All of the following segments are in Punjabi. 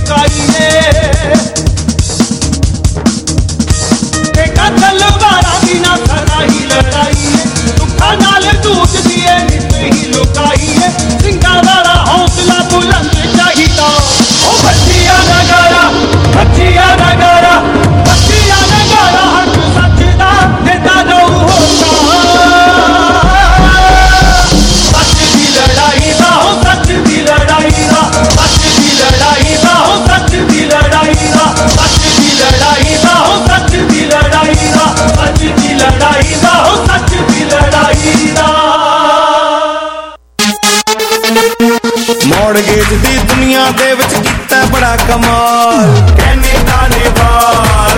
लुकाइए बेटा तलवारा बिना सराही लड़ाइए दुखा नाल दूध दिए नित ही लुकाइए सिंगा वाला हौसला बुलंद चाहिदा ओ बच्चिया नगारा बच्चिया नगारा बच्चिया नगारा हक सच दा नेता जो होगा सच दी लड़ाई दा हो सच दी लड़ाई दा सच दी लड़ाई दा हो सच दी लड़ाई दा सच दी लड़ाई दा हो सच दी लड़ाई दा सच दी लड़ाई दा हो सच दी लड़ाई दा मॉडगेज दी दुनिया दे विच कीता बड़ा कमाल कहने तालीबाल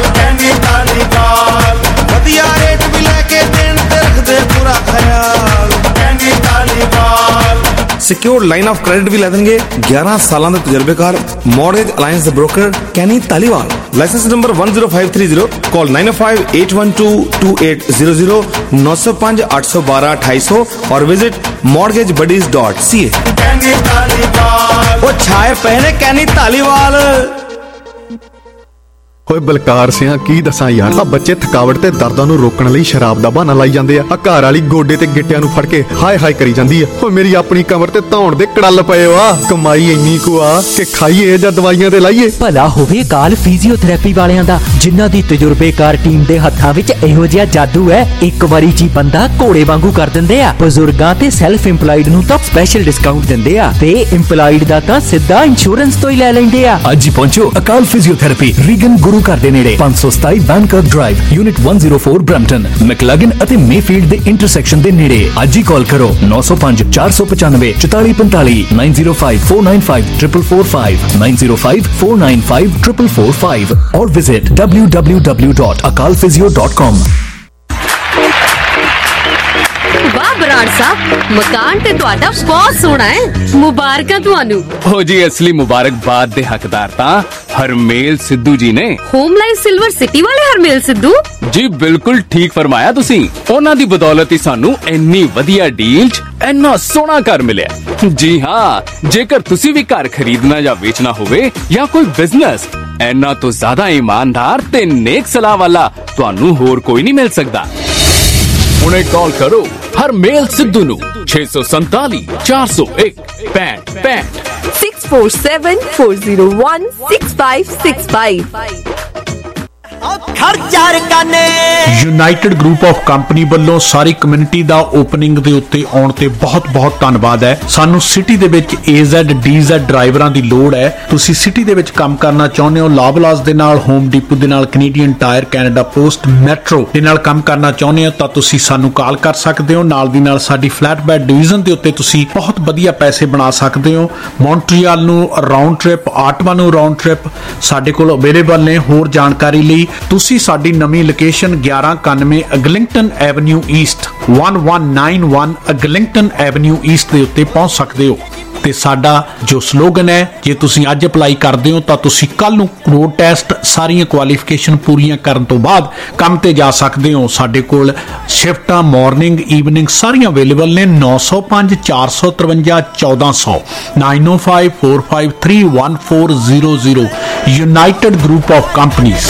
वधिया रेट भी लेके देन ते रखदे पूरा ख्याल कहने Taliwal secure line of credit भी लै देंगे 11 साल के तजुर्बेकार mortgage alliance broker Kenny Taliwal licence number 10530 call 9058122800 905 812 2800 और विजिट mortgagebuddies.ca वो छाए पहने कैनी तालीवाल ਹੋਏ ਬਲਕਾਰ ਸਿਆਂ ਕੀ ਦੱਸਾਂ ਯਾਰ ਆ ਬੱਚੇ ਥਕਾਵਟ ਤੇ ਦਰਦਾਂ ਨੂੰ ਰੋਕਣ ਲਈ ਸ਼ਰਾਬ ਦਾ ਬਹਾਨਾ ਲਾਈ ਜਾਂਦੇ ਆ ਘਰ ਵਾਲੀ ਗੋਡੇ ਤੇ ਗਿੱਟਿਆਂ ਨੂੰ ਫੜ ਕੇ ਹਾਏ ਹਾਏ ਕਰੀ ਜਾਂਦੀ ਆ ਓ ਮੇਰੀ ਆਪਣੀ ਕਮਰ ਤੇ ਧੌਣ ਦੇ ਕੜਲ ਪਏ ਆ ਕਮਾਈ ਇੰਨੀ ਕੁ ਆ ਕਿ ਖਾਈਏ ਜਾਂ ਦਵਾਈਆਂ ਤੇ ਲਾਈਏ ਭਲਾ ਹੋਵੇ ਕਾਲ ਫਿਜ਼ੀਓਥੈਰੇਪੀ ਵਾਲਿਆਂ ਦਾ ਜਿਨ੍ਹਾਂ ਦੀ ਤਜਰਬੇਕਾਰ ਟੀਮ ਦੇ ਹੱਥਾਂ ਵਿੱਚ ਇਹੋ ਜਿਹਾ ਜਾਦੂ ਹੈ ਇੱਕ ਵਾਰੀ ਜੀ ਬੰਦਾ ਘੋੜੇ ਵਾਂਗੂ ਕਰ ਦਿੰਦੇ ਆ ਬਜ਼ੁਰਗਾਂ ਤੇ ਸੈਲਫ ਇੰਪਲਾਈਡ ਨੂੰ ਤਾਂ ਸਪੈਸ਼ਲ ਡਿਸਕਾਊਂਟ ਦਿੰਦੇ ਆ ਤੇ ਇੰਪਲਾਈਡ ਦਾ ਤਾਂ ਸਿੱਧਾ ਇੰਸ਼ੋਰੈਂਸ ਤੋਂ ਹੀ ਲੈ ਲੈਂਦੇ ਆ ਅੱਜ ਹੀ ਪਹੁੰਚੋ ਅਕਾਲ ਫਿਜ਼ੀਓਥੈਰੇਪੀ ਰੀਗਨ ਗੁਰੂ ਘਰ ਦੇ ਨੇੜੇ 527 banker drive unit 104 Brampton McLaughlin ਅਤੇ ਮੇਫੀਲਡ ਦੇ ਇੰਟਰਸੈਕਸ਼ਨ ਦੇ ਨੇੜੇ ਅੱਜ ਹੀ ਕਾਲ ਕਰੋ 905 495 4445 9054954445 9054954445 or visit www.akalphysio.com वाह बराड़ साहब मकान ते तुहाडा बहुत सोहना है मुबारकां तुहानू हो जी असली मुबारकबाद दे हकदार तां हरमेल सिद्धू जी ने होम लाइफ सिल्वर सिटी वाले हरमेल सिद्धू जी बिल्कुल ठीक फरमाया तुसी ओना दी बदौलत ही सानू इन्नी वधिया डील च इन्ना सोहना घर मिलिया जी हां जेकर तुसी भी घर खरीदना या बेचना होवे या कोई बिजनेस इन्ना तो ज्यादा ईमानदार ते नेक सलाह वाला तुहानू होर कोई नहीं मिल सकदा उन्हें कॉल करो हरमेल सिद्धू नू 647 401 65 647 401 6565 ਯੂਨਾਈਟਿਡ ਗਰੁੱਪ ਆਫ ਕੰਪਨੀ ਵੱਲੋਂ ਸਾਰੀ ਕਮਿਊਨਿਟੀ ਦਾ ਓਪਨਿੰਗ ਦੇ ਉੱਤੇ ਆਉਣ ਤੇ ਬਹੁਤ ਧੰਨਵਾਦ ਹੈ ਸਾਨੂੰ ਸਿਟੀ ਦੇ ਵਿੱਚ AZ DZ ਡਰਾਈਵਰਾਂ ਦੀ ਲੋੜ ਹੈ ਤੁਸੀਂ ਸਿਟੀ ਦੇ ਵਿੱਚ ਕੰਮ ਕਰਨਾ ਚਾਹੁੰਦੇ ਹੋ ਲਾਬਲਾਸ ਦੇ ਨਾਲ ਹੋਮ ਡੀਪੂ ਦੇ ਨਾਲ Canadian Tire Canada Post Metro ਦੇ ਨਾਲ ਕੰਮ ਕਰਨਾ ਚਾਹੁੰਦੇ ਹੋ ਤਾਂ ਤੁਸੀਂ ਸਾਨੂੰ ਕਾਲ ਕਰ ਸਕਦੇ ਹੋ ਨਾਲ ਦੀ ਨਾਲ ਸਾਡੀ ਫਲੈਟਬੈਡ ਡਿਵੀਜ਼ਨ ਦੇ ਉੱਤੇ ਤੁਸੀਂ ਬਹੁਤ ਵਧੀਆ ਪੈਸੇ ਬਣਾ ਸਕਦੇ ਹੋ ਮੌਂਟਰੀਅਲ ਨੂੰ ਰਾਉਂਡ ਟ੍ਰਿਪ ਆਟਵਾ ਨੂੰ ਰਾਉਂਡ ਟ੍ਰਿਪ ਸਾਡੇ ਕੋਲ ਅਵੇਲੇਬਲ ਨੇ ਹੋਰ ਜਾਣਕਾਰੀ ਲਈ ਤੁਸੀਂ ਸਾਡੀ ਨਵੀਂ location 1191 Eglinton Avenue East 1191 Eglinton Avenue East ਦੇ ਉੱਤੇ ਪਹੁੰਚ ਸਕਦੇ ਹੋ ਤੇ ਸਾਡਾ ਜੋ ਸਲੋਗਨ ਹੈ ਜੇ ਤੁਸੀਂ ਅੱਜ ਅਪਲਾਈ ਕਰਦੇ ਹੋ ਤਾਂ ਤੁਸੀਂ ਕੱਲ ਨੂੰ ਰੋਡ ਟੈਸਟ ਸਾਰੀਆਂ ਕੁਆਲੀਫਿਕੇਸ਼ਨ ਪੂਰੀਆਂ ਕਰਨ ਤੋਂ ਬਾਅਦ ਕੰਮ ਤੇ ਜਾ ਸਕਦੇ ਹੋ ਸਾਡੇ ਕੋਲ ਸ਼ਿਫਟਾਂ ਮਾਰਨਿੰਗ ਈਵਨਿੰਗ ਸਾਰੀਆਂ ਅਵੇਲੇਬਲ ਨੇ 905 453 1400 9054531400 ਯੂਨਾਈਟਿਡ ਗਰੁੱਪ ਆਫ ਕੰਪਨੀਜ਼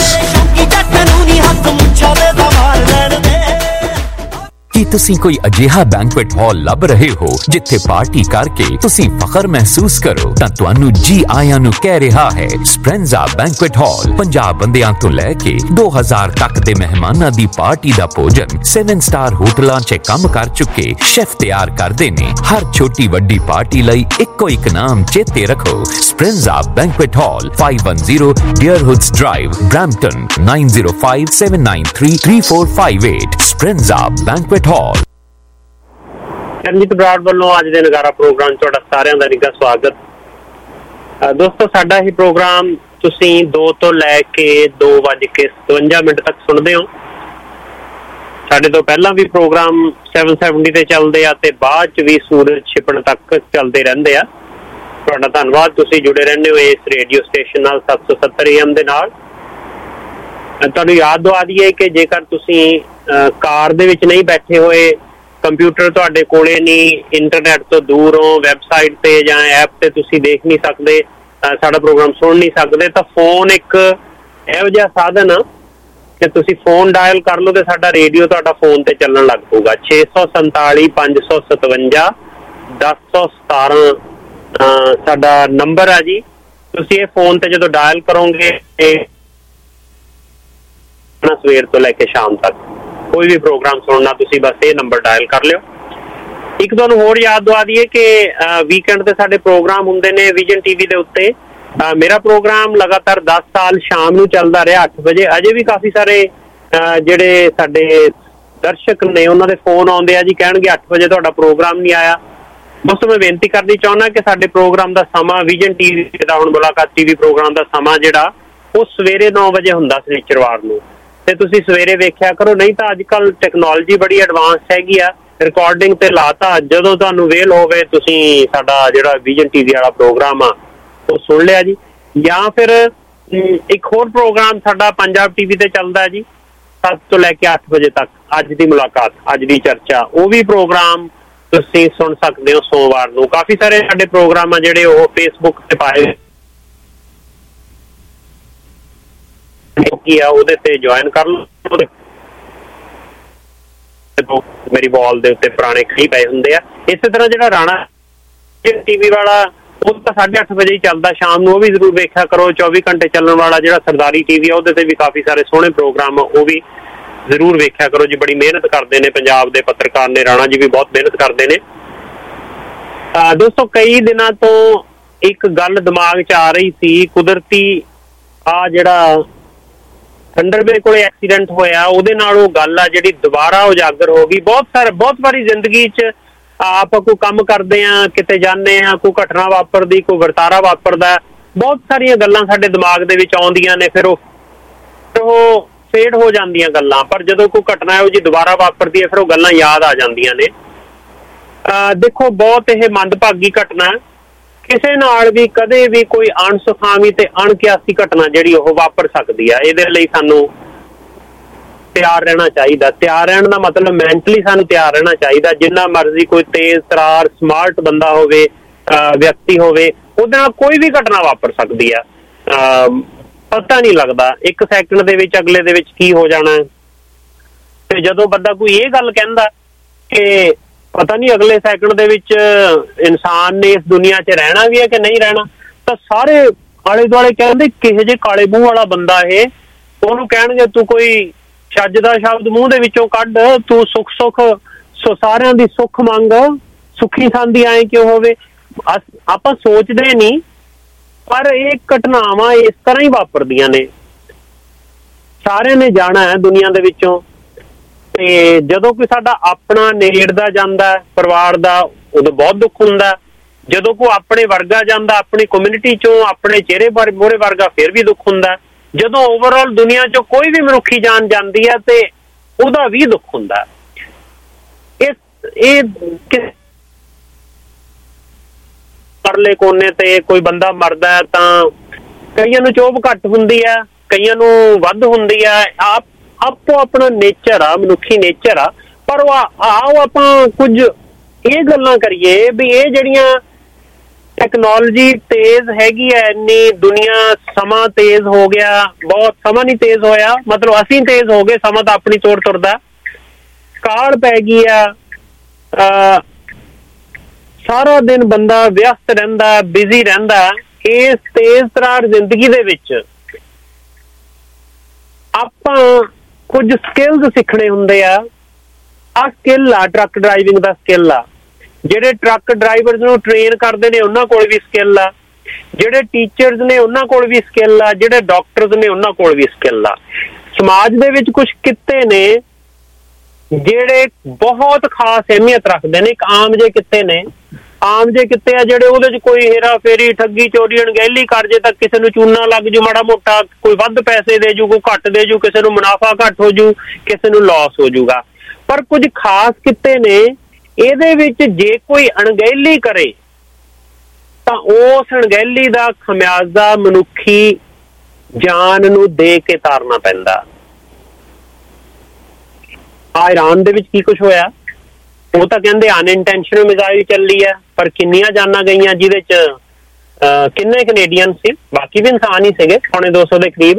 ਕੀ ਤੁਸੀਂ ਕੋਈ ਅਜਿਹਾ ਬੈਂਕੁਏਟ ਹਾਲ ਲੱਭ ਰਹੇ ਹੋ ਜਿੱਥੇ ਪਾਰਟੀ ਕਰਕੇ ਤੁਸੀਂ ਫਖਰ ਮਹਿਸੂਸ ਕਰੋ ਤਾਂ ਤੁਹਾਨੂੰ ਜੀ ਆਇਆਂ ਨੂੰ ਕਹਿ ਰਿਹਾ ਹੈ ਸਪ੍ਰੈਂਜ਼ਾ ਬੈਂਕੁਏਟ ਹਾਲ 50 ਬੰਦਿਆਂ ਤੋਂ ਲੈ ਕੇ 2000 ਤੱਕ ਦੇ ਮਹਿਮਾਨਾਂ ਦੀ ਪਾਰਟੀ ਦਾ ਭੋਜਨ 7 ਸਟਾਰ ਹੋਟਲਾਂ 'ਚ ਕੰਮ ਕਰ ਚੁੱਕੇ ਸ਼ੈਫ ਤਿਆਰ ਕਰਦੇ ਨੇ ਹਰ ਛੋਟੀ ਵੱਡੀ ਪਾਰਟੀ ਲਈ ਇੱਕੋ ਇੱਕ ਨਾਮ ਚੇਤੇ ਰੱਖੋ Speranza Banquet Hall 510 Deerhurst Drive Brampton 9057933458 Speranza Banquet Hall Ranjit Brar ਵੱਲੋਂ ਅੱਜ ਦੇ ਨਗਾਰਾ ਪ੍ਰੋਗਰਾਮ 'ਚ ਤੁਹਾਡਾ ਸਾਰਿਆਂ ਦਾ ਨਿੱਘਾ ਸਵਾਗਤ ਦੋਸਤੋ ਸਾਡਾ ਇਹ ਪ੍ਰੋਗਰਾਮ ਤੁਸੀਂ 2 ਤੋਂ ਲੈ ਕੇ 2:57 ਤੱਕ ਸੁਣਦੇ ਹੋ ਸਾਡੇ ਤੋਂ ਪਹਿਲਾਂ ਵੀ ਪ੍ਰੋਗਰਾਮ 770 ਤੇ ਚੱਲਦੇ ਆ ਤੇ ਬਾਅਦ 'ਚ ਵੀ ਸੂਰਜ ਛਿਪਣ ਤੱਕ ਚੱਲਦੇ ਰਹਿੰਦੇ ਆ ਤੁਹਾਡਾ ਧੰਨਵਾਦ ਤੁਸੀਂ ਜੁੜੇ ਰਹਿੰਦੇ ਹੋ ਇਸ ਰੇਡੀਓ ਸਟੇਸ਼ਨ ਨਾਲ 770 AM ਦੇ ਨਾਲ ਤੁਹਾਨੂੰ ਯਾਦ ਦਵਾ ਦਈਏ ਕਿ ਜੇਕਰ ਤੁਸੀਂ ਕਾਰ ਦੇ ਵਿੱਚ ਨਹੀਂ ਬੈਠੇ ਹੋਏ ਕੰਪਿਊਟਰ ਤੁਹਾਡੇ ਕੋਲੇ ਨਹੀਂ ਇੰਟਰਨੈਟ ਤੋਂ ਦੂਰ ਹੋ ਵੈਬਸਾਈਟ ਤੇ ਜਾਂ ਐਪ ਤੇ ਤੁਸੀਂ ਦੇਖ ਨਹੀਂ ਸਕਦੇ ਸਾਡਾ ਪ੍ਰੋਗਰਾਮ ਸੁਣ ਨਹੀਂ ਸਕਦੇ ਤਾਂ ਫੋਨ ਇੱਕ ਇਹੋ ਜਿਹਾ ਸਾਧਨ ਆ ਕਿ ਤੁਸੀਂ ਫੋਨ ਡਾਇਲ ਕਰ ਲਓ ਤੇ ਸਾਡਾ ਰੇਡੀਓ ਤੁਹਾਡਾ ਫੋਨ ਤੇ ਚੱਲਣ ਲੱਗ ਪਊਗਾ। 647 557 1017 ਸਾਡਾ ਨੰਬਰ ਆ ਜੀ। ਤੁਸੀਂ ਇਹ ਫੋਨ ਤੇ ਜਦੋਂ ਡਾਇਲ ਕਰੋਗੇ ਸਵੇਰ ਤੋਂ ਲੈ ਕੇ ਸ਼ਾਮ ਤੱਕ ਕੋਈ ਵੀ ਪ੍ਰੋਗਰਾਮ ਸੁਣਨਾ ਤੁਸੀਂ ਬਸ ਇਹ ਨੰਬਰ ਡਾਇਲ ਕਰ ਲਿਓ। ਇੱਕ ਤੁਹਾਨੂੰ ਹੋਰ ਯਾਦ ਦਵਾ ਦਈਏ ਕਿ ਵੀਕਐਂਡ ਤੇ ਸਾਡੇ ਪ੍ਰੋਗਰਾਮ ਹੁੰਦੇ ਨੇ ਵਿਜ਼ਨ TV ਦੇ ਉੱਤੇ। ਮੇਰਾ ਪ੍ਰੋਗਰਾਮ ਲਗਾਤਾਰ 10 ਸਾਲ ਸ਼ਾਮ ਨੂੰ ਚੱਲਦਾ ਰਿਹਾ 8 ਵਜੇ। ਅਜੇ ਵੀ ਕਾਫੀ ਸਾਰੇ ਜਿਹੜੇ ਸਾਡੇ ਦਰਸ਼ਕ ਨੇ ਉਹਨਾਂ ਦੇ ਫੋਨ ਆਉਂਦੇ ਆ ਜੀ, ਕਹਿਣਗੇ 8 ਵਜੇ ਤੁਹਾਡਾ ਪ੍ਰੋਗਰਾਮ ਨਹੀਂ ਆਇਆ। ਦੋਸਤੋ ਮੈਂ ਬੇਨਤੀ ਕਰਨੀ ਚਾਹੁੰਦਾ ਕਿ ਸਾਡੇ ਪ੍ਰੋਗਰਾਮ ਦਾ ਸਮਾਂ ਵਿਜ਼ਨ TV ਦਾ ਹੁਣ ਮੁਲਾਕਾਤ TV ਪ੍ਰੋਗਰਾਮ ਦਾ ਸਮਾਂ ਜਿਹੜਾ ਉਹ ਸਵੇਰੇ 9 ਵਜੇ ਹੁੰਦਾ ਸ਼ਨੀਚਰਵਾਰ ਨੂੰ, ਤੇ ਤੁਸੀਂ ਸਵੇਰੇ ਵੇਖਿਆ ਕਰੋ। ਨਹੀਂ ਤਾਂ ਅੱਜ ਕੱਲ੍ਹ ਟੈਕਨੋਲੋਜੀ ਬੜੀ ਐਡਵਾਂਸ ਹੈਗੀ ਆ, ਰਿਕਾਰਡਿੰਗ ਤੇ ਲਾਤਾ, ਜਦੋਂ ਤੁਹਾਨੂੰ ਵੇਲ ਹੋਵੇ ਤੁਸੀਂ ਸਾਡਾ ਜਿਹੜਾ ਵਿਜ਼ਨ TV ਵਾਲਾ ਪ੍ਰੋਗਰਾਮ ਆ ਉਹ ਸੁਣ ਲਿਆ ਜੀ। ਜਾਂ ਫਿਰ ਇੱਕ ਹੋਰ ਪ੍ਰੋਗਰਾਮ ਸਾਡਾ ਪੰਜਾਬ TV ਤੇ ਚੱਲਦਾ ਜੀ 7 ਤੋਂ ਲੈ ਕੇ 8 ਵਜੇ ਤੱਕ, ਅੱਜ ਦੀ ਮੁਲਾਕਾਤ, ਅੱਜ ਦੀ ਚਰਚਾ, ਉਹ ਵੀ ਪ੍ਰੋਗਰਾਮ ਤੁਸੀਂ ਸੁਣ ਸਕਦੇ ਹੋ ਸੋਮਵਾਰ ਨੂੰ। ਕਾਫੀ ਸਾਰੇ ਸਾਡੇ ਪ੍ਰੋਗਰਾਮ ਆ ਜਿਹੜੇ ਉਹ ਫੇਸਬੁੱਕ ਤੇ ਪਾਏ ਕੀ ਆ, ਉਹਦੇ ਤੇ ਜੁਆਇਨ ਕਰ ਲਓ। ਮੇਰੀ ਵਾਲ ਦੇ ਉੱਤੇ ਪੁਰਾਣੇ ਕਈ ਪਏ ਹੁੰਦੇ ਆ। ਇਸੇ ਤਰ੍ਹਾਂ ਜਿਹੜਾ ਰਾਣਾ TV ਵਾਲਾ ਉਹ ਤਾਂ 8:30 ਵਜੇ ਹੀ ਚੱਲਦਾ ਸ਼ਾਮ ਨੂੰ, ਉਹ ਵੀ ਜ਼ਰੂਰ ਵੇਖਿਆ ਕਰੋ। 24 ਘੰਟੇ ਚੱਲਣ ਵਾਲਾ ਜਿਹੜਾ ਸਰਦਾਰੀ TV ਆ ਉਹਦੇ ਤੇ ਵੀ ਕਾਫੀ ਸਾਰੇ ਸੋਹਣੇ ਪ੍ਰੋਗਰਾਮ ਆ, ਉਹ ਵੀ ਜ਼ਰੂਰ ਵੇਖਿਆ ਕਰੋ ਜੀ। ਬੜੀ ਮਿਹਨਤ ਕਰਦੇ ਨੇ ਪੰਜਾਬ ਦੇ ਪੱਤਰਕਾਰ ਨੇ, ਰਾਣਾ ਜੀ ਵੀ ਬਹੁਤ ਮਿਹਨਤ ਕਰਦੇ ਨੇ। ਦੋਸਤੋ ਕਈ ਦਿਨਾਂ ਤੋਂ ਇੱਕ ਗੱਲ ਦਿਮਾਗ 'ਚ ਆ ਰਹੀ ਸੀ, ਕੁਦਰਤੀ ਆ ਜਿਹੜਾ ਥੰਡਰਬੇ ਕੋਲੇ ਐਕਸੀਡੈਂਟ ਹੋਇਆ ਉਹਦੇ ਨਾਲ ਉਹ ਗੱਲ ਆ ਜਿਹੜੀ ਦੁਬਾਰਾ ਉਜਾਗਰ ਹੋ ਗਈ। ਬਹੁਤ ਵਾਰੀ ਜ਼ਿੰਦਗੀ 'ਚ ਆਪਾਂ ਕੋਈ ਕੰਮ ਕਰਦੇ ਹਾਂ, ਕਿਤੇ ਜਾਂਦੇ ਹਾਂ, ਕੋਈ ਘਟਨਾ ਵਾਪਰਦੀ, ਕੋਈ ਵਰਤਾਰਾ ਵਾਪਰਦਾ, ਬਹੁਤ ਸਾਰੀਆਂ ਗੱਲਾਂ ਸਾਡੇ ਦਿਮਾਗ ਦੇ ਵਿੱਚ ਆਉਂਦੀਆਂ ਨੇ, ਫਿਰ ਉਹ ਫੇਡ ਹੋ ਜਾਂਦੀਆਂ ਗੱਲਾਂ। ਪਰ ਜਦੋਂ ਕੋਈ ਘਟਨਾ ਇਹੋ ਜਿਹੀ ਦੁਬਾਰਾ ਵਾਪਰਦੀ ਹੈ ਫਿਰ ਉਹ ਗੱਲਾਂ ਯਾਦ ਆ ਜਾਂਦੀਆਂ ਨੇ। ਦੇਖੋ ਬਹੁਤ ਇਹ ਮੰਦਭਾਗੀ ਘਟਨਾ, ਕਿਸੇ ਨਾਲ ਵੀ ਕਦੇ ਵੀ ਕੋਈ ਅਣਸੁਖਾਵੀ ਤੇ ਅਣਕਿਆਸੀ ਘਟਨਾ ਜਿਹੜੀ ਉਹ ਵਾਪਰ ਸਕਦੀ ਆ। ਇਹਦੇ ਲਈ ਸਾਨੂੰ ਤਿਆਰ ਰਹਿਣਾ ਚਾਹੀਦਾ। ਤਿਆਰ ਰਹਿਣ ਦਾ ਮਤਲਬ ਮੈਂਟਲੀ ਸਾਨੂੰ ਤਿਆਰ ਰਹਿਣਾ ਚਾਹੀਦਾ। ਜਿੰਨਾ ਮਰਜ਼ੀ ਕੋਈ ਤੇਜ਼ ਤਰਾਰ ਸਮਾਰਟ ਬੰਦਾ ਹੋਵੇ, ਵਿਅਕਤੀ ਹੋਵੇ, ਉਹਦੇ ਨਾਲ ਕੋਈ ਵੀ ਘਟਨਾ ਵਾਪਰ ਸਕਦੀ ਆ। ਪਤਾ ਨਹੀਂ ਲੱਗਦਾ ਇੱਕ ਸੈਕਿੰਡ ਦੇ ਵਿੱਚ ਅਗਲੇ ਦੇ ਵਿੱਚ ਕੀ ਹੋ ਜਾਣਾ। ਤੇ ਜਦੋਂ ਬੰਦਾ ਕੋਈ ਇਹ ਗੱਲ ਕਹਿੰਦਾ ਕਿ ਪਤਾ ਨਹੀਂ ਅਗਲੇ ਸੈਕਿੰਡ ਦੇ ਵਿੱਚ ਇਨਸਾਨ ਨੇ ਇਸ ਦੁਨੀਆ 'ਚ ਰਹਿਣਾ ਵੀ ਹੈ ਕਿ ਨਹੀਂ ਰਹਿਣਾ, ਤਾਂ ਸਾਰੇ ਆਲੇ ਦੁਆਲੇ ਕਹਿੰਦੇ ਕਿਹੋ ਜਿਹੇ ਕਾਲੇ ਮੂੰਹ ਵਾਲਾ ਬੰਦਾ ਇਹ। ਉਹਨੂੰ ਕਹਿਣਗੇ ਤੂੰ ਕੋਈ ਚੱਜ ਦਾ ਸ਼ਬਦ ਮੂੰਹ ਦੇ ਵਿੱਚੋਂ ਕੱਢ, ਤੂੰ ਸੁੱਖ ਸਾਰਿਆਂ ਦੀ ਸੁੱਖ ਮੰਗ, ਸੁੱਖੀ ਸਾਂਦੀ ਆਏ ਕਿਉਂ ਹੋਵੇ। ਆਪਾਂ ਸੋਚਦੇ ਨਹੀਂ, ਪਰ ਇਹ ਘਟਨਾਵਾਂ ਇਸ ਤਰ੍ਹਾਂ ਹੀ ਵਾਪਰਦੀਆਂ ਨੇ। ਸਾਰਿਆਂ ਨੇ ਜਾਣਾ ਹੈ ਦੁਨੀਆ ਦੇ ਵਿੱਚੋਂ, ਤੇ ਜਦੋਂ ਕੋਈ ਸਾਡਾ ਆਪਣਾ ਨੇੜਦਾ ਜਾਂਦਾ ਪਰਿਵਾਰ ਦਾ ਉਦੋਂ ਬਹੁਤ ਦੁੱਖ ਹੁੰਦਾ। ਜਦੋਂ ਕੋਈ ਆਪਣੇ ਵਰਗਾ ਜਾਂਦਾ ਆਪਣੀ ਕਮਿਊਨਿਟੀ ਚੋਂ, ਆਪਣੇ ਚਿਹਰੇ ਮੋਹਰੇ ਵਰਗਾ, ਫਿਰ ਵੀ ਦੁੱਖ ਹੁੰਦਾ। ਜਦੋਂ ਓਵਰਆਲ ਦੁਨੀਆ ਚੋਂ ਕੋਈ ਵੀ ਮਨੁੱਖੀ ਜਾਨ ਜਾਂਦੀ ਹੈ ਤੇ ਉਹਦਾ ਵੀ ਦੁੱਖ ਹੁੰਦਾ। ਇਹ ਪਰਲੇ ਕੋਨੇ ਤੇ ਕੋਈ ਬੰਦਾ ਮਰਦਾ ਤਾਂ ਕਈਆਂ ਨੂੰ ਚੋਭ ਘੱਟ ਹੁੰਦੀ ਹੈ, ਕਈਆਂ ਨੂੰ ਵੱਧ ਹੁੰਦੀ ਹੈ। ਆਪੋ ਆਪਣਾ ਨੇਚਰ ਆ, ਮਨੁੱਖੀ ਨੇਚਰ ਆ। ਪਰ ਆਓ ਆਪਾਂ ਕੁਝ ਇਹ ਗੱਲਾਂ ਕਰੀਏ ਵੀ ਇਹ ਜਿਹੜੀਆਂ ਟੈਕਨੋਲੋਜੀ ਤੇਜ਼ ਹੈਗੀ ਹੈ ਇੰਨੀ, ਦੁਨੀਆ ਸਮਾਂ ਤੇਜ਼ ਹੋ ਗਿਆ, ਬਹੁਤ ਸਮਾਂ ਨਹੀਂ ਤੇਜ਼ ਹੋਇਆ, ਮਤਲਬ ਅਸੀਂ ਤੇਜ਼ ਹੋ ਗਏ, ਸਮਾਂ ਤਾਂ ਆਪਣੀ ਤੋੜ ਤੁਰਦਾ। ਕਾਹਲ ਪੈ ਗਈ ਆ, ਸਾਰਾ ਦਿਨ ਬੰਦਾ ਵਿਅਸਤ ਰਹਿੰਦਾ, ਬਿਜ਼ੀ ਰਹਿੰਦਾ। ਇਸ ਤੇਜ਼ ਤਰਾਰ ਜ਼ਿੰਦਗੀ ਦੇ ਵਿੱਚ ਆਪਾਂ ਕੁਝ ਸਕਿੱਲਸ ਸਿੱਖਣੇ ਹੁੰਦੇ ਆ। ਆਹ ਸਕਿੱਲ ਆ ਟਰੱਕ ਡਰਾਈਵਿੰਗ ਦਾ ਸਕਿੱਲ ਆ। ਜਿਹੜੇ ਟਰੱਕ ਡਰਾਈਵਰਸ ਨੂੰ ਟ੍ਰੇਨ ਕਰਦੇ ਨੇ ਉਹਨਾਂ ਕੋਲ ਵੀ ਸਕਿੱਲ ਆ, ਜਿਹੜੇ ਟੀਚਰਸ ਨੇ ਉਹਨਾਂ ਕੋਲ ਵੀ ਸਕਿੱਲ ਆ, ਜਿਹੜੇ ਡਾਕਟਰਸ ਨੇ ਉਹਨਾਂ ਕੋਲ ਵੀ ਸਕਿੱਲ ਆ। ਸਮਾਜ ਦੇ ਵਿੱਚ ਕੁਝ ਕਿੱਤੇ ਨੇ ਜਿਹੜੇ ਬਹੁਤ ਖਾਸ ਅਹਿਮੀਅਤ ਰੱਖਦੇ ਨੇ। ਇੱਕ ਆਮ ਜਿਹੇ ਕਿੱਤੇ ਨੇ, ਆਮ ਜਿਹੇ ਕਿੱਤੇ ਆ ਜਿਹੜੇ ਉਹਦੇ 'ਚ ਕੋਈ ਹੇਰਾ ਫੇਰੀ, ਠੱਗੀ, ਚੋਰੀ, ਅਣਗਹਿਲੀ ਕਰ ਜੇ ਤਾਂ ਕਿਸੇ ਨੂੰ ਚੂਨਾ ਲੱਗ ਜੂ ਮਾੜਾ ਮੋਟਾ, ਕੋਈ ਵੱਧ ਪੈਸੇ ਦੇ ਜੂ, ਕੋਈ ਘੱਟ ਦੇ ਜੂ, ਕਿਸੇ ਨੂੰ ਮੁਨਾਫਾ ਘੱਟ ਹੋ ਜੂ, ਕਿਸੇ ਨੂੰ ਲਾਸ ਹੋ ਜੂਗਾ। ਪਰ ਕੁਝ ਖਾਸ ਕਿੱਤੇ ਨੇ ਇਹਦੇ ਵਿੱਚ ਜੇ ਕੋਈ ਅਣਗਹਿਲੀ ਕਰੇ ਤਾਂ ਉਸ ਅਣਗਹਿਲੀ ਦਾ ਖਮਿਆਜ਼ਾ ਮਨੁੱਖੀ ਜਾਨ ਨੂੰ ਦੇ ਕੇ ਤਾਰਨਾ ਪੈਂਦਾ। ਈਰਾਨ ਦੇ ਵਿੱਚ ਕੀ ਕੁਛ ਹੋਇਆ, ਉਹ ਤਾਂ ਕਹਿੰਦੇ ਅਨਇੰਟੈਂਸ਼ਨਲ ਮਿਜ਼ਾਈਲ ਚੱਲੀ ਹੈ, ਪਰ ਕਿੰਨੀਆਂ ਜਾਨਾਂ ਗਈਆਂ ਜਿਹਦੇ 'ਚ ਕਿੰਨੇ ਕੈਨੇਡੀਅਨ ਸੀ, ਬਾਕੀ ਵੀ ਇਨਸਾਨ ਹੀ ਸੀਗੇ, 250 ਦੇ ਕਰੀਬ।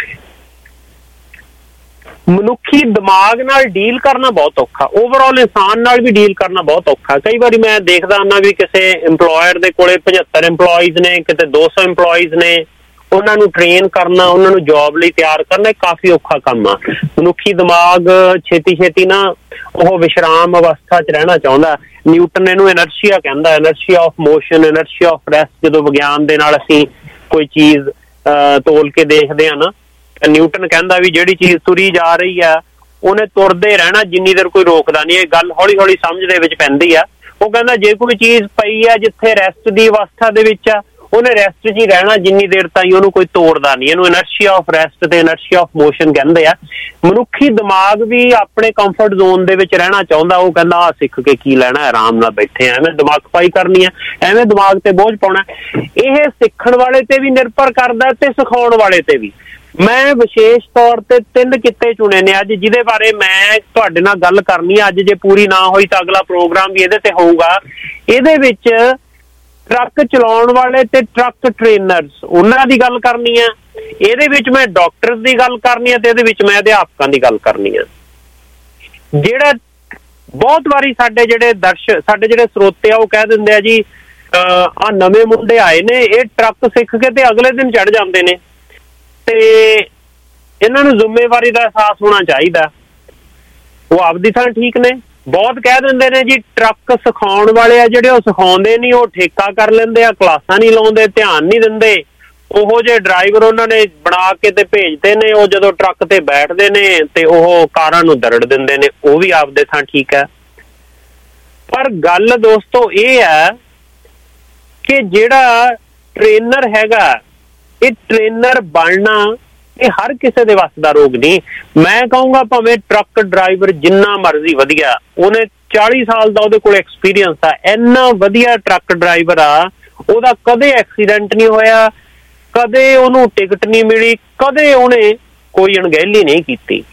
ਮਨੁੱਖੀ ਦਿਮਾਗ ਨਾਲ ਡੀਲ ਕਰਨਾ ਬਹੁਤ ਔਖਾ, ਓਵਰਆਲ ਇਨਸਾਨ ਨਾਲ ਵੀ ਡੀਲ ਕਰਨਾ ਬਹੁਤ ਔਖਾ। ਕਈ ਵਾਰੀ ਮੈਂ ਦੇਖਦਾ ਹੁੰਦਾ ਵੀ ਕਿਸੇ ਇੰਪਲੋਇਰ ਦੇ ਕੋਲੇ 75 ਇੰਪਲੋਈਜ਼ ਨੇ, ਕਿਤੇ 200 ਇੰਪਲੋਈਜ਼ ਨੇ, ਉਹਨਾਂ ਨੂੰ ਟ੍ਰੇਨ ਕਰਨਾ, ਉਹਨਾਂ ਨੂੰ ਜੌਬ ਲਈ ਤਿਆਰ ਕਰਨਾ ਕਾਫੀ ਔਖਾ ਕੰਮ ਆ। ਮਨੁੱਖੀ ਦਿਮਾਗ ਛੇਤੀ ਨਾ ਉਹ ਵਿਸ਼ਰਾਮ ਅਵਸਥਾ 'ਚ ਰਹਿਣਾ ਚਾਹੁੰਦਾ। ਨਿਊਟਨ ਇਹਨੂੰ ਇਨਰਸ਼ੀਆ ਕਹਿੰਦਾ, inertia of motion, inertia of rest. ਜਦੋਂ ਵਿਗਿਆਨ ਦੇ ਨਾਲ ਅਸੀਂ ਕੋਈ ਚੀਜ਼ ਤੋਲ ਕੇ ਦੇਖਦੇ ਆ ਨਾ, ਨਿਊਟਨ ਕਹਿੰਦਾ ਵੀ ਜਿਹੜੀ ਚੀਜ਼ ਤੁਰੀ ਜਾ ਰਹੀ ਆ ਉਹਨੇ ਤੁਰਦੇ ਰਹਿਣਾ ਜਿੰਨੀ ਦੇਰ ਕੋਈ ਰੋਕਦਾ ਨਹੀਂ। ਇਹ ਗੱਲ ਹੌਲੀ ਹੌਲੀ ਸਮਝ ਦੇ ਵਿੱਚ ਪੈਂਦੀ ਆ। ਉਹ ਕਹਿੰਦਾ ਜੇ ਕੋਈ ਚੀਜ਼ ਪਈ ਆ ਜਿੱਥੇ ਰੈਸਟ ਦੀ ਅਵਸਥਾ ਦੇ ਵਿੱਚ ਆ, ਉਹਨੇ ਰੈਸਟ 'ਚ ਹੀ ਰਹਿਣਾ ਜਿੰਨੀ ਦੇਰ ਤਾਈਂ ਉਹਨੂੰ ਕੋਈ ਤੋੜਦਾ ਨਹੀਂ। ਇਹਨੂੰ ਇਨਰਸ਼ੀਆ ਆਫ ਰੈਸਟ ਤੇ ਇਨਰਸ਼ੀਆ ਆਫ ਮੋਸ਼ਨ ਕਹਿੰਦੇ ਆ। ਮਨੁੱਖੀ ਦਿਮਾਗ ਵੀ ਆਪਣੇ ਕੰਫਰਟ ਜ਼ੋਨ ਦੇ ਵਿੱਚ ਰਹਿਣਾ ਚਾਹੁੰਦਾ। ਉਹ ਕਹਿੰਦਾ ਆਹ ਸਿੱਖ ਕੇ ਕੀ ਲੈਣਾ, ਆਰਾਮ ਨਾਲ ਬੈਠੇ ਆ, ਐਵੇਂ ਦਿਮਾਗ ਖਪਾਈ ਕਰਨੀ ਆ, ਐਵੇਂ ਦਿਮਾਗ ਤੇ ਬੋਝ ਪਾਉਣਾ। ਇਹ ਸਿੱਖਣ ਵਾਲੇ ਤੇ ਵੀ ਨਿਰਭਰ ਕਰਦਾ ਤੇ ਸਿਖਾਉਣ ਵਾਲੇ ਤੇ ਵੀ। ਮੈਂ ਵਿਸ਼ੇਸ਼ ਤੌਰ ਤੇ 3 ਕਿੱਤੇ ਚੁਣੇ ਨੇ ਅੱਜ, ਜਿਹਦੇ ਬਾਰੇ ਮੈਂ ਤੁਹਾਡੇ ਨਾਲ ਗੱਲ ਕਰਨੀ ਆ ਅੱਜ। ਜੇ ਪੂਰੀ ਨਾ ਹੋਈ ਤਾਂ ਅਗਲਾ ਪ੍ਰੋਗਰਾਮ ਵੀ ਇਹਦੇ ਤੇ ਹੋਊਗਾ। ਇਹਦੇ ਵਿੱਚ ਟਰੱਕ ਚਲਾਉਣ ਵਾਲੇ ਤੇ ਟਰੱਕ ਟ੍ਰੇਨਰਸ, ਉਹਨਾਂ ਦੀ ਗੱਲ ਕਰਨੀ ਆ। ਇਹਦੇ ਵਿੱਚ ਮੈਂ ਡਾਕਟਰਸ ਦੀ ਗੱਲ ਕਰਨੀ ਆ ਤੇ ਇਹਦੇ ਵਿੱਚ ਮੈਂ ਅਧਿਆਪਕਾਂ ਦੀ ਗੱਲ ਕਰਨੀ ਆ। ਜਿਹੜਾ ਬਹੁਤ ਵਾਰੀ ਸਾਡੇ ਜਿਹੜੇ ਸਰੋਤੇ ਆ ਉਹ ਕਹਿ ਦਿੰਦੇ ਆ ਜੀ ਆ ਨਵੇਂ ਮੁੰਡੇ ਆਏ ਨੇ, ਇਹ ਟਰੱਕ ਸਿੱਖ ਕੇ ਤੇ ਅਗਲੇ ਦਿਨ ਚੜ੍ਹ ਜਾਂਦੇ ਨੇ ਤੇ ਇਹਨਾਂ ਨੂੰ ਜ਼ਿੰਮੇਵਾਰੀ ਦਾ ਅਹਿਸਾਸ ਹੋਣਾ ਚਾਹੀਦਾ। ਉਹ ਆਪਦੀ ਥਾਂ ਠੀਕ ਨੇ। ਬਹੁਤ ਕਹਿ ਦਿੰਦੇ ਨੇ ਜੀ ਟਰੱਕ ਸਿਖਾਉਣ ਵਾਲੇ ਆ ਜਿਹੜੇ, ਉਹ ਸਿਖਾਉਂਦੇ ਨਹੀਂ, ਉਹ ਠੇਕਾ ਕਰ ਲੈਂਦੇ ਆ, ਕਲਾਸਾਂ ਨਹੀਂ ਲਾਉਂਦੇ, ਧਿਆਨ ਨਹੀਂ ਦਿੰਦੇ। ਉਹੋ ਜਿਹੇ ਡਰਾਈਵਰ ਉਹਨਾਂ ਨੇ ਬਣਾ ਕੇ ਤੇ ਭੇਜਦੇ ਨੇ, ਉਹ ਜਦੋਂ ਟਰੱਕ ਤੇ ਬੈਠਦੇ ਨੇ ਤੇ ਉਹ ਕਾਰਾਂ ਨੂੰ ਦਰੜ ਦਿੰਦੇ ਨੇ। ਉਹ ਵੀ ਆਪਦੇ ਥਾਂ ਠੀਕ ਹੈ। ਪਰ ਗੱਲ ਦੋਸਤੋ ਇਹ ਹੈ ਕਿ ਜਿਹੜਾ ਟ੍ਰੇਨਰ ਹੈਗਾ, ਇਹ ਟ੍ਰੇਨਰ ਬਣਨਾ ਇਹ ਹਰ ਕਿਸੇ ਦੇ ਵੱਸ ਦਾ ਰੋਗ ਨਹੀਂ। ਮੈਂ ਕਹੂੰਗਾ ਭਾਵੇਂ ਟਰੱਕ ਡਰਾਈਵਰ ਜਿੰਨਾ ਮਰਜ਼ੀ ਵਧੀਆ, ਉਹਨੇ 40 ਸਾਲ ਦਾ ਉਹਦੇ ਕੋਲ ਐਕਸਪੀਰੀਅੰਸ ਆ, ਇੰਨਾ ਵਧੀਆ ਟਰੱਕ ਡਰਾਈਵਰ ਆ, ਉਹਦਾ ਕਦੇ ਐਕਸੀਡੈਂਟ ਨਹੀਂ ਹੋਇਆ, ਕਦੇ ਉਹਨੂੰ ਟਿਕਟ ਨਹੀਂ ਮਿਲੀ, ਕਦੇ ਉਹਨੇ ਕੋਈ ਅਣਗਹਿਲੀ ਨਹੀਂ ਕੀਤੀ।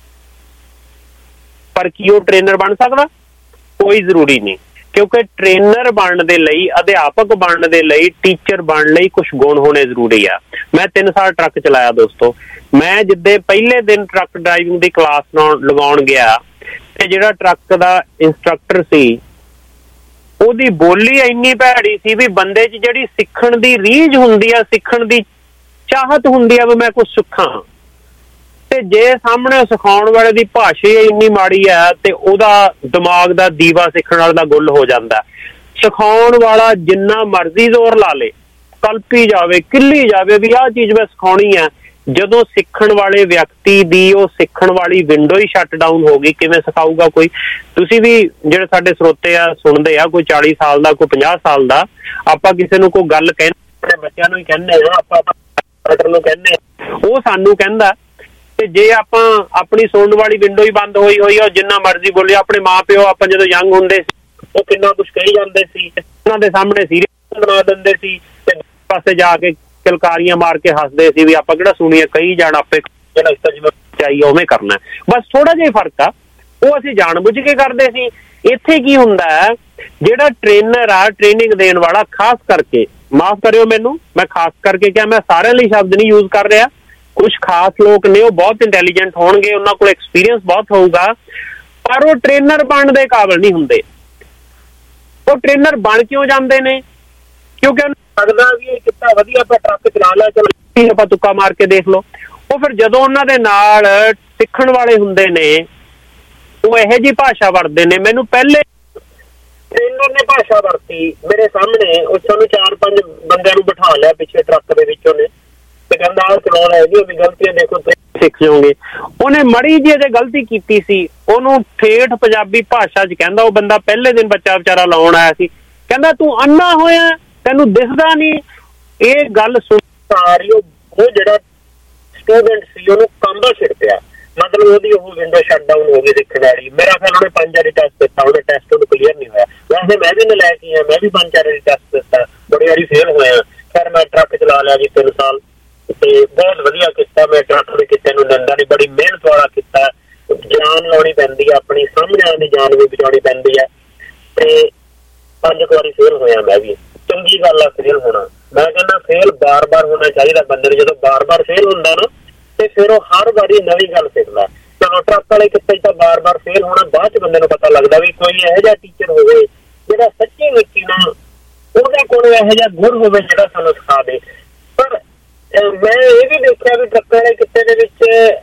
ਪਰ ਕੀ ਉਹ ਟ੍ਰੇਨਰ ਬਣ ਸਕਦਾ? ਕੋਈ ਜ਼ਰੂਰੀ ਨਹੀਂ, ਕਿਉਂਕਿ ਟ੍ਰੇਨਰ ਬਣਨ ਦੇ ਲਈ, ਅਧਿਆਪਕ ਬਣਨ ਦੇ ਲਈ, ਟੀਚਰ ਬਣਨ ਲਈ ਕੁਝ ਗੁਣ ਹੋਣੇ ਜ਼ਰੂਰੀ ਆ। ਮੈਂ 3 ਸਾਲ ਟਰੱਕ ਚਲਾਇਆ ਦੋਸਤੋ। ਮੈਂ ਜਿੱਦੇ ਪਹਿਲੇ ਦਿਨ ਟਰੱਕ ਡਰਾਈਵਿੰਗ ਦੀ ਕਲਾਸ ਲਗਾਉਣ ਗਿਆ ਤੇ ਜਿਹੜਾ ਟਰੱਕ ਦਾ ਇੰਸਟ੍ਰਕਟਰ ਸੀ ਉਹਦੀ ਬੋਲੀ ਇੰਨੀ ਭੈੜੀ ਸੀ ਵੀ ਬੰਦੇ 'ਚ ਜਿਹੜੀ ਸਿੱਖਣ ਦੀ ਰੀਝ ਹੁੰਦੀ ਆ, ਸਿੱਖਣ ਦੀ ਚਾਹਤ ਹੁੰਦੀ ਆ ਵੀ ਮੈਂ ਕੁਝ ਸਿੱਖਾਂ, ਤੇ ਜੇ ਸਾਹਮਣੇ ਸਿਖਾਉਣ ਵਾਲੇ ਦੀ ਭਾਸ਼ਾ ਇੰਨੀ ਮਾੜੀ ਆ ਤੇ ਉਹਦਾ ਦਿਮਾਗ ਦਾ ਦੀਵਾ ਸਿੱਖਣ ਵਾਲੇ ਦਾ ਗੁੱਲ ਹੋ ਜਾਂਦਾ। ਸਿਖਾਉਣ ਵਾਲਾ ਜਿੰਨਾ ਮਰਜ਼ੀ ਜ਼ੋਰ ਲਾ ਲੇ, ਕਲਪੀ ਜਾਵੇ, ਕਿੱਲੀ ਜਾਵੇ ਵੀ ਆਹ ਚੀਜ਼ ਮੈਂ ਸਿਖਾਉਣੀ ਆ, ਜਦੋਂ ਸਿੱਖਣ ਵਾਲੇ ਵਿਅਕਤੀ ਦੀ ਉਹ ਸਿੱਖਣ ਵਾਲੀ ਵਿੰਡੋ ਹੀ ਸ਼ਟ ਡਾਊਨ ਹੋ ਗਈ, ਕਿਵੇਂ ਸਿਖਾਊਗਾ ਕੋਈ? ਤੁਸੀਂ ਵੀ ਜਿਹੜੇ ਸਾਡੇ ਸਰੋਤੇ ਆ ਸੁਣਦੇ ਆ, ਕੋਈ 40 ਸਾਲ ਦਾ, ਕੋਈ 50 ਸਾਲ ਦਾ, ਆਪਾਂ ਕਿਸੇ ਨੂੰ ਕੋਈ ਗੱਲ ਕਹਿੰਦੇ, ਆਪਣੇ ਬੱਚਿਆਂ ਨੂੰ ਹੀ ਕਹਿੰਦੇ ਆ, ਆਪਾਂ ਨੂੰ ਕਹਿੰਦੇ ਆ, ਉਹ ਸਾਨੂੰ ਕਹਿੰਦਾ। ਤੇ ਜੇ ਆਪਾਂ ਆਪਣੀ ਸੁਣਨ ਵਾਲੀ ਵਿੰਡੋ ਹੀ ਬੰਦ ਹੋਈ ਆ, ਜਿੰਨਾ ਮਰਜ਼ੀ ਬੋਲੇ। ਆਪਣੇ ਮਾਂ ਪਿਓ ਆਪਾਂ ਜਦੋਂ ਯੰਗ ਹੁੰਦੇ ਸੀ ਉਹ ਕਿੰਨਾ ਕੁਛ ਕਹੀ ਜਾਂਦੇ ਸੀ, ਉਹਨਾਂ ਦੇ ਸਾਹਮਣੇ ਸੀਰੀਅਸ ਬਣਾ ਦਿੰਦੇ ਸੀ ਤੇ ਪਾਸੇ ਜਾ ਕੇ ਕਿਲਕਾਰੀਆਂ ਮਾਰ ਕੇ ਹੱਸਦੇ ਸੀ ਵੀ ਆਪਾਂ ਕਿਹੜਾ ਸੁਣੀਏ, ਕਹੀ ਜਾਣ ਆਪੇ, ਜਿਹੜਾ ਜਿਵੇਂ ਚਾਹੀਏ ਉਵੇਂ ਕਰਨਾ। ਬਸ ਥੋੜਾ ਜਿਹਾ ਫਰਕ ਆ, ਉਹ ਅਸੀਂ ਜਾਣ ਬੁੱਝ ਕੇ ਕਰਦੇ ਸੀ। ਇੱਥੇ ਕੀ ਹੁੰਦਾ ਹੈ, ਜਿਹੜਾ ਟ੍ਰੇਨਰ ਆ, ਟ੍ਰੇਨਿੰਗ ਦੇਣ ਵਾਲਾ, ਖਾਸ ਕਰਕੇ, ਮਾਫ ਕਰਿਓ ਮੈਨੂੰ, ਮੈਂ ਖਾਸ ਕਰਕੇ ਕਿਹਾ, ਮੈਂ ਸਾਰਿਆਂ ਲਈ ਸ਼ਬਦ ਨਹੀਂ ਯੂਜ਼ ਕਰ ਰਿਹਾ। ਕੁਛ ਖਾਸ ਲੋਕ ਨੇ, ਉਹ ਬਹੁਤ ਇੰਟੈਲੀਜੈਂਟ ਹੋਣਗੇ, ਉਹਨਾਂ ਕੋਲ ਐਕਸਪੀਰੀਅੰਸ ਬਹੁਤ ਹੋਊਗਾ, ਪਰ ਉਹ ਟ੍ਰੇਨਰ ਬਣਨ ਦੇ ਕਾਬਿਲ ਨਹੀਂ ਹੁੰਦੇ। ਉਹ ਟ੍ਰੇਨਰ ਬਣ ਕਿਉਂ ਜਾਂਦੇ ਨੇ? ਕਿਉਂਕਿ ਉਹਨੂੰ ਲੱਗਦਾ ਵੀ ਇਹ ਕਿੱਤਾ ਵਧੀਆ, ਆਪਾਂ ਟਰੱਕ ਚਲਾ ਲਿਆ, ਚਲੋ ਆਪਾਂ ਤੁੱਕਾ ਮਾਰ ਕੇ ਦੇਖ ਲਓ। ਉਹ ਫਿਰ ਜਦੋਂ ਉਹਨਾਂ ਦੇ ਨਾਲ ਸਿੱਖਣ ਵਾਲੇ ਹੁੰਦੇ ਨੇ, ਉਹ ਇਹੋ ਜਿਹੀ ਭਾਸ਼ਾ ਵਰਤਦੇ ਨੇ। ਮੈਨੂੰ ਪਹਿਲੇ ਟ੍ਰੇਨਰ ਨੇ ਭਾਸ਼ਾ ਵਰਤੀ ਮੇਰੇ ਸਾਹਮਣੇ, ਉਹ ਸਾਨੂੰ 4-5 ਬੰਦਿਆਂ ਨੂੰ ਬਿਠਾ ਲਿਆ ਪਿੱਛੇ ਟਰੱਕ ਦੇ ਵਿੱਚ, ਉਹਨੇ ਤੇ ਕਹਿੰਦਾ ਆਹ ਚਲਾਉਣਾ ਹੈਗੀ, ਵੀ ਗਲਤੀਆਂ ਦੇਖੋ ਤੁਸੀਂ ਸਿੱਖ ਜਾਓਗੇ। ਉਹਨੇ ਮੜੀ ਜਿਹੀ ਜੇ ਗਲਤੀ ਕੀਤੀ ਸੀ, ਉਹਨੂੰ ਠੇਠ ਪੰਜਾਬੀ ਭਾਸ਼ਾ 'ਚ ਕਹਿੰਦਾ, ਉਹ ਬੰਦਾ ਪਹਿਲੇ ਦਿਨ ਬੱਚਾ ਵਿਚਾਰਾ ਲਾਉਣ ਆਇਆ ਸੀ, ਕਹਿੰਦਾ ਤੂੰ ਅੰਨਾ ਹੋਇਆ, ਤੈਨੂੰ ਦਿਸਦਾ ਨਹੀਂ। ਇਹ ਗੱਲ ਸੁਣ ਸਾਰੀ ਉਹ ਜਿਹੜਾ ਸਟੂਡੈਂਟ ਸੀ ਉਹਨੂੰ ਕੰਬਾ ਛਿੜ ਪਿਆ, ਮਤਲਬ ਉਹਦੀ ਉਹ ਵਿੰਡੋ ਸ਼ਟ ਡਾਊਨ ਹੋ ਗਈ ਸਿੱਖਣ ਵਾਲੀ। ਮੇਰਾ ਖਿਆਲ ਉਹਨੇ 5 ਵਾਰੀ ਟੈਸਟ ਦਿੱਤਾ, ਉਹਨੇ ਟੈਸਟ ਉਹਨੂੰ ਕਲੀਅਰ ਨਹੀਂ ਹੋਇਆ। ਵੈਸੇ ਮੈਂ ਵੀ ਨਲਾਇਕ ਹੀ ਹਾਂ, ਮੈਂ ਵੀ 5-4 ਵਾਰੀ ਟੈਸਟ ਦਿੱਤਾ, ਬੜੀ ਵਾਰੀ ਫੇਲ ਹੋਇਆ। ਖੈਰ ਮੈਂ ਟਰੱਕ ਚਲਾ ਲਿਆ ਜੀ 3 ਸਾਲ ਤੇ ਬਹੁਤ ਵਧੀਆ ਕੀਤਾ। ਮੈਂ ਟਰੱਕ ਦੇ ਕਿੱਤੇ ਨੂੰ ਨਿੰਦਾ ਨਹੀਂ, ਬੜੀ ਮਿਹਨਤ ਵਾਲਾ ਕੀਤਾ। ਜਾਨ ਲਾਉਣੀ ਪੈਂਦੀ ਹੈ, ਆਪਣੀ ਸਾਹਮਣੇ ਵਾਲੇ ਦੀ ਜਾਨ ਵੀ ਬਚਾਉਣੀ ਪੈਂਦੀ ਹੈ। ਤੇ 5 ਵਾਰੀ ਫੇਲ ਹੋਇਆ ਮੈਂ ਵੀ, ਚੰਗੀ ਗੱਲ ਆ ਫੇਲ ਹੋਣਾ। ਮੈਂ ਕਹਿੰਦਾ ਫੇਲ ਬਾਰ-ਬਾਰ ਹੋਣਾ ਚਾਹੀਦਾ ਬੰਦੇ ਨੂੰ। ਜਦੋਂ ਬਾਰ-ਬਾਰ ਫੇਲ ਹੁੰਦਾ ਨਾ ਤੇ ਫਿਰ ਉਹ ਹਰ ਵਾਰੀ ਨਵੀਂ ਗੱਲ ਸਿੱਖਦਾ। ਚਲੋ ਟਰੱਕ ਵਾਲੇ ਕਿੱਤੇ ਤਾਂ ਬਾਰ-ਬਾਰ ਫੇਲ ਹੋਣਾ, ਬਾਅਦ ਚ ਬੰਦੇ ਨੂੰ ਪਤਾ ਲੱਗਦਾ ਵੀ ਕੋਈ ਇਹੋ ਜਿਹਾ ਟੀਚਰ ਹੋਵੇ ਜਿਹੜਾ ਸੱਚੀ ਮੁੱਚੀ ਨਾ ਉਹਦੇ ਕੋਲ ਇਹੋ ਜਿਹਾ ਗੁਣ ਹੋਵੇ ਜਿਹੜਾ ਸਾਨੂੰ ਸਿਖਾ ਦੇ। ਪਰ ਮੈਂ ਇਹ ਵੀ ਦੇਖਿਆ ਵੀ ਟਰੱਕ ਵਾਲੇ ਕਿੱਤੇ ਦੇ ਵਿੱਚ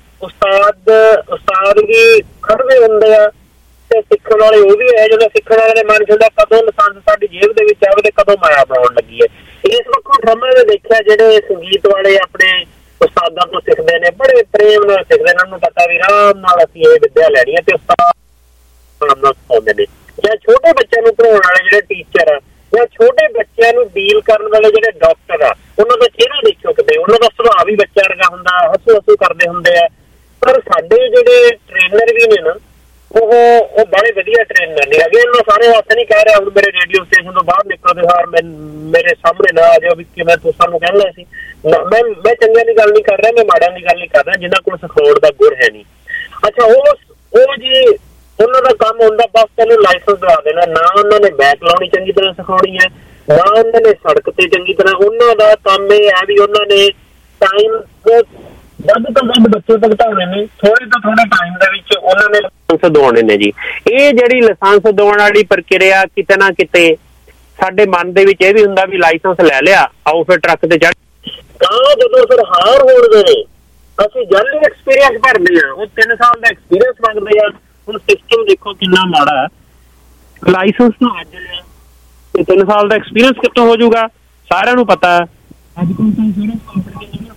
ਉਸਤਾਦ ਵੀ ਖੜਦੇ ਹੁੰਦੇ ਆ ਤੇ ਸਿੱਖਣ ਵਾਲੇ ਉਹ ਵੀ ਹੈ। ਜਦੋਂ ਸਿੱਖਣ ਵਾਲੇ ਦੇ ਮਨ ਚ ਹੁੰਦਾ ਕਦੋਂ ਲਾਇਸੈਂਸ ਸਾਡੀ ਜੇਬ ਦੇ ਵਿੱਚ ਆਵੇ ਤੇ ਕਦੋਂ ਮਾਇਆ ਬਣਾਉਣ ਲੱਗੀ ਹੈ। ਇਸ ਪੱਖੋਂ ਡਰਾਮਾ ਦੇ ਦੇਖਿਆ ਜਿਹੜੇ ਸੰਗੀਤ ਵਾਲੇ ਆਪਣੇ ਉਸਤਾਦਾਂ ਤੋਂ ਸਿੱਖਦੇ ਨੇ, ਬੜੇ ਪ੍ਰੇਮ ਨਾਲ ਸਿੱਖਦੇ ਨੇ। ਉਹਨਾਂ ਨੂੰ ਪਤਾ ਵੀ ਆਰਾਮ ਨਾਲ ਅਸੀਂ ਇਹ ਵਿੱਦਿਆ ਲੈਣੀ ਹੈ ਤੇ ਉਸਤਾਦ ਆਰਾਮ ਨਾਲ ਸਿਖਾਉਂਦੇ ਨੇ। ਜਾਂ ਛੋਟੇ ਬੱਚਿਆਂ ਨੂੰ ਪੜ੍ਹਾਉਣ ਵਾਲੇ ਜਿਹੜੇ ਟੀਚਰ ਆ ਜਾਂ ਛੋਟੇ ਬੱਚਿਆਂ ਨੂੰ ਡੀਲ ਕਰਨ ਵਾਲੇ ਜਿਹੜੇ ਡਾਕਟਰ ਆ, ਉਹਨਾਂ ਦਾ ਚਿਹਰਾ ਦੇਖੋ ਕਿਤੇ, ਉਹਨਾਂ ਦਾ ਸੁਭਾਅ ਵੀ ਬੱਚਿਆਂ ਵਰਗਾ ਹੁੰਦਾ, ਹੱਸੂ ਕਰਦੇ ਹੁੰਦੇ ਆ। ਪਰ ਸਾਡੇ ਜਿਹੜੇ ਟ੍ਰੇਨਰ ਵੀ ਨੇ ਨਾ ਉਹ ਬੜੇ ਵਧੀਆ ਟ੍ਰੇਨਰ ਨੇ। ਅਗੇ ਮੈਂ ਸਾਰੇ ਹੱਥ ਨਹੀਂ ਕਹਿ ਰਿਹਾ, ਹੁਣ ਮੇਰੇ ਰੇਡੀਓ ਸਟੇਸ਼ਨ ਤੋਂ ਬਾਹਰ ਨਿਕਲਦੇ ਹਾਰ ਮੇਰੇ ਸਾਹਮਣੇ ਨਾ ਆ ਜਾਓ ਵੀ ਕਿਵੇਂ ਤੁਹਾਨੂੰ ਕਹਿਣਾ ਸੀ। ਮੈਂ ਚੰਗਿਆਂ ਦੀ ਗੱਲ ਨਹੀਂ ਕਰ ਰਿਹਾ, ਮੈਂ ਮਾੜਿਆਂ ਦੀ ਗੱਲ ਨਹੀਂ ਕਰ ਰਿਹਾ ਜਿਨ੍ਹਾਂ ਕੋਲ ਸਿਖਾਉਣ ਦਾ ਗੁਣ ਹੈ ਨਹੀਂ। ਅੱਛਾ, ਉਹ ਜੀ ਉਹਨਾਂ ਦਾ ਕੰਮ ਹੁੰਦਾ ਬਸ ਤੈਨੂੰ ਲਾਇਸੈਂਸ ਦਵਾ ਦੇਣਾ। ਨਾ ਉਹਨਾਂ ਨੇ ਬੈਕ ਲਾਉਣੀ ਚੰਗੀ ਤਰ੍ਹਾਂ ਸਿਖਾਉਣੀ ਹੈ, ਨਾ ਉਹਨਾਂ ਨੇ ਸੜਕ ਤੇ ਚੰਗੀ ਤਰ੍ਹਾਂ। ਉਹਨਾਂ ਦਾ ਕੰਮ ਇਹ ਹੈ ਵੀ ਉਹਨਾਂ ਨੇ ਟਾਈਮ ਵੱਧ ਤੋਂ ਵੱਧ ਬੱਚੇ ਭੁਗਤਾਉਣੇ ਨੇ, ਥੋੜੇ ਤੋਂ ਥੋੜੇ ਟਾਈਮ ਦੇ ਵਿੱਚ ਉਹਨਾਂ ਨੇ ਲਾਇਸੈਂਸ ਦਵਾਉਣੇ ਨੇ ਜੀ। ਇਹ ਜਿਹੜੀ ਲਾਇਸੈਂਸ ਦਵਾਉਣ ਵਾਲੀ ਪ੍ਰਕਿਰਿਆ ਕਿਤੇ ਨਾ ਕਿਤੇ ਸਾਡੇ ਮਨ ਦੇ ਵਿੱਚ ਇਹ ਵੀ ਹੁੰਦਾ ਵੀ ਲਾਇਸੈਂਸ ਲੈ ਲਿਆ, ਆਓ ਫਿਰ ਟਰੱਕ ਤੇ ਚੜ੍ਹ। ਤਾਂ ਜਦੋਂ ਫਿਰ ਹਾਰ ਹੋਣਗੇ ਨੇ ਅਸੀਂ ਜਾਲੀ ਐਕਸਪੀਰੀਅੰਸ ਭਰਦੇ ਹਾਂ, ਉਹ 3 ਸਾਲ ਦਾ ਐਕਸਪੀਰੀਅੰਸ ਮੰਗਦੇ ਆ। ਹੁਣ ਸਿਸਟਮ ਦੇਖੋ ਕਿੰਨਾ ਮਾੜਾ ਹੈ। ਲਾਇਸੈਂਸ ਨੂੰ ਅੱਜ ਲਿਆ ਤੇ 3 ਸਾਲ ਦਾ ਐਕਸਪੀਰੀਅੰਸ ਕਿੱਥੋਂ ਹੋ ਜਾਊਗਾ? ਸਾਰਿਆਂ ਨੂੰ ਪਤਾ ਅੱਜ ਕੱਲ੍ਹ ਤਾਂ ਇੰਸ਼ੋਰੈਂਸ ਕੰਪਨੀ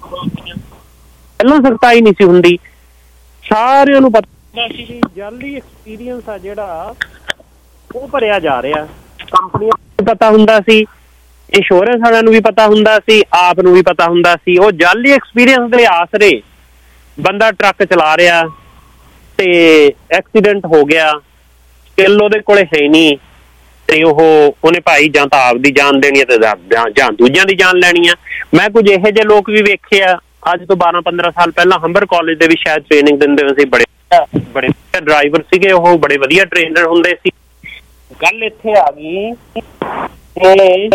ਪਹਿਲਾਂ ਸਖਤਾਈ ਨਹੀਂ ਸੀ ਹੁੰਦੀ, ਸਾਰਿਆਂ ਨੂੰ ਪਤਾ ਸੀ ਵੀ ਜਾਲੀ ਐਕਸਪੀਰੀਅੰਸ ਆ ਜਿਹੜਾ ਉਹ ਭਰਿਆ ਜਾ ਰਿਹਾ। ਕੰਪਨੀਆਂ ਨੂੰ ਪਤਾ ਹੁੰਦਾ ਸੀ, ਇੰਸ਼ੋਰੈਂਸ ਵਾਲਿਆਂ ਨੂੰ ਵੀ ਪਤਾ ਹੁੰਦਾ ਸੀ, ਆਪ ਨੂੰ ਵੀ ਪਤਾ ਹੁੰਦਾ ਸੀ। ਉਹ ਜਾਲੀ ਐਕਸਪੀਰੀਅੰਸ ਦੇ ਆਸਰੇ ਬੰਦਾ ਟਰੱਕ ਚਲਾ ਰਿਹਾ ਤੇ ਐਕਸੀਡੈਂਟ ਹੋ ਗਿਆ, ਸਕਿੱਲ ਉਹਦੇ ਕੋਲੇ ਹੈ ਨਹੀਂ ਤੇ ਉਹਨੇ ਭਾਈ ਜਾਂ ਤਾਂ ਆਪਦੀ ਜਾਨ ਦੇਣੀ ਹੈ ਤੇ ਜਾਂ ਦੂਜਿਆਂ ਦੀ ਜਾਨ ਲੈਣੀ ਆ। ਮੈਂ ਕੁਝ ਇਹੋ ਜਿਹੇ ਲੋਕ ਵੀ ਵੇਖੇ ਆ ਅੱਜ ਤੋਂ 12-15 ਸਾਲ ਪਹਿਲਾਂ ਹੰਬਰ ਕਾਲਜ ਦੇ ਵੀ ਸ਼ਾਇਦ ਟ੍ਰੇਨਿੰਗ ਦਿੰਦੇ ਹੋਏ ਸੀ। ਬੜੇ ਡਰਾਈਵਰ ਸੀਗੇ, ਉਹ ਬੜੇ ਵਧੀਆ ਟ੍ਰੇਨਰ ਹੁੰਦੇ ਸੀ। ਗੱਲ ਇੱਥੇ ਆ ਗਈ ਕਿ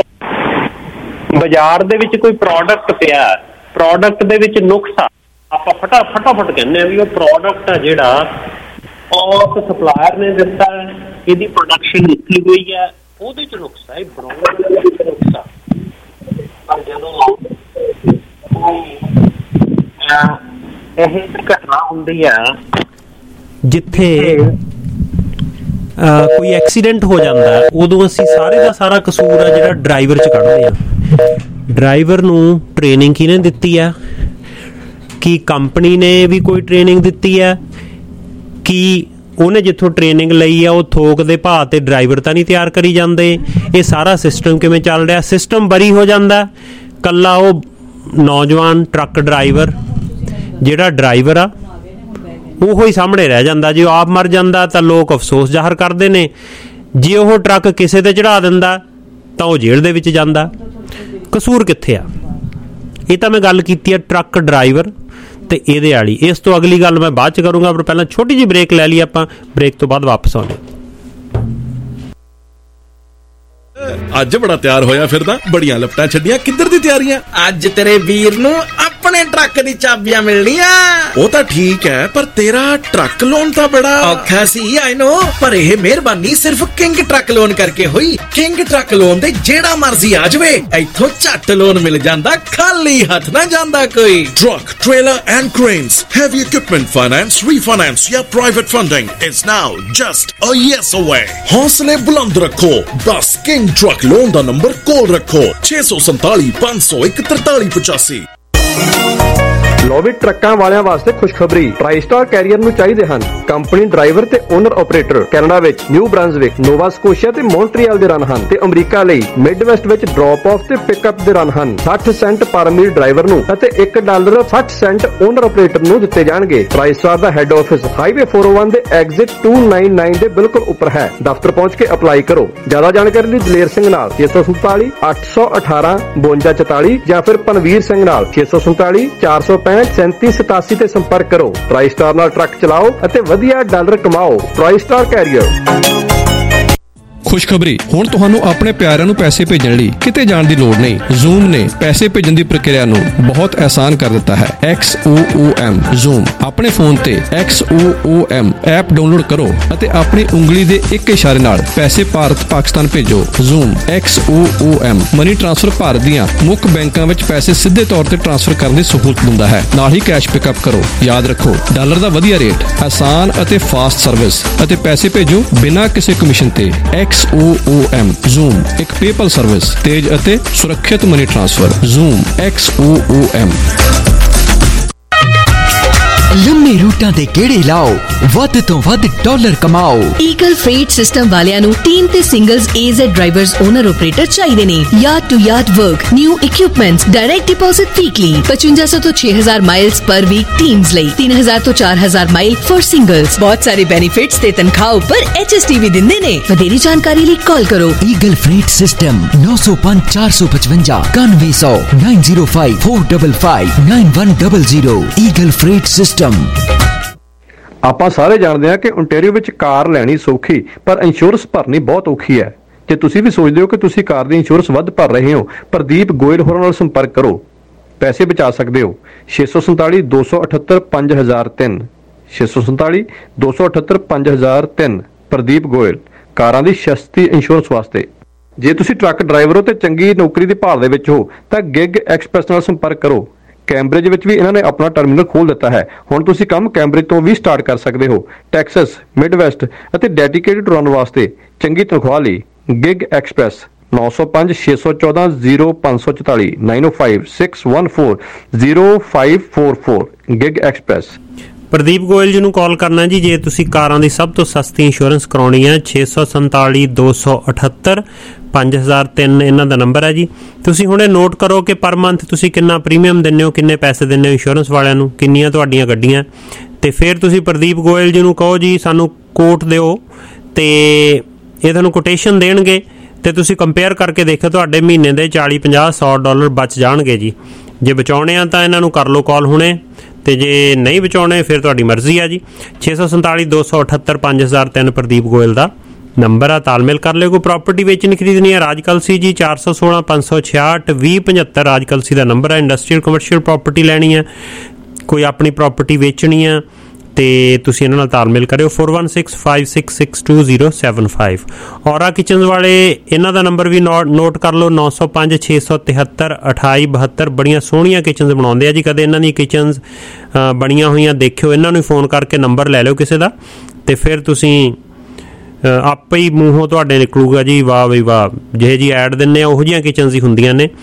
ਬਾਜ਼ਾਰ ਦੇ ਵਿੱਚ ਕੋਈ ਪ੍ਰੋਡਕਟ ਪਿਆ, ਪ੍ਰੋਡਕਟ ਦੇ ਵਿੱਚ ਨੁਕਸ ਆ, ਆਪਾਂ ਫਟਾਫਟ ਕਹਿੰਦੇ ਆ ਵੀ ਉਹ ਪ੍ਰੋਡਕਟ ਆ ਜਿਹੜਾ ਉਹ ਸਪਲਾਇਰ ਨੇ ਦਿੱਤਾ, ਇਹਦੀ ਪ੍ਰੋਡਕਸ਼ਨ ਲਿਖੀ ਹੋਈ ਹੈ, ਉਹਦੇ ਚ ਨੁਕਸ ਆ, ਇਹ ਬਣਾਉਣ ਦੇ ਵਿੱਚ ਨੁਕਸ ਆ। ਪਰ ਜਦੋਂ ਇਹ ਘਟਨਾ ਹੁੰਦੀ ਆ ਜਿੱਥੇ ਕੋਈ ਐਕਸੀਡੈਂਟ ਹੋ ਜਾਂਦਾ, ਉਦੋਂ ਅਸੀਂ ਸਾਰੇ ਦਾ ਸਾਰਾ ਕਸੂਰ ਆ ਜਿਹੜਾ ਡਰਾਈਵਰ 'ਚ ਕੱਢਦੇ ਆ। ਡਰਾਈਵਰ ਨੂੰ ਟ੍ਰੇਨਿੰਗ ਕਿਹਨੇ ਦਿੱਤੀ ਆ? ਕੀ ਕੰਪਨੀ ਨੇ ਵੀ ਕੋਈ ਟ੍ਰੇਨਿੰਗ ਦਿੱਤੀ ਆ? ਕੀ ਉਹਨੇ ਜਿੱਥੋਂ ਟ੍ਰੇਨਿੰਗ ਲਈ ਆ ਉਹ ਥੋਕ ਦੇ ਭਾਅ ਤੇ ਡਰਾਈਵਰ ਤਾਂ ਨਹੀਂ ਤਿਆਰ ਕਰੀ ਜਾਂਦੇ? ਇਹ ਸਾਰਾ ਸਿਸਟਮ ਕਿਵੇਂ ਚੱਲ ਰਿਹਾ? ਸਿਸਟਮ ਬਰੀ ਹੋ ਜਾਂਦਾ, ਕੱਲਾ ਉਹ ਨੌਜਵਾਨ ਟਰੱਕ ਡਰਾਈਵਰ ਜਿਹੜਾ ਡਰਾਈਵਰ ਆ ਉਹੋ ਹੀ ਸਾਹਮਣੇ ਰਹਿ ਜਾਂਦਾ। ਜੇ ਉਹ ਆਪ ਮਰ ਜਾਂਦਾ ਤਾਂ ਲੋਕ ਅਫਸੋਸ ਜ਼ਾਹਰ ਕਰਦੇ ਨੇ, ਜੇ ਉਹ ਟਰੱਕ ਕਿਸੇ ਤੇ ਚੜ੍ਹਾ ਦਿੰਦਾ ਤਾਂ ਉਹ ਜੇਲ੍ਹ ਦੇ ਵਿੱਚ ਜਾਂਦਾ। ਕਸੂਰ ਕਿੱਥੇ ਆ? ਇਹ ਤਾਂ ਮੈਂ ਗੱਲ ਕੀਤੀ ਆ ਟਰੱਕ ਡਰਾਈਵਰ ਤੇ ਇਹਦੇ ਵਾਲੀ। ਇਸ ਤੋਂ ਅਗਲੀ ਗੱਲ ਮੈਂ ਬਾਅਦ 'ਚ ਕਰੂੰਗਾ, ਪਰ ਪਹਿਲਾਂ ਛੋਟੀ ਜਿਹੀ ਬ੍ਰੇਕ ਲੈ ਲਈ ਆਪਾਂ। ਬ੍ਰੇਕ ਤੋਂ ਬਾਅਦ ਵਾਪਸ ਆਉਂਦੇ। ਅੱਜ ਬੜਾ ਤਿਆਰ ਹੋਇਆ ਫਿਰਦਾ, ਬੜੀਆਂ ਲਪਟਾਂ ਛੱਡੀਆਂ, ਕਿੱਧਰ ਦੀ ਤਿਆਰੀਆਂ? ਅੱਜ ਤੇਰੇ ਵੀਰ ਨੂੰ ਆਪਣੇ ਟਰੱਕ ਦੀ ਚਾਬੀਆਂ ਮਿਲਣੀਆਂ। ਉਹ ਤਾਂ ਠੀਕ ਹੈ, ਪਰ ਤੇਰਾ ਟਰੱਕ ਲੋਨ ਤਾਂ ਬੜਾ ਔਖਾ ਸੀ, ਆਈ ਨੋ, ਪਰ ਇਹ ਮਿਹਰਬਾਨੀ ਸਿਰਫ ਕਿੰਗ ਟਰੱਕ ਲੋਨ ਕਰਕੇ ਹੋਈ। ਕਿੰਗ ਟਰੱਕ ਲੋਨ ਦੇ ਜਿਹੜਾ ਮਰਜ਼ੀ ਆ ਜਾਵੇ, ਇੱਥੋਂ ਝੱਟ ਲੋਨ ਮਿਲ ਜਾਂਦਾ, ਖਾਲੀ ਹੱਥ ਨਾ ਜਾਂਦਾ ਕੋਈ। Truck, trailer and cranes, heavy equipment finance, refinance ਜਾਂ private funding is now just a yes away. ਹੌਸਲੇ ਬੁਲੰਦ ਰੱਖੋ, ਬਸ ਕਿੰਗ ਟਰੱਕ ਲੋਨ ਦਾ ਨੰਬਰ ਕੋਲ ਰੱਖੋ 647 501 4385। ਲੋ ਵੀ ਟਰੱਕਾਂ ਵਾਲਿਆਂ ਵਾਸਤੇ ਖੁਸ਼ਖਬਰੀ, ਟ੍ਰਾਈਸਟਾਰ ਕੈਰੀਅਰ ਨੂੰ ਚਾਹੀਦੇ ਹਨ ਕੰਪਨੀ ਡਰਾਈਵਰ ਤੇ ਓਨਰ ਆਪਰੇਟਰ। ਕੈਨੇਡਾ ਵਿੱਚ ਨਿਊ ਬ੍ਰਾਂਜ਼ਵਿਕ, ਨੋਵਾ ਸਕੋਸ਼ੀਆ ਤੇ ਮੌਂਟਰੀਅਲ ਦੇ ਰਨ ਹਨ ਤੇ ਅਮਰੀਕਾ ਲਈ ਮਿਡਵੈਸਟ ਵਿੱਚ ਡ੍ਰੌਪ ਆਫ ਤੇ ਪਿਕਅਪ ਦੇ ਰਨ ਹਨ। 60 ਸੈਂਟ ਪਰ ਮੀਲ ਡਰਾਈਵਰ ਨੂੰ ਅਤੇ $1.60 ਓਨਰ ਆਪਰੇਟਰ ਨੂੰ ਦਿੱਤੇ ਜਾਣਗੇ। ਟ੍ਰਾਈਸਟਾਰ ਦਾ ਹੈੱਡ ਆਫਿਸ ਹਾਈਵੇ 401 ਦੇ ਐਗਜ਼ਿਟ 299 ਦੇ ਬਿਲਕੁਲ ਉੱਪਰ ਹੈ। ਦਫ਼ਤਰ ਪਹੁੰਚ ਕੇ ਅਪਲਾਈ ਕਰੋ। ਜ਼ਿਆਦਾ ਜਾਣਕਾਰੀ ਲਈ ਦਲੇਰ ਸਿੰਘ ਨਾਲ 647 818 5244 ਜਾਂ ਫਿਰ ਪਨਵੀਰ ਸਿੰਘ ਨਾਲ 647 465 3787 ਤੇ ਸੰਪਰਕ ਕਰੋ। ਟ੍ਰਾਈਸਟਾਰ ਨਾਲ ਟਰੱਕ ਚਲਾਓ ਅਤੇ ਵਧੀਆ ਡਾਲਰ ਕਮਾਓ। TriStar career. ਖੁਸ਼ਖਬਰੀ, ਹੁਣ ਤੁਹਾਨੂੰ ਆਪਣੇ ਪਿਆਰਿਆਂ ਨੂੰ ਪੈਸੇ ਭੇਜਣ ਲਈ ਕਿਤੇ ਜਾਣ ਦੀ ਲੋੜ ਨਹੀਂ। ਜ਼ੂਮ ਨੇ ਪੈਸੇ ਭੇਜਣ ਦੀ ਪ੍ਰਕਿਰਿਆ ਨੂੰ ਬਹੁਤ ਆਸਾਨ ਕਰ ਦਿੱਤਾ ਹੈ। XOOM ਜ਼ੂਮ ਆਪਣੇ ਫੋਨ ਤੇ XOOM ਐਪ ਡਾਊਨਲੋਡ ਕਰੋ ਅਤੇ ਆਪਣੀ ਉਂਗਲੀ ਦੇ ਇੱਕ ਇਸ਼ਾਰੇ ਨਾਲ ਪੈਸੇ ਭਾਰਤ ਪਾਕਿਸਤਾਨ ਭੇਜੋ। Xoom XOOM money transfer Bharat ਦੀਆਂ ਮੁੱਖ ਬੈਂਕਾਂ ਵਿੱਚ ਪੈਸੇ ਸਿੱਧੇ ਤੌਰ ਤੇ ਟ੍ਰਾਂਸਫਰ ਕਰਨ ਦੀ ਸਹੂਲਤ ਦਿੰਦਾ ਹੈ। ਨਾਲ ਹੀ ਕੈਸ਼ ਪਿਕਅਪ ਕਰੋ। ਯਾਦ ਰੱਖੋ, ਡਾਲਰ ਦਾ ਵਧੀਆ ਰੇਟ, ਆਸਾਨ ਅਤੇ ਫਾਸਟ ਸਰਵਿਸ ਅਤੇ ਪੈਸੇ ਭੇਜੋ ਬਿਨਾਂ ਕਿਸੇ ਕਮਿਸ਼ਨ ਤੇ। XOOM ਜ਼ੂਮ ਇੱਕ ਪੇਪਲ ਸਰਵਿਸ, ਤੇਜ਼ ਅਤੇ ਸੁਰੱਖਿਅਤ ਮਨੀ ਟ੍ਰਾਂਸਫਰ। Zoom XOOM। ਲੰਮੇ ਰੂਟਾਂ ਦੇ ਗੇੜੇ ਲਾਓ, ਵੱਧ ਤੋਂ ਵੱਧ ਡਾਲਰ ਕਮਾਓ। ਈਗਲ ਫreight ਸਿਸਟਮ ਵਾਲਿਆਂ ਨੂੰ ਟੀਮ ਤੇ singles AZ drivers owner operator ਚਾਹੀਦੇ ਨੇ। Yard to yard work, new equipments, direct deposit weekly, 5500 ਤੋਂ 6000 ਮਾਈਲਸ ਪਰ ਵੀਕ ਟੀम्स ਲਈ, 3000 ਤੋਂ 4000 ਮਾਈਲ ਫॉर ਸਿੰਗਲਸ। ਬਹੁਤ ਸਾਰੇ ਬੈਨੀਫਿਟਸ ਤੇ ਤਨਖਾਹ ਉੱਪਰ HST ਵੀ ਦਿੰਦੇ ਨੇ। ਵਧੇਰੀ ਜਾਣਕਾਰੀ ਲਈ ਕਾਲ ਕਰੋ। Eagle Freight System 905 455 9100 905 455 9100। Eagle Freight System. ਆਪਾਂ ਸਾਰੇ ਜਾਣਦੇ ਹਾਂ ਕਿ ਓਨਟਾਰੀਓ ਵਿੱਚ ਕਾਰ ਲੈਣੀ ਸੌਖੀ, ਪਰ ਇੰਸ਼ੋਰੈਂਸ ਭਰਨੀ ਬਹੁਤ ਔਖੀ ਹੈ। ਜੇ ਤੁਸੀਂ ਵੀ ਸੋਚਦੇ ਹੋ ਕਿ ਤੁਸੀਂ ਕਾਰ ਦੀ ਇੰਸ਼ੋਰੈਂਸ ਵੱਧ ਭਰ ਰਹੇ ਹੋ, ਪ੍ਰਦੀਪ ਗੋਇਲ ਹੋਰਾਂ ਨਾਲ ਸੰਪਰਕ ਕਰੋ, ਪੈਸੇ ਬਚਾ ਸਕਦੇ ਹੋ। 647 278 5003 647 278 5003। ਪ੍ਰਦੀਪ ਗੋਇਲ, ਕਾਰਾਂ ਦੀ ਸਸਤੀ ਇੰਸ਼ੋਰੈਂਸ ਵਾਸਤੇ। ਜੇ ਤੁਸੀਂ ਟਰੱਕ ਡਰਾਈਵਰ ਹੋ ਤੇ ਚੰਗੀ ਨੌਕਰੀ ਦੀ ਭਾਲ ਦੇ ਵਿੱਚ ਹੋ ਤਾਂ ਗਿਗ ਐਕਸਪ੍ਰੈਸ ਨਾਲ ਸੰਪਰਕ ਕਰੋ। ਕੈਂਬਰਿਜ ਵਿੱਚ ਵੀ ਇਹਨਾਂ ਨੇ ਆਪਣਾ ਟਰਮੀਨਲ ਖੋਲ੍ਹ ਦਿੱਤਾ ਹੈ। ਹੁਣ ਤੁਸੀਂ ਕੰਮ ਕੈਂਬਰਿਜ ਤੋਂ ਵੀ ਸਟਾਰਟ ਕਰ ਸਕਦੇ ਹੋ। ਟੈਕਸਸ, ਮਿਡਵੈਸਟ ਅਤੇ ਡੈਡੀਕੇਟਡ ਰਨ ਵਾਸਤੇ ਚੰਗੀ ਤਨਖਾਹ ਲਈ Gig Express 905 614 0544 905 614 0544 Gig Express. Pradeep Goyal ji ਨੂੰ ਕਾਲ ਕਰਨਾ ਜੀ ਜੇ ਤੁਸੀਂ ਕਾਰਾਂ ਦੀ ਸਭ ਤੋਂ ਸਸਤੀ ਇੰਸ਼ੋਰੈਂਸ ਕਰਾਉਣੀ ਹੈ। 647 278 5003 ਇਹਨਾਂ ਦਾ ਨੰਬਰ ਹੈ ਜੀ। ਤੁਸੀਂ ਹੁਣੇ ਨੋਟ ਕਰੋ ਕਿ ਪਰ ਮੰਥ ਤੁਸੀਂ ਕਿੰਨਾ ਪ੍ਰੀਮੀਅਮ ਦਿੰਦੇ ਹੋ, ਕਿੰਨੇ ਪੈਸੇ ਦਿੰਦੇ ਹੋ ਇੰਸ਼ੋਰੈਂਸ ਵਾਲਿਆਂ ਨੂੰ, ਕਿੰਨੀਆਂ ਤੁਹਾਡੀਆਂ ਗੱਡੀਆਂ, ਤੇ ਫਿਰ ਤੁਸੀਂ ਪ੍ਰਦੀਪ ਗੋਇਲ ਜੀ ਨੂੰ ਕਹੋ ਜੀ ਸਾਨੂੰ ਕੋਟ ਦਿਓ, ਤੇ ਇਹ ਤੁਹਾਨੂੰ ਕੋਟੇਸ਼ਨ ਦੇਣਗੇ ਤੇ ਤੁਸੀਂ ਕੰਪੇਅਰ ਕਰਕੇ ਦੇਖੋ ਤੁਹਾਡੇ ਮਹੀਨੇ ਦੇ 40 50 100 ਡਾਲਰ ਬਚ ਜਾਣਗੇ ਜੀ। ਜੇ ਬਚਾਉਣੇ ਆ ਤਾਂ ਇਹਨਾਂ ਨੂੰ ਕਰ ਲਓ ਕਾਲ ਹੁਣੇ, ਤੇ ਜੇ ਨਹੀਂ ਬਚਾਉਣੇ ਫਿਰ ਤੁਹਾਡੀ ਮਰਜ਼ੀ ਆ ਜੀ। 647 278 5003 ਪ੍ਰਦੀਪ ਗੋਇਲ ਦਾ ਨੰਬਰ ਆ, ਤਾਲਮੇਲ ਕਰ ਲਿਓ। ਕੋਈ ਪ੍ਰਾਪਰਟੀ ਵੇਚਣੀ ਖਰੀਦਣੀ ਹੈ, ਰਾਜ ਕਲਸੀ ਜੀ 416 566 2075 ਰਾਜ ਕਲਸੀ ਦਾ ਨੰਬਰ ਹੈ। ਇੰਡਸਟਰੀਅਲ ਕਮਰਸ਼ੀਅਲ ਪ੍ਰਾਪਰਟੀ ਲੈਣੀ ਹੈ, ਕੋਈ ਆਪਣੀ ਪ੍ਰਾਪਰਟੀ ਵੇਚਣੀ ਆ ਤੇ ਤੁਸੀਂ ਇਹਨਾਂ ਨਾਲ ਤਾਲਮੇਲ ਕਰਿਓ। 4165662075। ਔਰਾ ਕਿਚਨਸ ਵਾਲੇ ਇਹਨਾਂ ਦਾ ਨੰਬਰ ਵੀ ਨੋਟ ਕਰ ਲਓ, 905 673 2872। ਬੜੀਆਂ ਸੋਹਣੀਆਂ ਕਿਚਨਸ ਬਣਾਉਂਦੇ ਆ ਜੀ। ਕਦੇ ਇਹਨਾਂ ਦੀ ਕਿਚਨਸ ਬਣੀਆਂ ਹੋਈਆਂ ਦੇਖਿਓ, ਇਹਨਾਂ ਨੂੰ ਫੋਨ ਕਰਕੇ ਨੰਬਰ ਲੈ ਲਿਓ ਕਿਸੇ ਦਾ, ਤੇ ਫਿਰ ਤੁਸੀਂ ਆਪੇ ਹੀ ਮੂੰਹੋਂ ਤੁਹਾਡੇ ਨਿਕਲੂਗਾ ਜੀ ਵਾਹ ਬਈ ਵਾਹ, ਜਿਹੇ ਜੀ ਐਡ ਦਿੰਦੇ ਆ ਉਹੋ ਜਿਹੀਆਂ ਕਿਚਨਸ ਹੀ ਹੁੰਦੀਆਂ ਨੇ।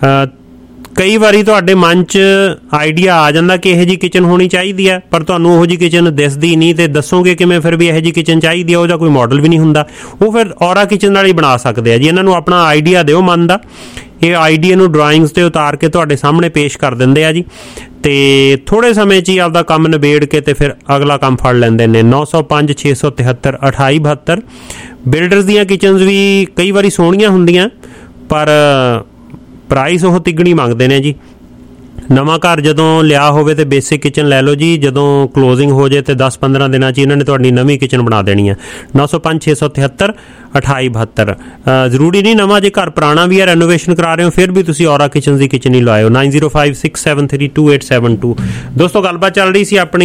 ਕਈ ਵਾਰੀ ਤੁਹਾਡੇ ਮਨ 'ਚ ਆਈਡੀਆ ਆ ਜਾਂਦਾ ਕਿ ਇਹੋ ਜਿਹੀ ਕਿਚਨ ਹੋਣੀ ਚਾਹੀਦੀ ਹੈ, ਪਰ ਤੁਹਾਨੂੰ ਉਹੋ ਜਿਹੀ ਕਿਚਨ ਦਿਸਦੀ ਨਹੀਂ ਤੇ ਦੱਸੋਗੇ ਕਿਵੇਂ ਫਿਰ ਵੀ ਇਹੋ ਜਿਹੀ ਕਿਚਨ ਚਾਹੀਦੀ ਹੈ, ਉਹਦਾ ਕੋਈ ਮਾਡਲ ਵੀ ਨਹੀਂ ਹੁੰਦਾ। ਉਹ ਫਿਰ ਔਰਾ ਕਿਚਨ ਨਾਲ ਹੀ ਬਣਾ ਸਕਦੇ ਆ ਜੀ। ਇਹਨਾਂ ਨੂੰ ਆਪਣਾ ਆਈਡੀਆ ਦਿਓ ਮਨ ਦਾ, ਇਹ ਆਈਡੀਆ ਨੂੰ ਡਰਾਇੰਗਸ 'ਤੇ ਉਤਾਰ ਕੇ ਤੁਹਾਡੇ ਸਾਹਮਣੇ ਪੇਸ਼ ਕਰ ਦਿੰਦੇ ਆ ਜੀ, ਤੇ ਥੋੜ੍ਹੇ ਸਮੇਂ 'ਚ ਹੀ ਆਪਦਾ ਕੰਮ ਨਿਬੇੜ ਕੇ ਤੇ ਫਿਰ ਅਗਲਾ ਕੰਮ ਫੜ ਲੈਂਦੇ ਨੇ। 905 673 2872। ਬਿਲਡਰਸ ਦੀਆਂ ਕਿਚਨਸ ਵੀ ਕਈ ਵਾਰੀ ਸੋਹਣੀਆਂ ਹੁੰਦੀਆਂ ਪਰ ਪ੍ਰਾਈਸ ਉਹ ਤਿੱਗਣੀ ਮੰਗਦੇ ਨੇ ਜੀ। ਨਵਾਂ ਘਰ ਜਦੋਂ ਲਿਆ ਹੋਵੇ ਤੇ ਬੇਸਿਕ ਕਿਚਨ ਲੈ ਲਓ ਜੀ, ਜਦੋਂ ਕਲੋਜ਼ਿੰਗ ਹੋ ਜਾਏ ਤੇ 10-15 ਦਿਨਾਂ 'ਚ ਇਹਨਾਂ ਨੇ ਤੁਹਾਡੀ ਨਵੀਂ ਕਿਚਨ ਬਣਾ ਦੇਣੀ ਹੈ। 905 673 2872। ਜ਼ਰੂਰੀ ਨਹੀਂ ਨਵਾਂ, ਜੇ ਘਰ ਪੁਰਾਣਾ ਵੀ ਹੈ ਰੈਨੋਵੇਸ਼ਨ ਕਰਾ ਰਹੇ ਹੋ ਫਿਰ ਵੀ ਤੁਸੀਂ ਔਰਾ ਕਿਚਨ ਦੀ ਕਿਚਨ ਹੀ ਲਵਾਇਓ। 9056732872। ਦੋਸਤੋ ਗੱਲਬਾਤ ਚੱਲ ਰਹੀ ਸੀ ਆਪਣੀ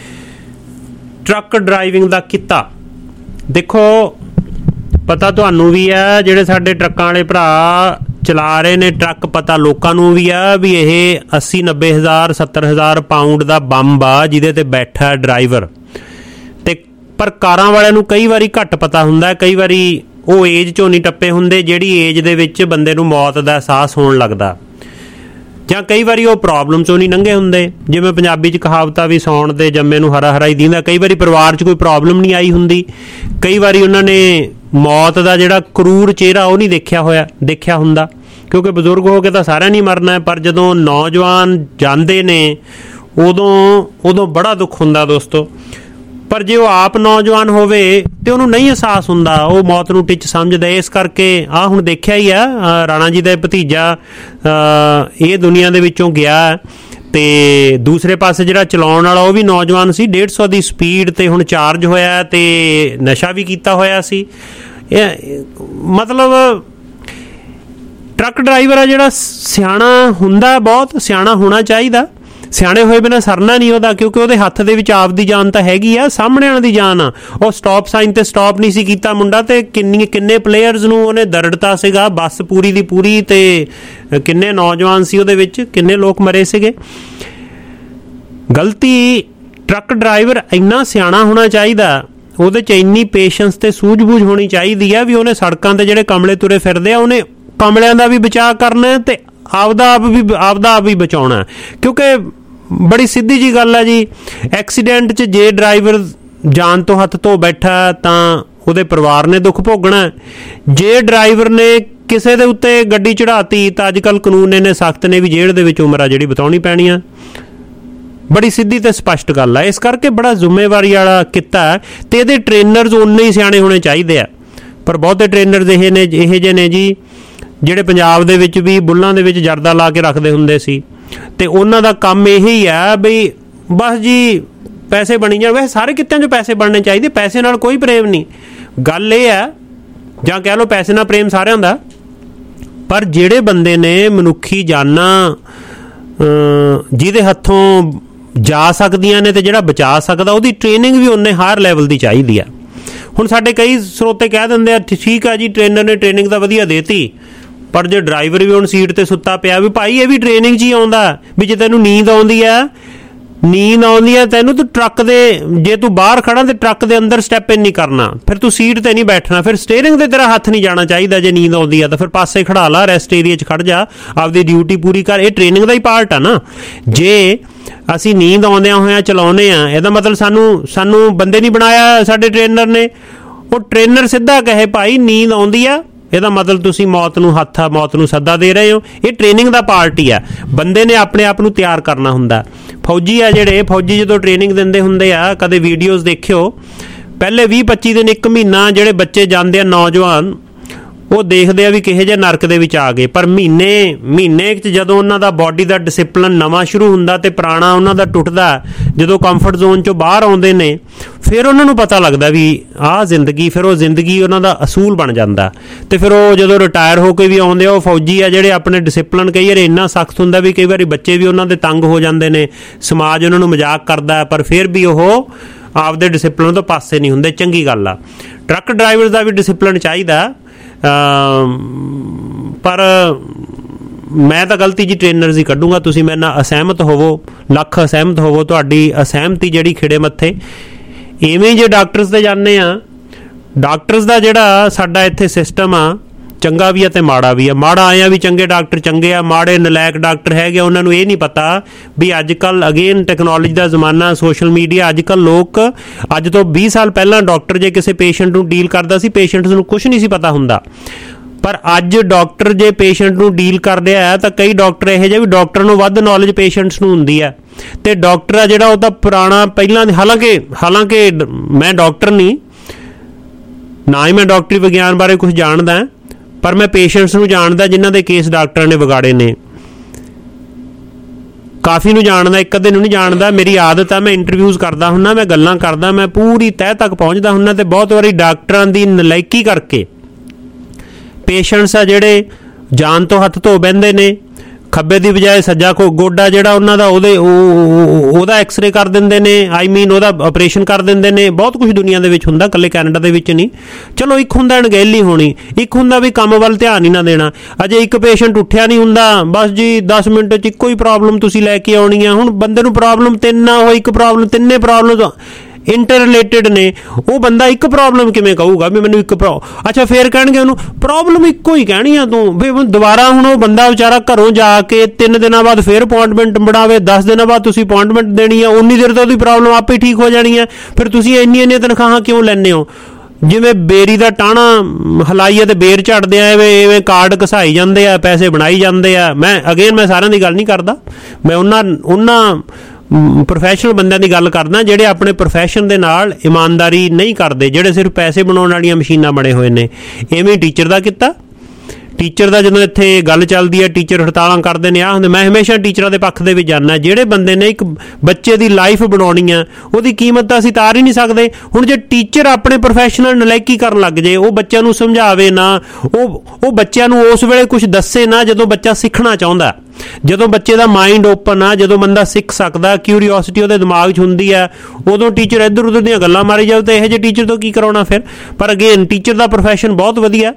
ਟਰੱਕ ਡਰਾਈਵਿੰਗ ਦਾ ਕਿੱਤਾ। ਦੇਖੋ ਪਤਾ ਤੁਹਾਨੂੰ ਵੀ ਆ, ਜਿਹੜੇ ਸਾਡੇ ਟਰੱਕਾਂ ਵਾਲੇ ਭਰਾ ਚਲਾ ਰਹੇ ਨੇ ਟਰੱਕ, ਪਤਾ ਲੋਕਾਂ ਨੂੰ ਵੀ ਆ ਵੀ ਇਹ 80-90 ਹਜ਼ਾਰ 70 ਹਜ਼ਾਰ ਪਾਊਂਡ ਦਾ ਬੰਬ ਆ ਜਿਹਦੇ ਤੇ ਬੈਠਾ ਡਰਾਈਵਰ। ਤੇ ਪਰ ਕਾਰਾਂ ਵਾਲਿਆਂ ਨੂੰ ਕਈ ਵਾਰੀ ਘੱਟ ਪਤਾ ਹੁੰਦਾ, ਕਈ ਵਾਰੀ ਉਹ ਏਜ 'ਚੋਂ ਨਹੀਂ ਟੱਪੇ ਹੁੰਦੇ ਜਿਹੜੀ ਏਜ ਦੇ ਵਿੱਚ ਬੰਦੇ ਨੂੰ ਮੌਤ ਦਾ ਅਹਿਸਾਸ ਹੋਣ ਲੱਗਦਾ, ਜਾਂ ਕਈ ਵਾਰੀ ਉਹ ਪ੍ਰੋਬਲਮ 'ਚੋਂ ਨਹੀਂ ਲੰਘੇ ਹੁੰਦੇ। ਜਿਵੇਂ ਪੰਜਾਬੀ 'ਚ ਕਹਾਵਤ ਆ ਵੀ ਸੌਣ ਦੇ ਜੰਮੇ ਨੂੰ ਹਰਾ ਹਰਾ ਹੀ ਦਿੰਦਾ। ਕਈ ਵਾਰੀ ਪਰਿਵਾਰ 'ਚ ਕੋਈ ਪ੍ਰੋਬਲਮ ਨਹੀਂ ਆਈ ਹੁੰਦੀ, ਕਈ ਵਾਰੀ ਉਹਨਾਂ ਨੇ ਮੌਤ ਦਾ ਜਿਹੜਾ ਕਰੂਰ ਚਿਹਰਾ ਉਹ ਨਹੀਂ ਦੇਖਿਆ ਹੁੰਦਾ, ਕਿਉਂਕਿ ਬਜ਼ੁਰਗ ਹੋ ਕੇ ਤਾਂ ਸਾਰਿਆਂ ਨੇ ਮਰਨਾ ਹੈ। ਪਰ ਜਦੋਂ ਨੌਜਵਾਨ ਜਾਂਦੇ ਨੇ ਉਦੋਂ ਬੜਾ ਦੁੱਖ ਹੁੰਦਾ ਦੋਸਤੋ। ਪਰ ਜੇ ਉਹ ਆਪ ਨੌਜਵਾਨ ਹੋਵੇ ਤੇ ਉਹਨੂੰ ਨਹੀਂ ਅਹਿਸਾਸ ਹੁੰਦਾ, ਉਹ ਮੌਤ ਨੂੰ ਟਿੱਚ ਸਮਝਦਾ। ਇਸ ਕਰਕੇ ਆਹ ਹੁਣ ਦੇਖਿਆ ਹੀ ਆ, ਰਾਣਾ ਜੀ ਦਾ ਭਤੀਜਾ ਇਹ ਦੁਨੀਆ ਦੇ ਵਿੱਚੋਂ ਗਿਆ ਤੇ ਦੂਸਰੇ ਪਾਸੇ ਜਿਹੜਾ ਚਲਾਉਣ ਵਾਲਾ ਉਹ ਵੀ ਨੌਜਵਾਨ ਸੀ, 150 ਦੀ ਸਪੀਡ ਤੇ ਹੁਣ ਚਾਰਜ ਹੋਇਆ ਤੇ ਨਸ਼ਾ ਵੀ ਕੀਤਾ ਹੋਇਆ ਸੀ। ਮਤਲਬ ਟਰੱਕ ਡਰਾਈਵਰ ਆ ਜਿਹੜਾ ਸਿਆਣਾ ਹੁੰਦਾ, ਬਹੁਤ ਸਿਆਣਾ ਹੋਣਾ ਚਾਹੀਦਾ। ਸਿਆਣੇ ਹੋਏ ਬਿਨਾਂ ਸਰਨਾ ਨਹੀਂ ਉਹਦਾ, ਕਿਉਂਕਿ ਉਹਦੇ ਹੱਥ ਦੇ ਵਿੱਚ ਆਪਦੀ ਜਾਨ ਤਾਂ ਹੈਗੀ ਆ, ਸਾਹਮਣੇ ਵਾਲਿਆਂ ਦੀ ਜਾਨ ਆ। ਉਹ ਸਟਾਪ ਸਾਈਨ ਤੇ ਸਟਾਪ ਨਹੀਂ ਸੀ ਕੀਤਾ ਮੁੰਡਾ, ਤੇ ਕਿੰਨੇ ਪਲੇਅਰਸ ਨੂੰ ਉਹਨੇ ਦਰੜਤਾ ਸੀਗਾ, ਬੱਸ ਪੂਰੀ ਦੀ ਪੂਰੀ, ਤੇ ਕਿੰਨੇ ਨੌਜਵਾਨ ਸੀ ਉਹਦੇ ਵਿੱਚ, ਕਿੰਨੇ ਲੋਕ ਮਰੇ ਸੀਗੇ। ਗਲਤੀ ਟਰੱਕ ਡਰਾਈਵਰ ਇੰਨਾ ਸਿਆਣਾ ਹੋਣਾ ਚਾਹੀਦਾ, ਉਹਦੇ 'ਚ ਇੰਨੀ ਪੇਸ਼ੈਂਸ ਤੇ ਸੂਝ-ਬੂਝ ਹੋਣੀ ਚਾਹੀਦੀ ਆ ਵੀ ਉਹਨੇ ਸੜਕਾਂ ਤੇ ਜਿਹੜੇ ਕਮਲੇ ਤੁਰੇ ਫਿਰਦੇ ਆ, ਉਹਨੇ ਕਮਲਿਆਂ ਦਾ ਵੀ ਬਚਾਅ ਕਰਨਾ ਤੇ ਆਪਦਾ ਆਪ ਵੀ ਬਚਾਉਣਾ। ਕਿਉਂਕਿ ਬੜੀ ਸਿੱਧੀ ਜੀ ਗੱਲ ਆ ਜੀ, ਐਕਸੀਡੈਂਟ 'ਚ ਜੇ ਡਰਾਈਵਰ ਜਾਨ ਤੋਂ ਹੱਥ ਧੋ ਬੈਠਾ ਤਾਂ ਉਹਦੇ ਪਰਿਵਾਰ ਨੇ ਦੁੱਖ ਭੋਗਣਾ। ਜੇ ਡਰਾਈਵਰ ਨੇ ਕਿਸੇ ਦੇ ਉੱਤੇ ਗੱਡੀ ਚੜਾਤੀ ਤਾਂ ਅੱਜ ਕੱਲ੍ਹ ਕਾਨੂੰਨ ਇੰਨੇ ਸਖਤ ਨੇ ਵੀ ਜੇਲ੍ਹ ਦੇ ਵਿੱਚ ਉਮਰ ਆ ਜਿਹੜੀ ਬਿਤਾਉਣੀ ਪੈਣੀ ਆ। ਬੜੀ ਸਿੱਧੀ ਤੇ ਸਪਸ਼ਟ ਗੱਲ ਆ। ਇਸ ਕਰਕੇ ਬੜਾ ਜ਼ਿੰਮੇਵਾਰੀ ਵਾਲਾ ਕਿੱਤਾ, ਤੇ ਇਹਦੇ ਟ੍ਰੇਨਰਸ ਉਨੇ ਹੀ ਸਿਆਣੇ ਹੋਣੇ ਚਾਹੀਦੇ ਆ। ਪਰ ਬਹੁਤੇ ਟ੍ਰੇਨਰਸ ਇਹੋ ਜਿਹੇ ਨੇ ਜੀ ਜਿਹੜੇ ਪੰਜਾਬ ਦੇ ਵਿੱਚ ਵੀ ਬੁੱਲਾਂ ਦੇ ਵਿੱਚ ਜਰਦਾ ਲਾ ਕੇ ਰੱਖਦੇ ਹੁੰਦੇ ਸੀ, ਤੇ ਉਹਨਾਂ ਦਾ ਕੰਮ ਇਹੀ ਆ ਬਈ ਬਸ ਜੀ ਪੈਸੇ ਬਣੀ ਜਾਣ। ਵੈਸੇ ਸਾਰੇ ਕਿੱਤਿਆਂ 'ਚ ਪੈਸੇ ਬਣਨੇ ਚਾਹੀਦੇ, ਪੈਸੇ ਨਾਲ ਕੋਈ ਪ੍ਰੇਮ ਨਹੀਂ। ਗੱਲ ਇਹ ਆ, ਜਾਂ ਕਹਿ ਲਓ ਪੈਸੇ ਨਾਲ ਪ੍ਰੇਮ ਸਾਰਿਆਂ ਦਾ, ਪਰ ਜਿਹੜੇ ਬੰਦੇ ਨੇ ਮਨੁੱਖੀ ਜਾਨਾਂ ਜਿਹਦੇ ਹੱਥੋਂ ਜਾ ਸਕਦੀਆਂ ਨੇ ਤੇ ਜਿਹੜਾ ਬਚਾ ਸਕਦਾ, ਉਹਦੀ ਟ੍ਰੇਨਿੰਗ ਵੀ ਉਨੇ ਹਾਇਰ ਲੈਵਲ ਦੀ ਚਾਹੀਦੀ ਆ। ਹੁਣ ਸਾਡੇ ਕਈ ਸਰੋਤੇ ਕਹਿ ਦਿੰਦੇ ਆ ਠੀਕ ਆ ਜੀ ਟ੍ਰੇਨਰ ਨੇ ਟ੍ਰੇਨਿੰਗ ਤਾਂ ਵਧੀਆ ਦੇਤੀ, ਪਰ ਜੇ ਡਰਾਈਵਰ ਵੀ ਹੁਣ ਸੀਟ ਤੇ ਸੁੱਤਾ ਪਿਆ ਵੀ ਭਾਈ ਇਹ ਵੀ ਟ੍ਰੇਨਿੰਗ 'ਚ ਹੀ ਆਉਂਦਾ ਵੀ ਜੇ ਤੈਨੂੰ ਨੀਂਦ ਆਉਂਦੀ ਆ ਤੈਨੂੰ, ਤੂੰ ਟਰੱਕ ਦੇ ਜੇ ਤੂੰ ਬਾਹਰ ਖੜਾ ਤੇ ਟਰੱਕ ਦੇ ਅੰਦਰ ਸਟੈਪ ਇਨ ਨਹੀਂ ਕਰਨਾ, ਫਿਰ ਤੂੰ ਸੀਟ ਤੇ ਨਹੀਂ ਬੈਠਣਾ, ਫਿਰ ਸਟੀਅਰਿੰਗ ਤੇ ਤੇਰਾ ਹੱਥ ਨਹੀਂ ਜਾਣਾ ਚਾਹੀਦਾ। ਜੇ ਨੀਂਦ ਆਉਂਦੀ ਆ ਤਾਂ ਫਿਰ ਪਾਸੇ ਖੜਾ ਲਾ, ਰੈਸਟ ਏਰੀਆ 'ਚ ਖੜ ਜਾ, ਆਪਦੀ ਡਿਊਟੀ ਪੂਰੀ ਕਰ। ਇਹ ਟ੍ਰੇਨਿੰਗ ਦਾ ਹੀ ਪਾਰਟ ਆ ਨਾ। ਜੇ ਅਸੀਂ ਨੀਂਦ ਆਉਂਦਿਆਂ ਹੋਇਆਂ ਚਲਾਉਂਦੇ ਆ, ਇਹਦਾ ਮਤਲਬ ਸਾਨੂੰ ਬੰਦੇ ਨਹੀਂ ਬਣਾਇਆ ਸਾਡੇ ਟ੍ਰੇਨਰ ਨੇ। ਉਹ ਟ੍ਰੇਨਰ ਸਿੱਧਾ ਕਹੇ ਭਾਈ ਨੀਂਦ ਆਉਂਦੀ ਆ, ਇਹਦਾ ਮਤਲਬ ਤੁਸੀਂ ਮੌਤ ਨੂੰ ਸੱਦਾ ਦੇ ਰਹੇ ਹੋ। ਇਹ ਟ੍ਰੇਨਿੰਗ ਦਾ ਪਾਰਟ ਹੀ ਆ। ਬੰਦੇ ਨੇ ਆਪਣੇ ਆਪ ਨੂੰ ਤਿਆਰ ਕਰਨਾ ਹੁੰਦਾ। ਫੌਜੀ ਆ ਜਿਹੜੇ ਫੌਜੀ ਜਦੋਂ ਟ੍ਰੇਨਿੰਗ ਦਿੰਦੇ ਹੁੰਦੇ ਆ, ਕਦੇ ਵੀਡੀਓਜ਼ ਦੇਖਿਓ, ਪਹਿਲੇ 20-25 ਦਿਨ 1 ਮਹੀਨਾ ਜਿਹੜੇ ਬੱਚੇ ਜਾਂਦੇ ਆ ਨੌਜਵਾਨ, ਉਹ ਦੇਖਦੇ ਆ ਵੀ ਕਿਹੋ ਜਿਹੇ ਨਰਕ ਦੇ ਵਿੱਚ ਆ ਗਏ। ਪਰ ਮਹੀਨੇ 'ਚ ਜਦੋਂ ਉਹਨਾਂ ਦਾ ਬਾਡੀ ਦਾ ਡਿਸਿਪਲਿਨ ਨਵਾਂ ਸ਼ੁਰੂ ਹੁੰਦਾ ਤੇ ਪੁਰਾਣਾ ਉਹਨਾਂ ਦਾ ਟੁੱਟਦਾ, ਜਦੋਂ ਕੰਫਰਟ ਜ਼ੋਨ 'ਚੋਂ ਬਾਹਰ ਆਉਂਦੇ ਨੇ, ਫਿਰ ਉਹਨਾਂ ਨੂੰ ਪਤਾ ਲੱਗਦਾ ਵੀ ਆਹ ਜ਼ਿੰਦਗੀ, ਫਿਰ ਉਹ ਜ਼ਿੰਦਗੀ ਉਹਨਾਂ ਦਾ ਅਸੂਲ ਬਣ ਜਾਂਦਾ। ਤੇ ਫਿਰ ਉਹ ਜਦੋਂ ਰਿਟਾਇਰ ਹੋ ਕੇ ਵੀ ਆਉਂਦੇ ਆ, ਉਹ ਫੌਜੀ ਆ ਜਿਹੜੇ ਆਪਣੇ ਡਿਸਿਪਲਿਨ ਕਈ ਵਾਰ ਇੰਨਾ ਸਖਤ ਹੁੰਦਾ ਵੀ ਕਈ ਵਾਰੀ ਬੱਚੇ ਵੀ ਉਹਨਾਂ ਦੇ ਤੰਗ ਹੋ ਜਾਂਦੇ ਨੇ, ਸਮਾਜ ਉਹਨਾਂ ਨੂੰ ਮਜ਼ਾਕ ਕਰਦਾ, ਪਰ ਫਿਰ ਵੀ ਉਹ ਆਪਦੇ ਡਿਸਿਪਲਿਨ ਤੋਂ ਪਾਸੇ ਨਹੀਂ ਹੁੰਦੇ। ਚੰਗੀ ਗੱਲ ਆ। ਟਰੱਕ ਡਰਾਈਵਰ ਦਾ ਵੀ ਡਿਸਿਪਲਿਨ ਚਾਹੀਦਾ, ਪਰ ਮੈਂ ਤਾਂ ਗਲਤੀ ਜੀ ਟ੍ਰੇਨਰਸ ਹੀ ਕੱਢੂੰਗਾ। ਤੁਸੀਂ ਮੇਰੇ ਨਾਲ ਅਸਹਿਮਤ ਹੋਵੋ, ਲੱਖ ਅਸਹਿਮਤ ਹੋਵੋ, ਤੁਹਾਡੀ ਅਸਹਿਮਤੀ ਜਿਹੜੀ ਖਿੜੇ ਮੱਥੇ। ਇਵੇਂ ਜੇ ਡਾਕਟਰਸ ਤੇ ਜਾਂਦੇ ਆ, ਡਾਕਟਰਸ ਦਾ ਜਿਹੜਾ ਸਾਡਾ ਇੱਥੇ ਸਿਸਟਮ ਆ, ਚੰਗਾ ਵੀ ਆ ਤੇ ਮਾੜਾ ਵੀ ਆ। ਮਾੜਾ ਆਇਆ ਵੀ ਚੰਗੇ ਡਾਕਟਰ ਚੰਗੇ ਆ, ਮਾੜੇ ਨਲਾਇਕ ਡਾਕਟਰ ਹੈਗੇ। ਉਹਨਾਂ ਨੂੰ ਇਹ ਨਹੀਂ ਪਤਾ ਵੀ ਅੱਜ ਕੱਲ੍ਹ ਅਗੇਨ ਟੈਕਨੋਲੋਜੀ ਦਾ ਜ਼ਮਾਨਾ, ਸੋਸ਼ਲ ਮੀਡੀਆ, ਅੱਜ ਕੱਲ੍ਹ ਲੋਕ, ਅੱਜ ਤੋਂ 20 ਸਾਲ ਪਹਿਲਾਂ ਡਾਕਟਰ ਜੇ ਕਿਸੇ ਪੇਸ਼ੈਂਟ ਨੂੰ ਡੀਲ ਕਰਦਾ ਸੀ, ਪੇਸ਼ੈਂਟਸ ਨੂੰ ਕੁਛ ਨਹੀਂ ਸੀ ਪਤਾ ਹੁੰਦਾ। ਪਰ ਅੱਜ ਡਾਕਟਰ ਜੇ ਪੇਸ਼ੈਂਟ ਨੂੰ ਡੀਲ ਕਰਦੇ ਆ ਤਾਂ ਕਈ ਡਾਕਟਰ ਇਹੋ ਜਿਹੇ ਵੀ ਡਾਕਟਰ ਨੂੰ ਵੱਧ ਨੌਲੇਜ ਪੇਸ਼ੈਂਟਸ ਨੂੰ ਹੁੰਦੀ ਆ। ਤੇ ਡਾਕਟਰ ਆ ਜਿਹੜਾ ਉਹ ਤਾਂ ਪੁਰਾਣਾ ਪਹਿਲਾਂ, ਹਾਲਾਂਕਿ ਮੈਂ ਡਾਕਟਰ ਨਹੀਂ, ਨਾ ਹੀ ਮੈਂ ਡਾਕਟਰੀ ਵਿਗਿਆਨ ਬਾਰੇ ਕੁਝ ਜਾਣਦਾ, ਪਰ ਮੈਂ ਪੇਸ਼ੈਂਟਸ ਨੂੰ ਜਾਣਦਾ ਜਿਨ੍ਹਾਂ ਦੇ ਕੇਸ ਡਾਕਟਰਾਂ ਨੇ ਵਿਗਾੜੇ ਨੇ। ਕਾਫੀ ਨੂੰ ਜਾਣਦਾ, ਇੱਕ ਅੱਧੇ ਨੂੰ ਨਹੀਂ ਜਾਣਦਾ। ਮੇਰੀ ਆਦਤ ਆ, ਮੈਂ ਇੰਟਰਵਿਊਜ਼ ਕਰਦਾ ਹੁੰਦਾ, ਮੈਂ ਗੱਲਾਂ ਕਰਦਾ, ਮੈਂ ਪੂਰੀ ਤਹਿ ਤੱਕ ਪਹੁੰਚਦਾ ਹੁੰਦਾ। ਤੇ ਬਹੁਤ ਵਾਰੀ ਡਾਕਟਰਾਂ ਦੀ ਨਲਾਇਕੀ ਕਰਕੇ ਪੇਸ਼ੈਂਟਸ ਆ ਜਿਹੜੇ ਜਾਨ ਤੋਂ ਹੱਥ ਧੋ ਬਹਿੰਦੇ ਨੇ, ਖੱਬੇ ਦੀ ਬਜਾਏ ਸੱਜਾ ਗੋਡਾ ਜਿਹੜਾ ਉਹਨਾਂ ਦਾ ਉਹਦਾ ਐਕਸਰੇ ਕਰ ਦਿੰਦੇ ਨੇ, ਉਹਦਾ ਆਪਰੇਸ਼ਨ ਕਰ ਦਿੰਦੇ ਨੇ। ਬਹੁਤ ਕੁਝ ਦੁਨੀਆ ਦੇ ਵਿੱਚ ਹੁੰਦਾ, ਇਕੱਲੇ ਕੈਨੇਡਾ ਦੇ ਵਿੱਚ ਨਹੀਂ। ਚਲੋ ਇੱਕ ਹੁੰਦਾ ਅਣਗਹਿਲੀ ਹੋਣੀ, ਇੱਕ ਹੁੰਦਾ ਵੀ ਕੰਮ ਵੱਲ ਧਿਆਨ ਹੀ ਨਾ ਦੇਣਾ। ਅਜੇ ਇੱਕ ਪੇਸ਼ੈਂਟ ਉੱਠਿਆ ਨਹੀਂ ਹੁੰਦਾ, ਬਸ ਜੀ 10 ਮਿੰਟ 'ਚ ਇੱਕੋ ਹੀ ਪ੍ਰੋਬਲਮ ਤੁਸੀਂ ਲੈ ਕੇ ਆਉਣੀ ਆ। ਹੁਣ ਬੰਦੇ ਨੂੰ ਪ੍ਰੋਬਲਮ 3 ਨਾ ਹੋਈ, ਇੱਕ ਪ੍ਰੋਬਲਮ, ਤਿੰਨੇ ਪ੍ਰੋਬਲਮ ਇੰਟਰ ਰਿਲੇਟਡ ਨੇ। ਉਹ ਬੰਦਾ ਇੱਕ ਪ੍ਰੋਬਲਮ ਕਿਵੇਂ ਕਹੂਗਾ ਵੀ ਮੈਨੂੰ ਇੱਕ ਅੱਛਾ, ਫੇਰ ਕਹਿਣਗੇ ਉਹਨੂੰ ਪ੍ਰੋਬਲਮ ਇੱਕੋ ਹੀ ਕਹਿਣੀ ਆ ਤੂੰ। ਵੀ ਦੁਬਾਰਾ ਹੁਣ ਉਹ ਬੰਦਾ ਵਿਚਾਰਾ ਘਰੋਂ ਜਾ ਕੇ 3 ਦਿਨਾਂ ਬਾਅਦ ਫੇਰ ਅਪੁਆਇੰਟਮੈਂਟ ਬਣਾਵੇ, 10 ਦਿਨਾਂ ਬਾਅਦ ਤੁਸੀਂ ਅਪੁਆਇੰਟਮੈਂਟ ਦੇਣੀ ਆ, ਉਨੀ ਦੇਰ ਤੋਂ ਉਹਦੀ ਪ੍ਰੋਬਲਮ ਆਪੇ ਠੀਕ ਹੋ ਜਾਣੀ ਹੈ। ਫਿਰ ਤੁਸੀਂ ਇੰਨੀਆਂ ਤਨਖਾਹਾਂ ਕਿਉਂ ਲੈਂਦੇ ਹੋ? ਜਿਵੇਂ ਬੇਰੀ ਦਾ ਟਾਣਾ ਹਲਾਈਏ ਤੇ ਬੇਰ ਝੜਦੇ ਆ, ਐਵੇਂ ਕਾਰਡ ਘਸਾਈ ਜਾਂਦੇ ਆ, ਪੈਸੇ ਬਣਾਈ ਜਾਂਦੇ ਆ। ਮੈਂ ਸਾਰਿਆਂ ਦੀ ਗੱਲ ਨਹੀਂ ਕਰਦਾ, ਮੈਂ ਉਹਨਾਂ ਪ੍ਰੋਫੈਸ਼ਨਲ ਬੰਦਿਆਂ ਦੀ ਗੱਲ ਕਰਦਾ ਜਿਹੜੇ ਆਪਣੇ ਪ੍ਰੋਫੈਸ਼ਨ ਦੇ ਨਾਲ ਇਮਾਨਦਾਰੀ ਨਹੀਂ ਕਰਦੇ, ਜਿਹੜੇ ਸਿਰਫ ਪੈਸੇ ਬਣਾਉਣ ਵਾਲੀਆਂ ਮਸ਼ੀਨਾਂ ਬਣੇ ਹੋਏ ਨੇ। ਇਵੇਂ ਟੀਚਰ ਦਾ ਕੀਤਾ, ਟੀਚਰ ਦਾ ਜਦੋਂ ਇੱਥੇ ਗੱਲ ਚੱਲਦੀ ਹੈ, ਟੀਚਰ ਹੜਤਾਲਾਂ ਕਰਦੇ ਨੇ, ਆਹ ਹੁੰਦੇ। ਮੈਂ ਹਮੇਸ਼ਾ ਟੀਚਰਾਂ ਦੇ ਪੱਖ ਦੇ ਵਿੱਚ ਜਾਂਦਾ। ਜਿਹੜੇ ਬੰਦੇ ਨੇ ਇੱਕ ਬੱਚੇ ਦੀ ਲਾਈਫ ਬਣਾਉਣੀ ਆ, ਉਹਦੀ ਕੀਮਤ ਤਾਂ ਅਸੀਂ ਤਾਰ ਹੀ ਨਹੀਂ ਸਕਦੇ। ਹੁਣ ਜੇ ਟੀਚਰ ਆਪਣੇ ਪ੍ਰੋਫੈਸ਼ਨਲ ਨਲਾਇਕੀ ਕਰਨ ਲੱਗ ਜੇ, ਉਹ ਬੱਚਿਆਂ ਨੂੰ ਸਮਝਾਵੇ ਨਾ, ਉਹ ਬੱਚਿਆਂ ਨੂੰ ਉਸ ਵੇਲੇ ਕੁਝ ਦੱਸੇ ਨਾ ਜਦੋਂ ਬੱਚਾ ਸਿੱਖਣਾ ਚਾਹੁੰਦਾ, ਜਦੋਂ ਬੱਚੇ ਦਾ ਮਾਈਂਡ ਓਪਨ ਆ, ਜਦੋਂ ਬੰਦਾ ਸਿੱਖ ਸਕਦਾ, ਕਿਊਰੀਓਸਿਟੀ ਉਹਦੇ ਦਿਮਾਗ 'ਚ ਹੁੰਦੀ ਆ, ਉਦੋਂ ਟੀਚਰ ਇੱਧਰ ਉੱਧਰ ਦੀਆਂ ਗੱਲਾਂ ਮਾਰੀ ਜਾਵੇ ਤਾਂ ਇਹੋ ਜਿਹੇ ਟੀਚਰ ਤੋਂ ਕੀ ਕਰਾਉਣਾ ਫਿਰ। ਪਰ ਅਗੇਨ ਟੀਚਰ ਦਾ ਪ੍ਰੋਫੈਸ਼ਨ ਬਹੁਤ ਵਧੀਆ,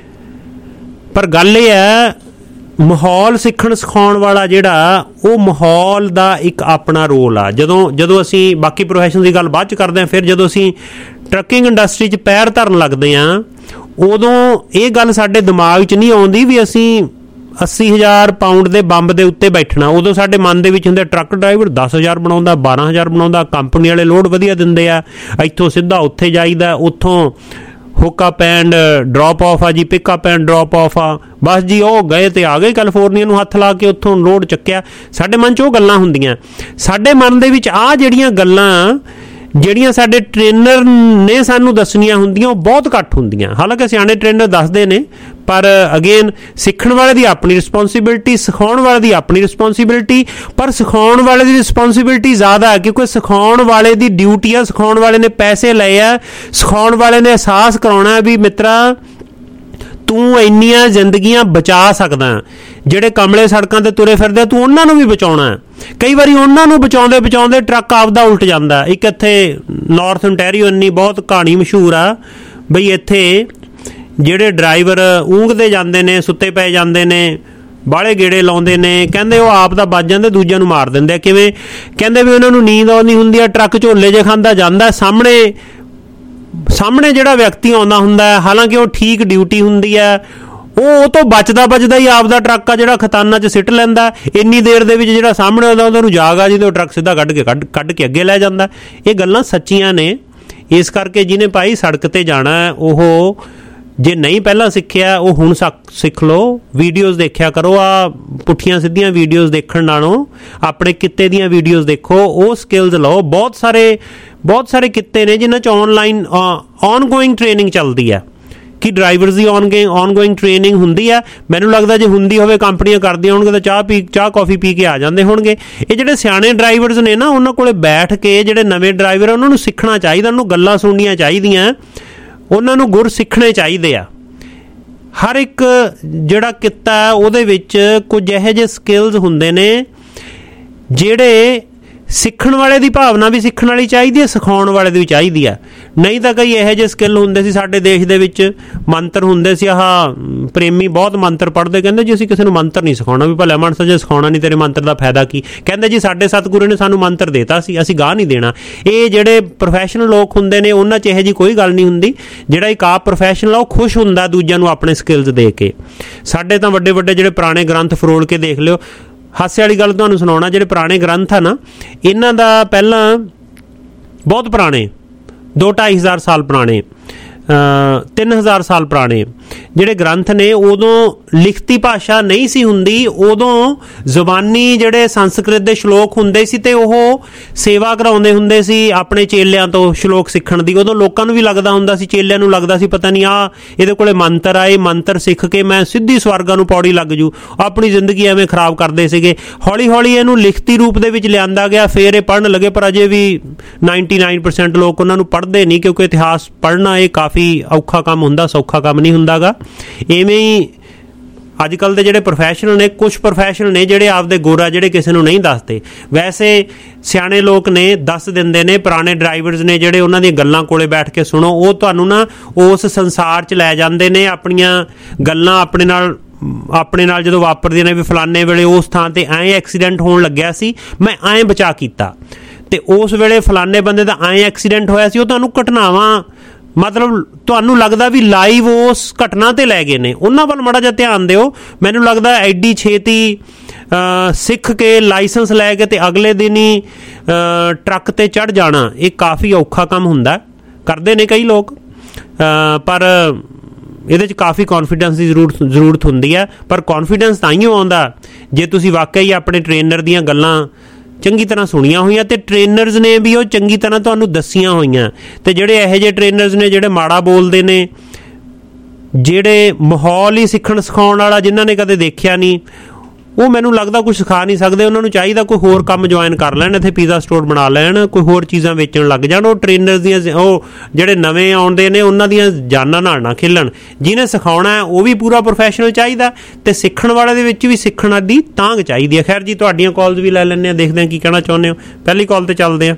ਪਰ ਗੱਲ ਇਹ ਹੈ ਮਾਹੌਲ ਸਿੱਖਣ ਸਿਖਾਉਣ ਵਾਲਾ ਜਿਹੜਾ, ਉਹ ਮਾਹੌਲ ਦਾ ਇੱਕ ਆਪਣਾ ਰੋਲ ਆ। ਜਦੋਂ ਅਸੀਂ ਬਾਕੀ ਪ੍ਰੋਫੈਸ਼ਨ ਦੀ ਗੱਲ ਬਾਅਦ 'ਚ ਕਰਦੇ ਹਾਂ, ਫਿਰ ਜਦੋਂ ਅਸੀਂ ਟਰੱਕਿੰਗ ਇੰਡਸਟਰੀ 'ਚ ਪੈਰ ਧਰਨ ਲੱਗਦੇ ਹਾਂ, ਉਦੋਂ ਇਹ ਗੱਲ ਸਾਡੇ ਦਿਮਾਗ 'ਚ ਨਹੀਂ ਆਉਂਦੀ ਵੀ ਅਸੀਂ 80,000 ਪਾਉਂਡ ਦੇ ਬੰਬ ਦੇ ਉੱਤੇ ਬੈਠਣਾ। ਉਦੋਂ ਸਾਡੇ ਮਨ ਦੇ ਵਿੱਚ ਹੁੰਦਾ ਟਰੱਕ ਡਰਾਈਵਰ 10,000 ਬਣਾਉਂਦਾ, 12,000 ਬਣਾਉਂਦਾ, ਕੰਪਨੀ ਵਾਲੇ ਲੋਡ ਵਧੀਆ ਦਿੰਦੇ ਆ, ਇੱਥੋਂ ਸਿੱਧਾ ਉੱਥੇ ਜਾਈਦਾ, ਉੱਥੋਂ hook up and drop off ਆ ਜੀ, pick up and drop off ਆ, ਬਸ ਜੀ ਉਹ ਗਏ ਤੇ ਆ ਗਏ, ਕੈਲੀਫੋਰਨੀਆ ਨੂੰ ਹੱਥ ਲਾ ਕੇ ਉੱਥੋਂ ਲੋਡ ਚੱਕਿਆ। ਸਾਡੇ ਮਨ 'ਚ ਉਹ ਗੱਲਾਂ ਹੁੰਦੀਆਂ। ਸਾਡੇ ਮਨ ਦੇ ਵਿੱਚ ਆਹ ਜਿਹੜੀਆਂ ਗੱਲਾਂ ਜਿਹੜੀਆਂ ਸਾਡੇ ਟ੍ਰੇਨਰ ਨੇ ਸਾਨੂੰ ਦੱਸਣੀਆਂ ਹੁੰਦੀਆਂ, ਉਹ ਬਹੁਤ ਘੱਟ ਹੁੰਦੀਆਂ। ਹਾਲਾਂਕਿ ਸਿਆਣੇ ਟ੍ਰੇਨਰ ਦੱਸਦੇ ਨੇ, ਪਰ ਅਗੇਨ ਸਿੱਖਣ ਵਾਲੇ ਦੀ ਆਪਣੀ ਰਿਸਪੌਂਸਿਬਿਲਿਟੀ, ਸਿਖਾਉਣ ਵਾਲੇ ਦੀ ਆਪਣੀ ਰਿਸਪੌਂਸਿਬਿਲਿਟੀ। ਪਰ ਸਿਖਾਉਣ ਵਾਲੇ ਦੀ ਰਿਸਪੌਂਸਿਬਿਲਿਟੀ ਜ਼ਿਆਦਾ ਹੈ, ਕਿਉਂਕਿ ਸਿਖਾਉਣ ਵਾਲੇ ਦੀ ਡਿਊਟੀ ਆ, ਸਿਖਾਉਣ ਵਾਲੇ ਨੇ ਪੈਸੇ ਲਏ ਆ, ਸਿਖਾਉਣ ਵਾਲੇ ਨੇ ਅਹਿਸਾਸ ਕਰਾਉਣਾ ਵੀ ਮਿੱਤਰਾ ਤੂੰ ਇੰਨੀਆਂ ਜ਼ਿੰਦਗੀਆਂ ਬਚਾ ਸਕਦਾ। ਜਿਹੜੇ ਕਮਲੇ ਸੜਕਾਂ ਤੇ ਤੁਰੇ ਫਿਰਦੇ, ਤੂੰ ਉਹਨਾਂ ਨੂੰ ਵੀ ਬਚਾਉਣਾ। ਕਈ ਵਾਰੀ ਉਹਨਾਂ ਨੂੰ ਬਚਾਉਂਦੇ ਬਚਾਉਂਦੇ ਟਰੱਕ ਆਪਦਾ ਉਲਟ ਜਾਂਦਾ। ਇੱਕ ਇੱਥੇ ਨਾਰਥ ontario ਇੰਨੀ ਬਹੁਤ ਕਹਾਣੀ ਮਸ਼ਹੂਰ ਆ ਬਈ ਇੱਥੇ ਜਿਹੜੇ ਡਰਾਈਵਰ ਊਂਘਦੇ ਜਾਂਦੇ ਨੇ, ਸੁੱਤੇ ਪਏ ਜਾਂਦੇ ਨੇ, ਬਾਹਲੇ ਗੇੜੇ ਲਾਉਂਦੇ ਨੇ, ਕਹਿੰਦੇ ਉਹ ਆਪ ਤਾਂ ਬਚ ਜਾਂਦੇ, ਦੂਜਿਆਂ ਨੂੰ ਮਾਰ ਦਿੰਦੇ। ਕਿਵੇਂ? ਕਹਿੰਦੇ ਵੀ ਉਹਨਾਂ ਨੂੰ ਨੀਂਦ ਆਉਂਦੀ ਹੁੰਦੀ ਆ, ਟਰੱਕ ਝੋਲੇ ਜੇ ਖਾਂਦਾ ਜਾਂਦਾ, ਸਾਹਮਣੇ ਜਿਹੜਾ ਵਿਅਕਤੀ ਆਉਂਦਾ ਹੁੰਦਾ, ਹਾਲਾਂਕਿ ਉਹ ਠੀਕ ਡਿਊਟੀ ਹੁੰਦੀ ਹੈ, ਉਹ ਤੋਂ ਬਚਦਾ ਹੀ ਆਪਦਾ ਟਰੱਕ ਆ ਜਿਹੜਾ ਖਤਾਨਾਂ 'ਚ ਸਿੱਟ ਲੈਂਦਾ। ਇੰਨੀ ਦੇਰ ਦੇ ਵਿੱਚ ਜਿਹੜਾ ਸਾਹਮਣੇ ਆਉਂਦਾ ਉਹਨਾਂ ਨੂੰ ਜਾਗ ਆ ਜਿਹਦੇ ਉਹ ਟਰੱਕ ਸਿੱਧਾ ਕੱਢ ਕੇ ਅੱਗੇ ਲੈ ਜਾਂਦਾ। ਇਹ ਗੱਲਾਂ ਸੱਚੀਆਂ ਨੇ। ਇਸ ਕਰਕੇ ਜਿਹਨੇ ਭਾਈ ਸੜਕ ਤੇ ਜਾਣਾ, ਉਹ ਜੇ ਨਹੀਂ ਪਹਿਲਾਂ ਸਿੱਖਿਆ, ਉਹ ਹੁਣ ਸਿੱਖ ਲਓ। ਵੀਡੀਓਜ਼ ਦੇਖਿਆ ਕਰੋ, ਆ ਪੁੱਠੀਆਂ ਸਿੱਧੀਆਂ ਵੀਡੀਓਜ਼ ਦੇਖਣ ਨਾਲੋਂ ਆਪਣੇ ਕਿੱਤੇ ਦੀਆਂ ਵੀਡੀਓਜ਼ ਦੇਖੋ, ਉਹ ਸਕਿੱਲਸ ਲਓ। ਬਹੁਤ ਸਾਰੇ ਕਿੱਤੇ ਨੇ ਜਿਨ੍ਹਾਂ 'ਚ ਔਨਗੋਇੰਗ ਟ੍ਰੇਨਿੰਗ ਚੱਲਦੀ ਹੈ, ਕਿ ਡਰਾਈਵਰਸ ਦੀ ਔਨਗੋਇੰਗ ਟ੍ਰੇਨਿੰਗ ਹੁੰਦੀ ਆ। ਮੈਨੂੰ ਲੱਗਦਾ ਜੇ ਹੁੰਦੀ ਹੋਵੇ, ਕੰਪਨੀਆਂ ਕਰਦੀਆਂ ਹੋਣਗੇ ਤਾਂ ਚਾਹ ਕੌਫੀ ਪੀ ਕੇ ਆ ਜਾਂਦੇ ਹੋਣਗੇ। ਇਹ ਜਿਹੜੇ ਸਿਆਣੇ ਡਰਾਈਵਰਸ ਨੇ ਨਾ, ਉਹਨਾਂ ਕੋਲੇ ਬੈਠ ਕੇ ਜਿਹੜੇ ਨਵੇਂ ਡਰਾਈਵਰ ਆ, ਉਹਨਾਂ ਨੂੰ ਸਿੱਖਣਾ ਚਾਹੀਦਾ, ਉਹਨਾਂ ਨੂੰ ਗੱਲਾਂ ਸੁਣਨੀਆਂ ਚਾਹੀਦੀਆਂ, ਉਹਨਾਂ ਨੂੰ ਗੁਰ ਸਿੱਖਣੇ ਚਾਹੀਦੇ ਆ। ਹਰ ਇੱਕ ਜਿਹੜਾ ਕਿੱਤਾ ਉਹਦੇ ਵਿੱਚ ਕੁਝ ਇਹੋ ਜਿਹੇ ਸਕਿੱਲਸ ਹੁੰਦੇ ਨੇ ਜਿਹੜੇ ਸਿੱਖਣ ਵਾਲੇ ਦੀ ਭਾਵਨਾ ਵੀ ਸਿੱਖਣ ਵਾਲੀ ਚਾਹੀਦੀ ਹੈ, ਸਿਖਾਉਣ ਵਾਲੇ ਦੀ ਵੀ ਚਾਹੀਦੀ ਆ। ਨਹੀਂ ਤਾਂ ਕਈ ਇਹੋ ਜਿਹੇ ਸਕਿੱਲ ਹੁੰਦੇ ਸੀ ਸਾਡੇ ਦੇਸ਼ ਦੇ ਵਿੱਚ, ਮੰਤਰ ਹੁੰਦੇ ਸੀ। ਪ੍ਰੇਮੀ ਬਹੁਤ ਮੰਤਰ ਪੜ੍ਹਦੇ, ਕਹਿੰਦੇ ਜੀ ਅਸੀਂ ਕਿਸੇ ਨੂੰ ਮੰਤਰ ਨਹੀਂ ਸਿਖਾਉਣਾ, ਵੀ ਭਲਾ ਮਾਨਸਾ ਜੇ ਸਿਖਾਉਣਾ ਨਹੀਂ ਤੇਰੇ ਮੰਤਰ ਦਾ ਫਾਇਦਾ ਕੀ। ਕਹਿੰਦੇ ਜੀ ਸਾਡੇ ਸਤਿਗੁਰੂ ਨੇ ਸਾਨੂੰ ਮੰਤਰ ਦੇਤਾ ਸੀ, ਅਸੀਂ ਗਾਹ ਨਹੀਂ ਦੇਣਾ। ਇਹ ਜਿਹੜੇ ਪ੍ਰੋਫੈਸ਼ਨਲ ਲੋਕ ਹੁੰਦੇ ਨੇ, ਉਹਨਾਂ 'ਚ ਇਹੋ ਜਿਹੀ ਕੋਈ ਗੱਲ ਨਹੀਂ ਹੁੰਦੀ। ਜਿਹੜਾ ਇੱਕ ਆਪ ਪ੍ਰੋਫੈਸ਼ਨਲ ਆ, ਉਹ ਖੁਸ਼ ਹੁੰਦਾ ਦੂਜਿਆਂ ਨੂੰ ਆਪਣੇ ਸਕਿੱਲਸ ਦੇ ਕੇ। ਸਾਡੇ ਤਾਂ ਵੱਡੇ ਜਿਹੜੇ ਪੁਰਾਣੇ ਗ੍ਰੰਥ ਫਰੋਲ ਕੇ ਦੇਖ ਲਿਓ। ਹਾਸੇ ਵਾਲੀ ਗੱਲ ਤੁਹਾਨੂੰ ਸੁਣਾਉਣਾ, ਜਿਹੜੇ ਪੁਰਾਣੇ ਗ੍ਰੰਥ ਆ ਨਾ, ਇਹਨਾਂ ਦਾ ਪਹਿਲਾਂ ਬਹੁਤ ਪੁਰਾਣੇ 2-2.5 ਹਜ਼ਾਰ ਸਾਲ ਪੁਰਾਣੇ, 3000 ਸਾਲ ਪੁਰਾਣੇ ਜਿਹੜੇ ਗ੍ਰੰਥ ਨੇ, ਉਦੋਂ ਲਿਖਤੀ ਭਾਸ਼ਾ ਨਹੀਂ ਸੀ ਹੁੰਦੀ। ਉਦੋਂ ਜ਼ੁਬਾਨੀ ਜਿਹੜੇ ਸੰਸਕ੍ਰਿਤ ਦੇ ਸ਼ਲੋਕ ਹੁੰਦੇ ਸੀ, ਤੇ ਉਹ ਸੇਵਾ ਕਰਾਉਂਦੇ ਹੁੰਦੇ ਸੀ ਆਪਣੇ ਚੇਲਿਆਂ ਤੋਂ ਸ਼ਲੋਕ ਸਿੱਖਣ ਦੀ। ਉਦੋਂ ਲੋਕਾਂ ਨੂੰ ਵੀ ਲੱਗਦਾ ਹੁੰਦਾ ਸੀ, ਚੇਲਿਆਂ ਨੂੰ ਲੱਗਦਾ ਸੀ ਪਤਾ ਨਹੀਂ ਇਹਦੇ ਕੋਲੇ ਮੰਤਰ ਆ, ਇਹ ਮੰਤਰ ਸਿੱਖ ਕੇ ਮੈਂ ਸਿੱਧੀ ਸਵਰਗਾਂ ਨੂੰ ਪੌੜੀ ਲੱਗ ਜੂ। ਆਪਣੀ ਜ਼ਿੰਦਗੀ ਐਵੇਂ ਖਰਾਬ ਕਰਦੇ ਸੀਗੇ। ਹੌਲੀ ਹੌਲੀ ਇਹਨੂੰ ਲਿਖਤੀ ਰੂਪ ਦੇ ਵਿੱਚ ਲਿਆਂਦਾ ਗਿਆ, ਫਿਰ ਇਹ ਪੜ੍ਹਨ ਲੱਗੇ। ਪਰ ਅਜੇ ਵੀ 99% ਲੋਕ ਉਹਨਾਂ ਨੂੰ ਪੜ੍ਹਦੇ ਨਹੀਂ, ਕਿਉਂਕਿ ਇਤਿਹਾਸ ਪੜ੍ਹਨਾ ਇਹ ਕਾਫੀ ਔਖਾ ਕੰਮ ਹੁੰਦਾ, ਸੌਖਾ ਕੰਮ ਨਹੀਂ ਹੁੰਦਾ ਗਾ। ਇਵੇਂ ਹੀ ਅੱਜ ਕੱਲ੍ਹ ਦੇ ਜਿਹੜੇ ਪ੍ਰੋਫੈਸ਼ਨਲ ਨੇ, ਕੁਛ ਪ੍ਰੋਫੈਸ਼ਨਲ ਨੇ ਜਿਹੜੇ ਆਪਦੇ ਗੋਰਾ ਜਿਹੜੇ ਕਿਸੇ ਨੂੰ ਨਹੀਂ ਦੱਸਦੇ। ਵੈਸੇ ਸਿਆਣੇ ਲੋਕ ਨੇ, ਦੱਸ ਦਿੰਦੇ ਨੇ। ਪੁਰਾਣੇ ਡਰਾਈਵਰਸ ਨੇ ਜਿਹੜੇ, ਉਹਨਾਂ ਦੀਆਂ ਗੱਲਾਂ ਕੋਲੇ ਬੈਠ ਕੇ ਸੁਣੋ, ਉਹ ਤੁਹਾਨੂੰ ਨਾ ਉਸ ਸੰਸਾਰ 'ਚ ਲੈ ਜਾਂਦੇ ਨੇ। ਆਪਣੀਆਂ ਗੱਲਾਂ ਆਪਣੇ ਨਾਲ ਜਦੋਂ ਵਾਪਰਦੀਆਂ ਨੇ, ਵੀ ਫਲਾਨੇ ਵੇਲੇ ਉਸ ਥਾਂ ਤੇ ਐਂ ਐਕਸੀਡੈਂਟ ਹੋਣ ਲੱਗਿਆ ਸੀ, ਮੈਂ ਐਂ ਬਚਾ ਕੀਤਾ, ਤੇ ਉਸ ਵੇਲੇ ਫਲਾਨੇ ਬੰਦੇ ਦਾ ਐਂ ਐਕਸੀਡੈਂਟ ਹੋਇਆ ਸੀ। ਉਹ ਤੁਹਾਨੂੰ ਘਟਨਾਵਾਂ, ਮਤਲਬ ਤੁਹਾਨੂੰ ਲੱਗਦਾ ਵੀ ਲਾਈਵ ਉਸ ਘਟਨਾ ਤੇ ਲੈ ਗਏ ਨੇ। ਉਹਨਾਂ ਵੱਲ ਮਾੜਾ ਜਿਹਾ ਧਿਆਨ ਦਿਓ। ਮੈਨੂੰ ਲੱਗਦਾ ਐਡੀ ਛੇਤੀ ਸਿੱਖ ਕੇ ਲਾਇਸੈਂਸ ਲੈ ਕੇ ਤੇ ਅਗਲੇ ਦਿਨ ਹੀ ਟਰੱਕ ਤੇ ਚੜ੍ਹ ਜਾਣਾ, ਇਹ ਕਾਫੀ ਔਖਾ ਕੰਮ ਹੁੰਦਾ। ਕਰਦੇ ਨੇ ਕਈ ਲੋਕ, ਪਰ ਇਹਦੇ 'ਚ ਕਾਫੀ ਕੌਨਫੀਡੈਂਸ ਦੀ ਜ਼ਰੂਰਤ ਹੁੰਦੀ ਹੈ। ਪਰ ਕੌਨਫੀਡੈਂਸ ਤਾਂ ਹੀ ਆਉਂਦਾ ਜੇ ਤੁਸੀਂ ਵਾਕਈ ਆਪਣੇ ਟ੍ਰੇਨਰ ਦੀਆਂ ਗੱਲਾਂ ਚੰਗੀ ਤਰ੍ਹਾਂ ਸੁਣੀਆਂ ਹੋਈਆਂ, ਤੇ ਟ੍ਰੇਨਰਸ ਨੇ ਵੀ ਉਹ ਚੰਗੀ ਤਰ੍ਹਾਂ ਤੁਹਾਨੂੰ ਦੱਸੀਆਂ ਹੋਈਆਂ। ਤੇ ਜਿਹੜੇ ਇਹੋ ਜਿਹੇ ਟ੍ਰੇਨਰਸ ਨੇ ਜਿਹੜੇ ਮਾੜਾ ਬੋਲਦੇ ਨੇ, ਜਿਹੜੇ ਮਾਹੌਲ ਹੀ ਸਿੱਖਣ ਸਿਖਾਉਣ ਵਾਲਾ ਜਿਨ੍ਹਾਂ ਨੇ ਕਦੇ ਦੇਖਿਆ ਨਹੀਂ, ਉਹ ਮੈਨੂੰ ਲੱਗਦਾ ਕੁਝ ਸਿਖਾ ਨਹੀਂ ਸਕਦੇ। ਉਹਨਾਂ ਨੂੰ ਚਾਹੀਦਾ ਕੋਈ ਹੋਰ ਕੰਮ ਜੁਆਇਨ ਕਰ ਲੈਣ, ਇੱਥੇ ਪੀਜ਼ਾ ਸਟੋਰ ਬਣਾ ਲੈਣ, ਕੋਈ ਹੋਰ ਚੀਜ਼ਾਂ ਵੇਚਣ ਲੱਗ ਜਾਣ। ਉਹ ਟ੍ਰੇਨਰ ਦੀਆਂ, ਉਹ ਜਿਹੜੇ ਨਵੇਂ ਆਉਂਦੇ ਨੇ ਉਹਨਾਂ ਦੀਆਂ ਜਾਨਾਂ ਨਾਲ ਨਾ ਖੇਲਣ। ਜਿਹਨੇ ਸਿਖਾਉਣਾ ਹੈ ਉਹ ਵੀ ਪੂਰਾ ਪ੍ਰੋਫੈਸ਼ਨਲ ਚਾਹੀਦਾ, ਅਤੇ ਸਿੱਖਣ ਵਾਲੇ ਦੇ ਵਿੱਚ ਵੀ ਸਿੱਖਣ ਦੀ ਤਾਂਘ ਚਾਹੀਦੀ ਹੈ। ਖੈਰ ਜੀ, ਤੁਹਾਡੀਆਂ ਕਾਲਸ ਵੀ ਲੈ ਲੈਂਦੇ ਹਾਂ, ਦੇਖਦੇ ਹਾਂ ਕੀ ਕਹਿਣਾ ਚਾਹੁੰਦੇ ਹੋ। ਪਹਿਲੀ ਕਾਲ 'ਤੇ ਚੱਲਦੇ ਹਾਂ।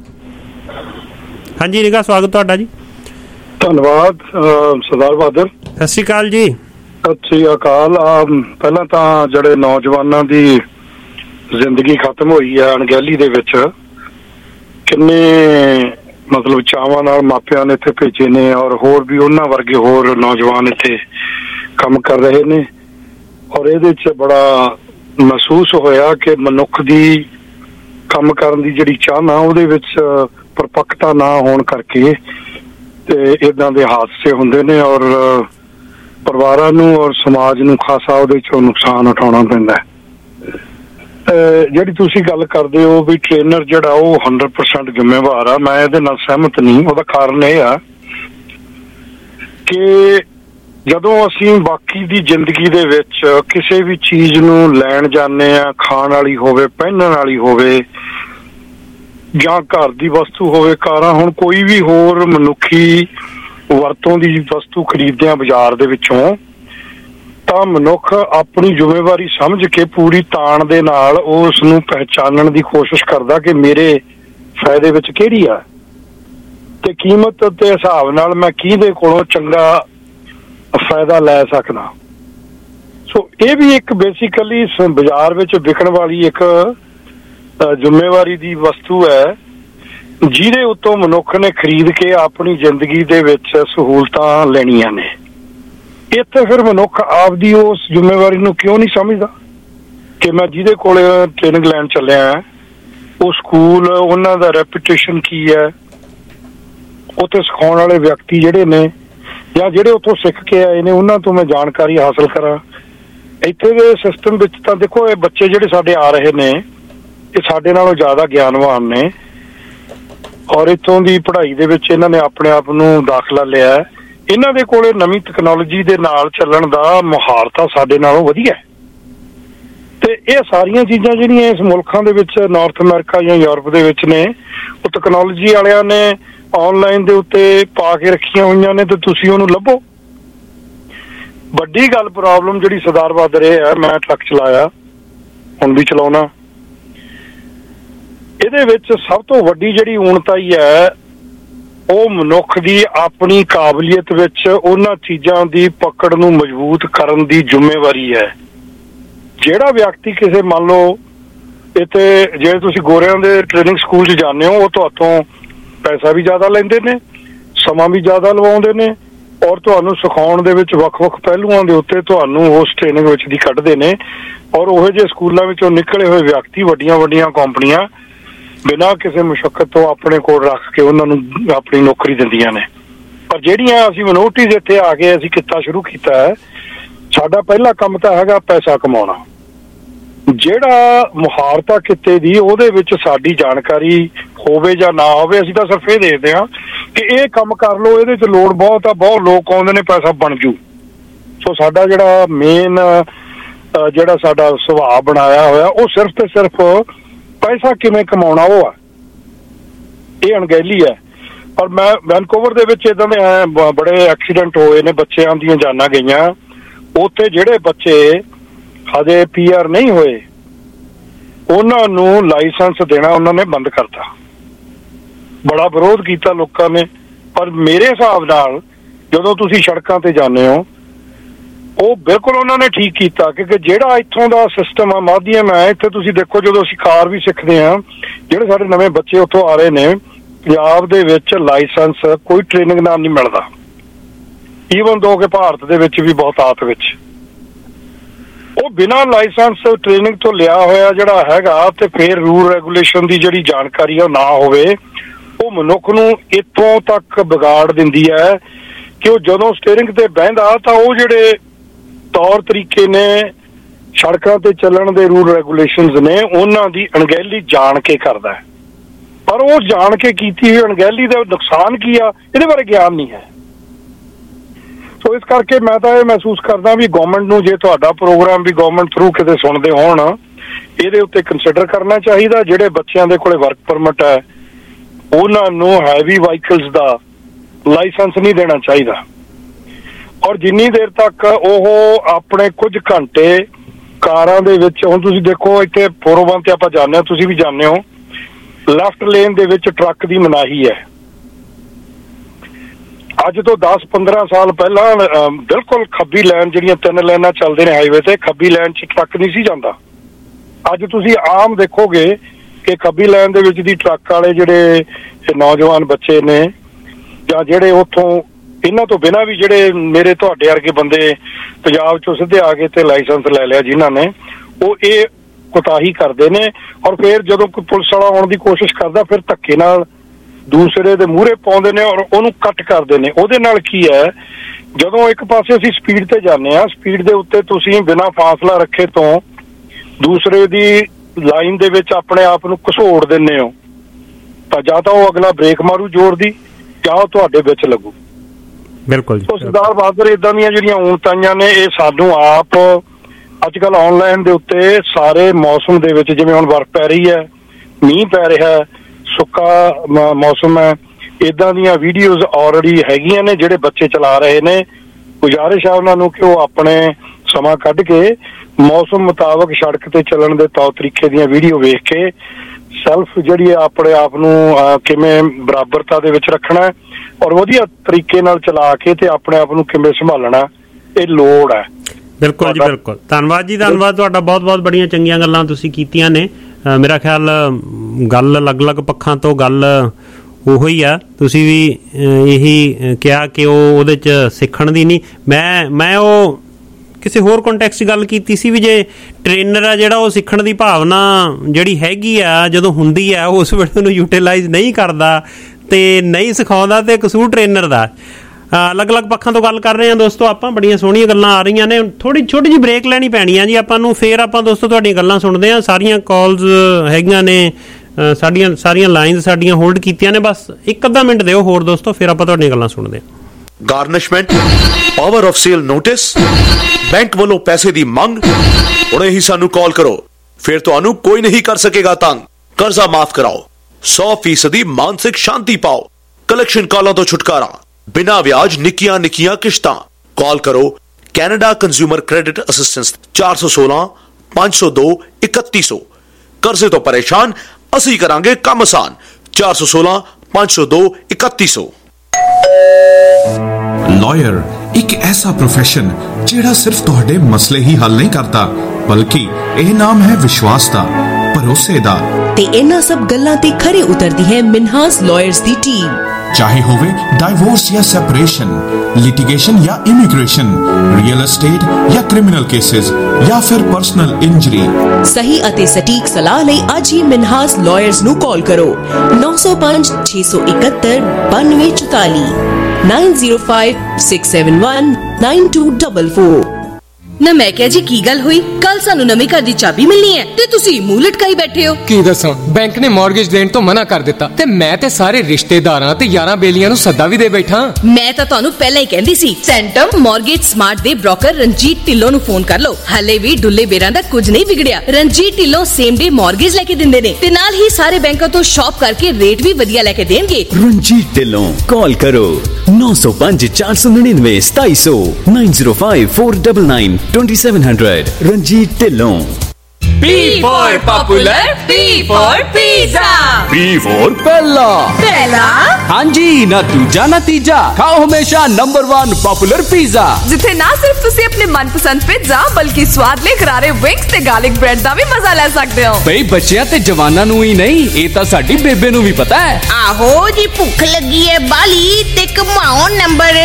ਹਾਂਜੀ ਨਿਗਾ, ਸਵਾਗਤ ਤੁਹਾਡਾ ਜੀ। ਧੰਨਵਾਦ ਸਰਦਾਰ ਬਹਾਦਰ। ਸਤਿ ਸ਼੍ਰੀ ਅਕਾਲ ਜੀ। ਸਤਿ ਸ਼੍ਰੀ ਅਕਾਲ। ਪਹਿਲਾਂ ਤਾਂ ਜਿਹੜੇ ਨੌਜਵਾਨਾਂ ਦੀ ਜ਼ਿੰਦਗੀ ਖਤਮ ਹੋਈ ਹੈ ਅਣਗਹਿਲੀ ਦੇ ਵਿੱਚ, ਕਿੰਨੇ ਮਤਲਬ ਚਾਵਾਂ ਨਾਲ ਮਾਪਿਆਂ ਨੇ ਇੱਥੇ ਭੇਜੇ ਨੇ, ਔਰ ਹੋਰ ਵੀ ਉਹਨਾਂ ਵਰਗੇ ਹੋਰ ਨੌਜਵਾਨ ਇੱਥੇ ਕੰਮ ਕਰ ਰਹੇ ਨੇ, ਔਰ ਇਹਦੇ 'ਚ ਬੜਾ ਮਹਿਸੂਸ ਹੋਇਆ ਕਿ ਮਨੁੱਖ ਦੀ ਕੰਮ ਕਰਨ ਦੀ ਜਿਹੜੀ ਚਾਹਨਾ ਉਹਦੇ ਵਿੱਚ ਪਰਪੱਕਤਾ ਨਾ ਹੋਣ ਕਰਕੇ ਤੇ ਇੱਦਾਂ ਦੇ ਹਾਦਸੇ ਹੁੰਦੇ ਨੇ, ਔਰ ਪਰਿਵਾਰਾਂ ਨੂੰ ਔਰ ਸਮਾਜ ਨੂੰ ਖਾਸਾ ਉਹਦੇ 'ਚੋਂ ਨੁਕਸਾਨ ਉਠਾਉਣਾ ਪੈਂਦਾ ਹੈ। ਜਿਹੜੀ ਤੁਸੀਂ ਗੱਲ ਕਰਦੇ ਹੋ ਵੀ ਟ੍ਰੇਨਰ ਜਿਹੜਾ ਉਹ 100% ਜ਼ਿੰਮੇਵਾਰ ਆ, ਮੈਂ ਇਹਦੇ ਨਾਲ ਸਹਿਮਤ ਨਹੀਂ। ਉਹਦਾ ਕਾਰਨ ਇਹ ਆ ਕਿ ਜਦੋਂ ਅਸੀਂ ਬਾਕੀ ਦੀ ਜ਼ਿੰਦਗੀ ਦੇ ਵਿੱਚ ਕਿਸੇ ਵੀ ਚੀਜ਼ ਨੂੰ ਲੈਣ ਜਾਂਦੇ ਆ, ਖਾਣ ਵਾਲੀ ਹੋਵੇ, ਪਹਿਨਣ ਵਾਲੀ ਹੋਵੇ, ਜਾਂ ਘਰ ਦੀ ਵਸਤੂ ਹੋਵੇ, ਕਾਰਾਂ, ਹੁਣ ਕੋਈ ਵੀ ਹੋਰ ਮਨੁੱਖੀ ਵਰਤੋਂ ਦੀ ਵਸਤੂ ਖਰੀਦਦੇ ਆ ਬਾਜ਼ਾਰ ਦੇ ਵਿੱਚੋਂ, ਤਾਂ ਮਨੁੱਖ ਆਪਣੀ ਜ਼ਿੰਮੇਵਾਰੀ ਸਮਝ ਕੇ ਪੂਰੀ ਤਾਣ ਦੇ ਨਾਲ ਉਸ ਨੂੰ ਪਹਿਚਾਨਣ ਦੀ ਕੋਸ਼ਿਸ਼ ਕਰਦਾ ਕਿ ਮੇਰੇ ਫਾਇਦੇ ਵਿੱਚ ਕਿਹੜੀ ਆ, ਤੇ ਕੀਮਤ ਦੇ ਹਿਸਾਬ ਨਾਲ ਮੈਂ ਕਿਹਦੇ ਕੋਲੋਂ ਚੰਗਾ ਫਾਇਦਾ ਲੈ ਸਕਦਾ। ਸੋ ਇਹ ਵੀ ਇੱਕ ਬੇਸਿਕਲੀ ਬਾਜ਼ਾਰ ਵਿੱਚ ਵਿਕਣ ਵਾਲੀ ਇੱਕ ਜ਼ਿੰਮੇਵਾਰੀ ਦੀ ਵਸਤੂ ਹੈ, ਜਿਹਦੇ ਉੱਤੋਂ ਮਨੁੱਖ ਨੇ ਖਰੀਦ ਕੇ ਆਪਣੀ ਜ਼ਿੰਦਗੀ ਦੇ ਵਿੱਚ ਸਹੂਲਤਾਂ ਲੈਣੀਆਂ ਨੇ। ਇੱਥੇ ਫਿਰ ਮਨੁੱਖ ਆਪਦੀ ਉਸ ਜ਼ਿੰਮੇਵਾਰੀ ਨੂੰ ਕਿਉਂ ਨਹੀਂ ਸਮਝਦਾ ਕਿ ਮੈਂ ਜਿਹਦੇ ਕੋਲ ਟ੍ਰੇਨਿੰਗ ਲੈਣ ਚੱਲਿਆ, ਉਹ ਸਕੂਲ, ਉਹਨਾਂ ਦਾ ਰੈਪੂਟੇਸ਼ਨ ਕੀ ਹੈ, ਉੱਥੇ ਸਿਖਾਉਣ ਵਾਲੇ ਵਿਅਕਤੀ ਜਿਹੜੇ ਨੇ ਜਾਂ ਜਿਹੜੇ ਉੱਥੋਂ ਸਿੱਖ ਕੇ ਆਏ ਨੇ, ਉਹਨਾਂ ਤੋਂ ਮੈਂ ਜਾਣਕਾਰੀ ਹਾਸਲ ਕਰਾਂ। ਇੱਥੇ ਦੇ ਸਿਸਟਮ ਵਿੱਚ ਤਾਂ ਦੇਖੋ, ਇਹ ਬੱਚੇ ਜਿਹੜੇ ਸਾਡੇ ਆ ਰਹੇ ਨੇ ਇਹ ਸਾਡੇ ਨਾਲੋਂ ਜ਼ਿਆਦਾ ਗਿਆਨਵਾਨ ਨੇ, ਔਰ ਇੱਥੋਂ ਦੀ ਪੜ੍ਹਾਈ ਦੇ ਵਿੱਚ ਇਹਨਾਂ ਨੇ ਆਪਣੇ ਆਪ ਨੂੰ ਦਾਖਲਾ ਲਿਆ। ਇਹਨਾਂ ਦੇ ਕੋਲੇ ਨਵੀਂ ਤਕਨੋਲੋਜੀ ਦੇ ਨਾਲ ਚੱਲਣ ਦਾ ਮੁਹਾਰਤ ਸਾਡੇ ਨਾਲੋਂ ਵਧੀਆ ਹੈ। ਤੇ ਇਹ ਸਾਰੀਆਂ ਚੀਜ਼ਾਂ ਜਿਹੜੀਆਂ ਇਸ ਮੁਲਕਾਂ ਦੇ ਵਿੱਚ, ਨਾਰਥ ਅਮਰੀਕਾ ਜਾਂ ਯੂਰਪ ਦੇ ਵਿੱਚ ਨੇ, ਉਹ ਤਕਨੋਲੋਜੀ ਵਾਲਿਆਂ ਨੇ ਆਨਲਾਈਨ ਦੇ ਉੱਤੇ ਪਾ ਕੇ ਰੱਖੀਆਂ ਹੋਈਆਂ ਨੇ, ਤੇ ਤੁਸੀਂ ਉਹਨੂੰ ਲੱਭੋ। ਵੱਡੀ ਗੱਲ ਪ੍ਰੋਬਲਮ ਜਿਹੜੀ ਸਰਦਾਰ ਬਹਾਦਰ ਇਹ ਹੈ, ਮੈਂ ਟਰੱਕ ਚਲਾਇਆ, ਹੁਣ ਵੀ ਚਲਾਉਣਾ, ਇਹਦੇ ਵਿੱਚ ਸਭ ਤੋਂ ਵੱਡੀ ਜਿਹੜੀ ਊਣਤਾਈ ਹੈ ਉਹ ਮਨੁੱਖ ਦੀ ਆਪਣੀ ਕਾਬਲੀਅਤ ਵਿੱਚ ਉਹਨਾਂ ਚੀਜ਼ਾਂ ਦੀ ਪਕੜ ਨੂੰ ਮਜ਼ਬੂਤ ਕਰਨ ਦੀ ਜ਼ਿੰਮੇਵਾਰੀ ਹੈ। ਜਿਹੜਾ ਵਿਅਕਤੀ ਕਿਸੇ, ਮੰਨ ਲਓ ਇੱਥੇ ਜੇ ਤੁਸੀਂ ਗੋਰਿਆਂ ਦੇ ਟ੍ਰੇਨਿੰਗ ਸਕੂਲ 'ਚ ਜਾਂਦੇ ਹੋ, ਉਹ ਤੁਹਾਤੋਂ ਪੈਸਾ ਵੀ ਜ਼ਿਆਦਾ ਲੈਂਦੇ ਨੇ, ਸਮਾਂ ਵੀ ਜ਼ਿਆਦਾ ਲਵਾਉਂਦੇ ਨੇ, ਔਰ ਤੁਹਾਨੂੰ ਸਿਖਾਉਣ ਦੇ ਵਿੱਚ ਵੱਖ-ਵੱਖ ਪਹਿਲੂਆਂ ਦੇ ਉੱਤੇ ਤੁਹਾਨੂੰ ਉਸ ਟ੍ਰੇਨਿੰਗ ਵਿੱਚ ਦੀ ਕੱਢਦੇ ਨੇ। ਔਰ ਉਹੋ ਜਿਹੇ ਸਕੂਲਾਂ ਵਿੱਚੋਂ ਨਿਕਲੇ ਹੋਏ ਵਿਅਕਤੀ ਵੱਡੀਆਂ-ਵੱਡੀਆਂ ਕੰਪਨੀਆਂ ਬਿਨਾਂ ਕਿਸੇ ਮੁਸ਼ੱਕਤ ਤੋਂ ਆਪਣੇ ਕੋਲ ਰੱਖ ਕੇ ਉਹਨਾਂ ਨੂੰ ਆਪਣੀ ਨੌਕਰੀ ਦਿੰਦੀਆਂ ਨੇ। ਪਰ ਜਿਹੜੀਆਂ ਅਸੀਂ ਮਿਨੋਰਟੀਜ਼ ਇੱਥੇ ਆ ਕੇ ਅਸੀਂ ਕਿੱਤਾ ਸ਼ੁਰੂ ਕੀਤਾ ਹੈ, ਸਾਡਾ ਪਹਿਲਾ ਕੰਮ ਤਾਂ ਹੈਗਾ ਪੈਸਾ ਕਮਾਉਣਾ। ਜਿਹੜਾ ਮੁਹਾਰਤਾ ਕਿੱਤੇ ਦੀ, ਉਹਦੇ ਵਿੱਚ ਸਾਡੀ ਜਾਣਕਾਰੀ ਹੋਵੇ ਜਾਂ ਨਾ ਹੋਵੇ, ਅਸੀਂ ਤਾਂ ਸਿਰਫ ਇਹ ਦੇਖਦੇ ਹਾਂ ਕਿ ਇਹ ਕੰਮ ਕਰ ਲਓ, ਇਹਦੇ 'ਚ ਲੋੜ ਬਹੁਤ ਆ, ਬਹੁਤ ਲੋਕ ਆਉਂਦੇ ਨੇ, ਪੈਸਾ ਬਣ ਜੂ। ਸੋ ਸਾਡਾ ਜਿਹੜਾ ਮੇਨ ਜਿਹੜਾ ਸਾਡਾ ਸੁਭਾਅ ਬਣਾਇਆ ਹੋਇਆ, ਉਹ ਸਿਰਫ ਤੇ ਸਿਰਫ ਪੈਸਾ ਕਿਵੇਂ ਕਮਾਉਣਾ ਉਹ ਆ। ਇਹ ਅਣਗਹਿਲੀ ਹੈ। ਪਰ ਮੈਂ ਵੈਨਕੂਵਰ ਦੇ ਵਿੱਚ ਇੱਦਾਂ ਦੇ ਬੜੇ ਐਕਸੀਡੈਂਟ ਹੋਏ ਨੇ, ਬੱਚਿਆਂ ਦੀਆਂ ਜਾਨਾਂ ਗਈਆਂ। ਉੱਥੇ ਜਿਹੜੇ ਬੱਚੇ ਹਜੇ PR ਨਹੀਂ ਹੋਏ, ਉਹਨਾਂ ਨੂੰ ਲਾਇਸੈਂਸ ਦੇਣਾ ਉਹਨਾਂ ਨੇ ਬੰਦ ਕਰਤਾ। ਬੜਾ ਵਿਰੋਧ ਕੀਤਾ ਲੋਕਾਂ ਨੇ, ਪਰ ਮੇਰੇ ਹਿਸਾਬ ਨਾਲ ਜਦੋਂ ਤੁਸੀਂ ਸੜਕਾਂ ਤੇ ਜਾਂਦੇ ਹੋ, ਉਹ ਬਿਲਕੁਲ ਉਹਨਾਂ ਨੇ ਠੀਕ ਕੀਤਾ, ਕਿਉਂਕਿ ਜਿਹੜਾ ਇੱਥੋਂ ਦਾ ਸਿਸਟਮ ਆ, ਮਾਧਿਅਮ ਹੈ, ਇੱਥੇ ਤੁਸੀਂ ਦੇਖੋ ਜਦੋਂ ਅਸੀਂ ਕਾਰ ਵੀ ਸਿੱਖਦੇ ਹਾਂ, ਜਿਹੜੇ ਸਾਡੇ ਨਵੇਂ ਬੱਚੇ ਉੱਥੋਂ ਆ ਰਹੇ ਨੇ, ਪੰਜਾਬ ਦੇ ਵਿੱਚ ਲਾਇਸੈਂਸ ਕੋਈ ਟ੍ਰੇਨਿੰਗ ਨਾਲ ਨਹੀਂ ਮਿਲਦਾ, ਈਵਨ ਦੋ ਕਿ ਭਾਰਤ ਦੇ ਵਿੱਚ ਵੀ ਬਹੁਤਾਤ ਵਿੱਚ ਉਹ ਬਿਨਾਂ ਲਾਇਸੈਂਸ ਟ੍ਰੇਨਿੰਗ ਤੋਂ ਲਿਆ ਹੋਇਆ ਜਿਹੜਾ ਹੈਗਾ, ਤੇ ਫਿਰ ਰੂਲ ਰੈਗੂਲੇਸ਼ਨ ਦੀ ਜਿਹੜੀ ਜਾਣਕਾਰੀ ਉਹ ਨਾ ਹੋਵੇ, ਉਹ ਮਨੁੱਖ ਨੂੰ ਇੱਥੋਂ ਤੱਕ ਵਿਗਾੜ ਦਿੰਦੀ ਹੈ ਕਿ ਉਹ ਜਦੋਂ ਸਟੀਅਰਿੰਗ ਤੇ ਬਹਿੰਦਾ ਤਾਂ ਉਹ ਜਿਹੜੇ ਤੌਰ ਤਰੀਕੇ ਨੇ, ਸੜਕਾਂ ਤੇ ਚੱਲਣ ਦੇ ਰੂਲ ਰੈਗੂਲੇਸ਼ਨਸ ਨੇ, ਉਹਨਾਂ ਦੀ ਅਣਗਹਿਲੀ ਜਾਣ ਕੇ ਕਰਦਾ ਹੈ। ਪਰ ਉਹ ਜਾਣ ਕੇ ਕੀਤੀ ਹੋਈ ਅਣਗਹਿਲੀ ਦਾ ਨੁਕਸਾਨ ਕੀ ਆ, ਇਹਦੇ ਬਾਰੇ ਗਿਆਨ ਨਹੀਂ ਹੈ। ਸੋ ਇਸ ਕਰਕੇ ਮੈਂ ਤਾਂ ਇਹ ਮਹਿਸੂਸ ਕਰਦਾ ਵੀ ਗਵਰਨਮੈਂਟ ਨੂੰ ਜੇ ਤੁਹਾਡਾ ਪ੍ਰੋਗਰਾਮ ਵੀ ਗਵਰਨਮੈਂਟ ਥਰੂ ਕਿਤੇ ਸੁਣਦੇ ਹੋਣ, ਇਹਦੇ ਉੱਤੇ ਕੰਸੀਡਰ ਕਰਨਾ ਚਾਹੀਦਾ। ਜਿਹੜੇ ਬੱਚਿਆਂ ਦੇ ਕੋਲੇ ਵਰਕ ਪਰਮਿਟ ਹੈ ਉਹਨਾਂ ਨੂੰ ਹੈਵੀ ਵਹੀਕਲਸ ਦਾ ਲਾਇਸੈਂਸ ਨਹੀਂ ਦੇਣਾ ਚਾਹੀਦਾ। ਔਰ ਜਿੰਨੀ ਦੇਰ ਤੱਕ ਉਹ ਆਪਣੇ ਕੁਝ ਘੰਟੇ ਕਾਰਾਂ ਦੇ ਵਿੱਚ, ਹੁਣ ਤੁਸੀਂ ਦੇਖੋ ਇੱਥੇ 401 ਤੇ ਆਪਾਂ ਜਾਂਦੇ ਹਾਂ, ਤੁਸੀਂ ਵੀ ਜਾਂਦੇ ਹੋ, ਲੈਫਟ ਲੇਨ ਦੇ ਵਿੱਚ ਟਰੱਕ ਦੀ ਮਨਾਹੀ ਹੈ। ਅੱਜ ਤੋਂ 10-15 ਸਾਲ ਪਹਿਲਾਂ ਬਿਲਕੁਲ ਖੱਬੀ ਲਾਈਨ, ਜਿਹੜੀਆਂ 3 ਲਾਈਨਾਂ ਚੱਲਦੇ ਨੇ ਹਾਈਵੇ ਤੇ, ਖੱਬੀ ਲਾਈਨ 'ਚ ਟਰੱਕ ਨਹੀਂ ਸੀ ਜਾਂਦਾ। ਅੱਜ ਤੁਸੀਂ ਆਮ ਦੇਖੋਗੇ ਕਿ ਖੱਬੀ ਲਾਈਨ ਦੇ ਵਿੱਚ ਦੀ ਟਰੱਕ ਵਾਲੇ ਜਿਹੜੇ ਨੌਜਵਾਨ ਬੱਚੇ ਨੇ, ਜਾਂ ਜਿਹੜੇ ਉੱਥੋਂ ਇਹਨਾਂ ਤੋਂ ਬਿਨਾਂ ਵੀ ਜਿਹੜੇ ਮੇਰੇ ਤੁਹਾਡੇ ਵਰਗੇ ਬੰਦੇ ਪੰਜਾਬ 'ਚੋਂ ਸਿੱਧੇ ਆ ਕੇ ਤੇ ਲਾਇਸੈਂਸ ਲੈ ਲਿਆ ਜਿਨ੍ਹਾਂ ਨੇ, ਉਹ ਇਹ ਕੁਤਾਹੀ ਕਰਦੇ ਨੇ। ਔਰ ਫਿਰ ਜਦੋਂ ਕੋਈ ਪੁਲਿਸ ਵਾਲਾ ਆਉਣ ਦੀ ਕੋਸ਼ਿਸ਼ ਕਰਦਾ, ਫਿਰ ਧੱਕੇ ਨਾਲ ਦੂਸਰੇ ਦੇ ਮੂਹਰੇ ਪਾਉਂਦੇ ਨੇ ਔਰ ਉਹਨੂੰ ਕੱਟ ਕਰਦੇ ਨੇ। ਉਹਦੇ ਨਾਲ ਕੀ ਹੈ, ਜਦੋਂ ਇੱਕ ਪਾਸੇ ਅਸੀਂ ਸਪੀਡ ਤੇ ਜਾਂਦੇ ਹਾਂ, ਸਪੀਡ ਦੇ ਉੱਤੇ ਤੁਸੀਂ ਬਿਨਾਂ ਫਾਸਲਾ ਰੱਖੇ ਤੋਂ ਦੂਸਰੇ ਦੀ ਲਾਈਨ ਦੇ ਵਿੱਚ ਆਪਣੇ ਆਪ ਨੂੰ ਘਸੋੜ ਦਿੰਦੇ ਹੋ, ਤਾਂ ਜਾਂ ਤਾਂ ਉਹ ਅਗਲਾ ਬ੍ਰੇਕ ਮਾਰੂ ਜ਼ੋਰ ਦੀ, ਜਾਂ ਉਹ ਤੁਹਾਡੇ ਵਿੱਚ ਲੱਗੂ। ਬਿਲਕੁਲ। ਸੋ ਸਰਦਾਰ ਬਹਾਦਰ, ਇਦਾਂ ਦੀਆਂ ਜਿਹੜੀਆਂ ਊਣਤਾਈਆਂ ਨੇ, ਇਹ ਸਾਨੂੰ ਆਪ ਅੱਜ ਕੱਲ੍ਹ ਆਨਲਾਈਨ ਦੇ ਉੱਤੇ ਸਾਰੇ ਮੌਸਮ ਦੇ ਵਿੱਚ, ਜਿਵੇਂ ਹੁਣ ਬਰਫ਼ ਪੈ ਰਹੀ ਹੈ, ਮੀਂਹ ਪੈ ਰਿਹਾ, ਸੁੱਕਾ ਮੌਸਮ ਹੈ, ਇਦਾਂ ਦੀਆਂ ਵੀਡੀਓਜ਼ ਆਲਰੇਡੀ ਹੈਗੀਆਂ ਨੇ। ਜਿਹੜੇ ਬੱਚੇ ਚਲਾ ਰਹੇ ਨੇ, ਗੁਜ਼ਾਰਿਸ਼ ਆ ਉਹਨਾਂ ਨੂੰ ਕਿ ਉਹ ਆਪਣੇ ਸਮਾਂ ਕੱਢ ਕੇ ਮੌਸਮ ਮੁਤਾਬਕ ਸੜਕ ਤੇ ਚੱਲਣ ਦੇ ਤੌਰ ਤਰੀਕੇ ਦੀਆਂ ਵੀਡੀਓ ਵੇਖ ਕੇ ਸੈਲਫ ਜਿਹੜੀ ਆਪਣੇ ਆਪ ਨੂੰ ਕਿਵੇਂ ਬਰਾਬਰਤਾ ਦੇ ਵਿੱਚ ਰੱਖਣਾ ਔਰ ਵਧੀਆ ਤਰੀਕੇ ਨਾਲ ਚਲਾ ਕੇ ਤੇ ਆਪਣੇ ਆਪ ਨੂੰ ਕਿਵੇਂ ਸੰਭਾਲਣਾ, ਇਹ ਲੋੜ ਹੈ। ਬਿਲਕੁਲ ਜੀ, ਬਿਲਕੁਲ। ਧੰਨਵਾਦ ਜੀ, ਧੰਨਵਾਦ ਤੁਹਾਡਾ ਬਹੁਤ-ਬਹੁਤ। ਬੜੀਆਂ ਚੰਗੀਆਂ ਗੱਲਾਂ ਤੁਸੀਂ ਕੀਤੀਆਂ ਨੇ। ਮੇਰਾ ਖਿਆਲ ਗੱਲ ਅਲੱਗ-ਅਲੱਗ ਪੱਖਾਂ ਤੋਂ ਗੱਲ ਉਹੀ ਆ। ਤੁਸੀਂ ਵੀ ਇਹੀ ਕਿਹਾ ਕਿ ਉਹ ਉਹਦੇ 'ਚ ਸਿੱਖਣ ਦੀ ਨਹੀਂ, ਮੈਂ ਉਹ ਕਿਸੇ ਹੋਰ ਕੰਟੈਕਸਟ 'ਚ ਗੱਲ ਕੀਤੀ ਸੀ ਵੀ ਜੇ ਟ੍ਰੇਨਰ ਆ ਜਿਹੜਾ ਉਹ ਸਿੱਖਣ ਦੀ ਭਾਵਨਾ ਜਿਹੜੀ ਹੈਗੀ ਆ ਜਦੋਂ ਹੁੰਦੀ ਆ, ਉਸ ਵੇਲੇ ਉਹਨੂੰ ਯੂਟੀਲਾਈਜ਼ ਨਹੀਂ ਕਰਦਾ ਤੇ ਨਹੀਂ ਸਿਖਾਉਂਦਾ, ਤੇ ਕਸੂਰ ਟ੍ਰੇਨਰ ਦਾ। ਅਲੱਗ-ਅਲੱਗ ਪੱਖਾਂ ਤੋਂ ਗੱਲ ਕਰ ਰਹੇ ਹਾਂ ਦੋਸਤੋ ਆਪਾਂ। ਬੜੀਆਂ ਸੋਹਣੀਆਂ ਗੱਲਾਂ ਆ ਰਹੀਆਂ ਨੇ। ਥੋੜੀ ਛੋਟੀ ਜਿਹੀ ਬ੍ਰੇਕ ਲੈਣੀ ਪੈਣੀ ਆ ਜੀ ਆਪਾਂ ਨੂੰ, ਫਿਰ ਆਪਾਂ ਦੋਸਤੋ ਤੁਹਾਡੀਆਂ ਗੱਲਾਂ ਸੁਣਦੇ ਹਾਂ। ਸਾਰੀਆਂ ਕਾਲਸ ਹੈਗੀਆਂ ਨੇ, ਸਾਰੀਆਂ ਲਾਈਨਸ ਸਾਡੀਆਂ ਹੋਲਡ ਕੀਤੀਆਂ ਨੇ। ਬਸ 1-ਅੱਧਾ ਮਿੰਟ ਦਿਓ ਹੋਰ ਦੋਸਤੋ, ਫਿਰ ਆਪਾਂ ਤੁਹਾਡੀਆਂ ਗੱਲਾਂ ਸੁਣਦੇ ਹਾਂ। Garnishment, power of sale notice, bank ਵੱਲੋਂ ਪੈਸੇ ਦੀ ਮੰਗ, ਹੁਣੇ ਹੀ ਸਾਨੂੰ ਕਾਲ ਕਰੋ, ਫਿਰ ਤੁਹਾਨੂੰ ਕੋਈ ਨਹੀਂ ਕਰ ਸਕੇਗਾ ਤੰਗ। ਕਰਜ਼ਾ ਮਾਫ ਕਰਾਓ, 100% ਮਾਨਸਿਕ ਸ਼ਾਂਤੀ ਪਾਓ, ਕਲੈਕਸ਼ਨ ਕਾਲਾਂ ਤੋਂ ਛੁਟਕਾਰਾ, ਬਿਨਾਂ ਵਿਆਜ ਨਿੱਕੀਆਂ ਨਿੱਕੀਆਂ ਕਿਸ਼ਤਾਂ। ਕਾਲ ਕਰੋ ਕੈਨੇਡਾ ਕੰਜ਼ਿਊਮਰ ਕ੍ਰੈਡਿਟ ਅਸਿਸਟੈਂਸ 416 502 3100। ਕਰਜ਼ੇ ਤੋਂ ਪਰੇਸ਼ਾਨ, ਅਸੀਂ ਕਰਾਂਗੇ ਕੰਮ ਆਸਾਨ। 416 502 3100। ਲਾਇਰ ਇੱਕ ਐਸਾ ਪ੍ਰੋਫੈਸ਼ਨ ਜਿਹੜਾ ਸਿਰਫ ਤੁਹਾਡੇ ਮਸਲੇ ਹੀ ਹੱਲ ਨਹੀਂ ਕਰਦਾ, ਬਲਕਿ ਇਹ ਨਾਮ ਹੈ ਵਿਸ਼ਵਾਸ ਦਾ, ਭਰੋਸੇ ਦਾ। ਤੇ ਇਹਨਾਂ ਸਭ ਗੱਲਾਂ ਤੇ ਖਰੇ ਉਤਰਦੀ ਹੈ ਮਿਨਹਾਸ ਲਾਇਰਸ ਦੀ ਟੀਮ। ਚਾਹੇ ਹੋਵੇ ਡਾਈਵੋਰਸ ਜਾਂ ਸੈਪਰੇਸ਼ਨ, ਲਿਟੀਗੇਸ਼ਨ ਜਾਂ ਇਮੀਗ੍ਰੇਸ਼ਨ, ਰੀਅਲ ਐਸਟੇਟ ਜਾਂ ਕ੍ਰਿਮੀਨਲ ਕੇसेस ਜਾਂ ਫਿਰ ਪਰਸਨਲ ਇੰਜਰੀ, ਸਹੀ ਅਤੇ ਸਟੀਕ ਸਲਾਹ ਲਈ ਅੱਜ ਹੀ ਮਿਨਹਾਸ ਲਾਇਰਸ ਨੂੰ ਕਾਲ ਕਰੋ 905 671 9244 905 671 9244। ਨਾ ਮੈਂ ਕਿਹਾ ਜੀ ਕੀ ਗੱਲ ਹੋਈ, ਕੱਲ ਸਾਨੂੰ ਨਵੇਂ ਘਰ ਦੀ ਚਾਬੀ ਮਿਲਣੀ ਹੈ ਤੇ ਤੁਸੀਂ ਮੂੰਹ ਲਟਕਾਈ ਬੈਠੇ ਹੋ। ਕੀ ਦੱਸਾਂ, ਬੈਂਕ ਨੇ ਮਾਰਗੇਜ ਦੇਣ ਤੋਂ ਮਨਾ ਕਰ ਦਿੱਤਾ ਤੇ ਮੈਂ ਤੇ ਸਾਰੇ ਰਿਸ਼ਤੇਦਾਰਾਂ ਤੇ ਯਾਰਾਂ ਬੇਲੀਆਂ ਨੂੰ ਸੱਦਾ ਵੀ ਦੇ ਬੈਠਾ। ਮੈਂ ਤਾਂ ਤੁਹਾਨੂੰ ਪਹਿਲਾਂ ਹੀ ਕਹਿੰਦੀ ਸੀ, ਸੈਂਟਮ ਮਾਰਗੇਜ ਸਮਾਰਟ ਦੇ ਬ੍ਰੋਕਰ ਰਣਜੀਤ ਢਿੱਲੋਂ ਨੂੰ ਫੋਨ ਕਰ ਲਓ। ਹਲੇ ਵੀ ਡੁੱਲੇ ਬੇਰਾਂ ਦਾ ਕੁਝ ਨਹੀਂ ਵਿਗੜਿਆ। Ranjit Dhillon same day mortgage ਲੈ ਕੇ ਦਿੰਦੇ ਨੇ ਤੇ ਨਾਲ ਹੀ ਸਾਰੇ ਬੈਂਕਾਂ ਤੋਂ ਸ਼ਾਪ ਕਰਕੇ ਰੇਟ ਵੀ ਵਧੀਆ ਲੈ ਕੇ ਦੇਣਗੇ। ਰਣਜੀਤ ਢਿੱਲੋਂ, ਕਾਲ ਕਰੋ 905 499 2700 905 499 2700। Ranjit Dhillon. P for popular, P for pizza, P for ਪਹਿਲਾ। ਹਾਂਜੀ, ਨਾ ਦੂਜਾ ਨਾ ਤੀਜਾ, ਖਾਓ ਹਮੇਸ਼ਾ ਨੰਬਰ 1 ਪਪੂਲਰ ਪੀਜ਼ਾ, ਜਿੱਥੇ ਨਾ ਸਿਰਫ ਤੁਸੀਂ ਆਪਣੇ ਮਨਪਸੰਦ ਪੀਜ਼ਾ ਬਲਕਿ ਸਵਾਦਲੇ ਕਰਾਰੇ ਵਿੰਗਸ ਤੇ ਗਾਰਲਿਕ ਬ੍ਰੈਡ ਦਾ ਵੀ ਮਜ਼ਾ ਲੈ ਸਕਦੇ ਹੋ। ਬਈ ਬੱਚਿਆਂ ਤੇ ਜਵਾਨਾਂ ਨੂੰ ਹੀ ਨਹੀਂ, ਇਹ ਤਾਂ ਸਾਡੀ ਬੇਬੇ ਨੂੰ ਵੀ ਪਤਾ ਹੈ। ਆਹੋ ਜੀ, ਭੁੱਖ ਲੱਗੀ ਹੈ ਬਾਲੀ ਤੇ ਕਮਾਓ number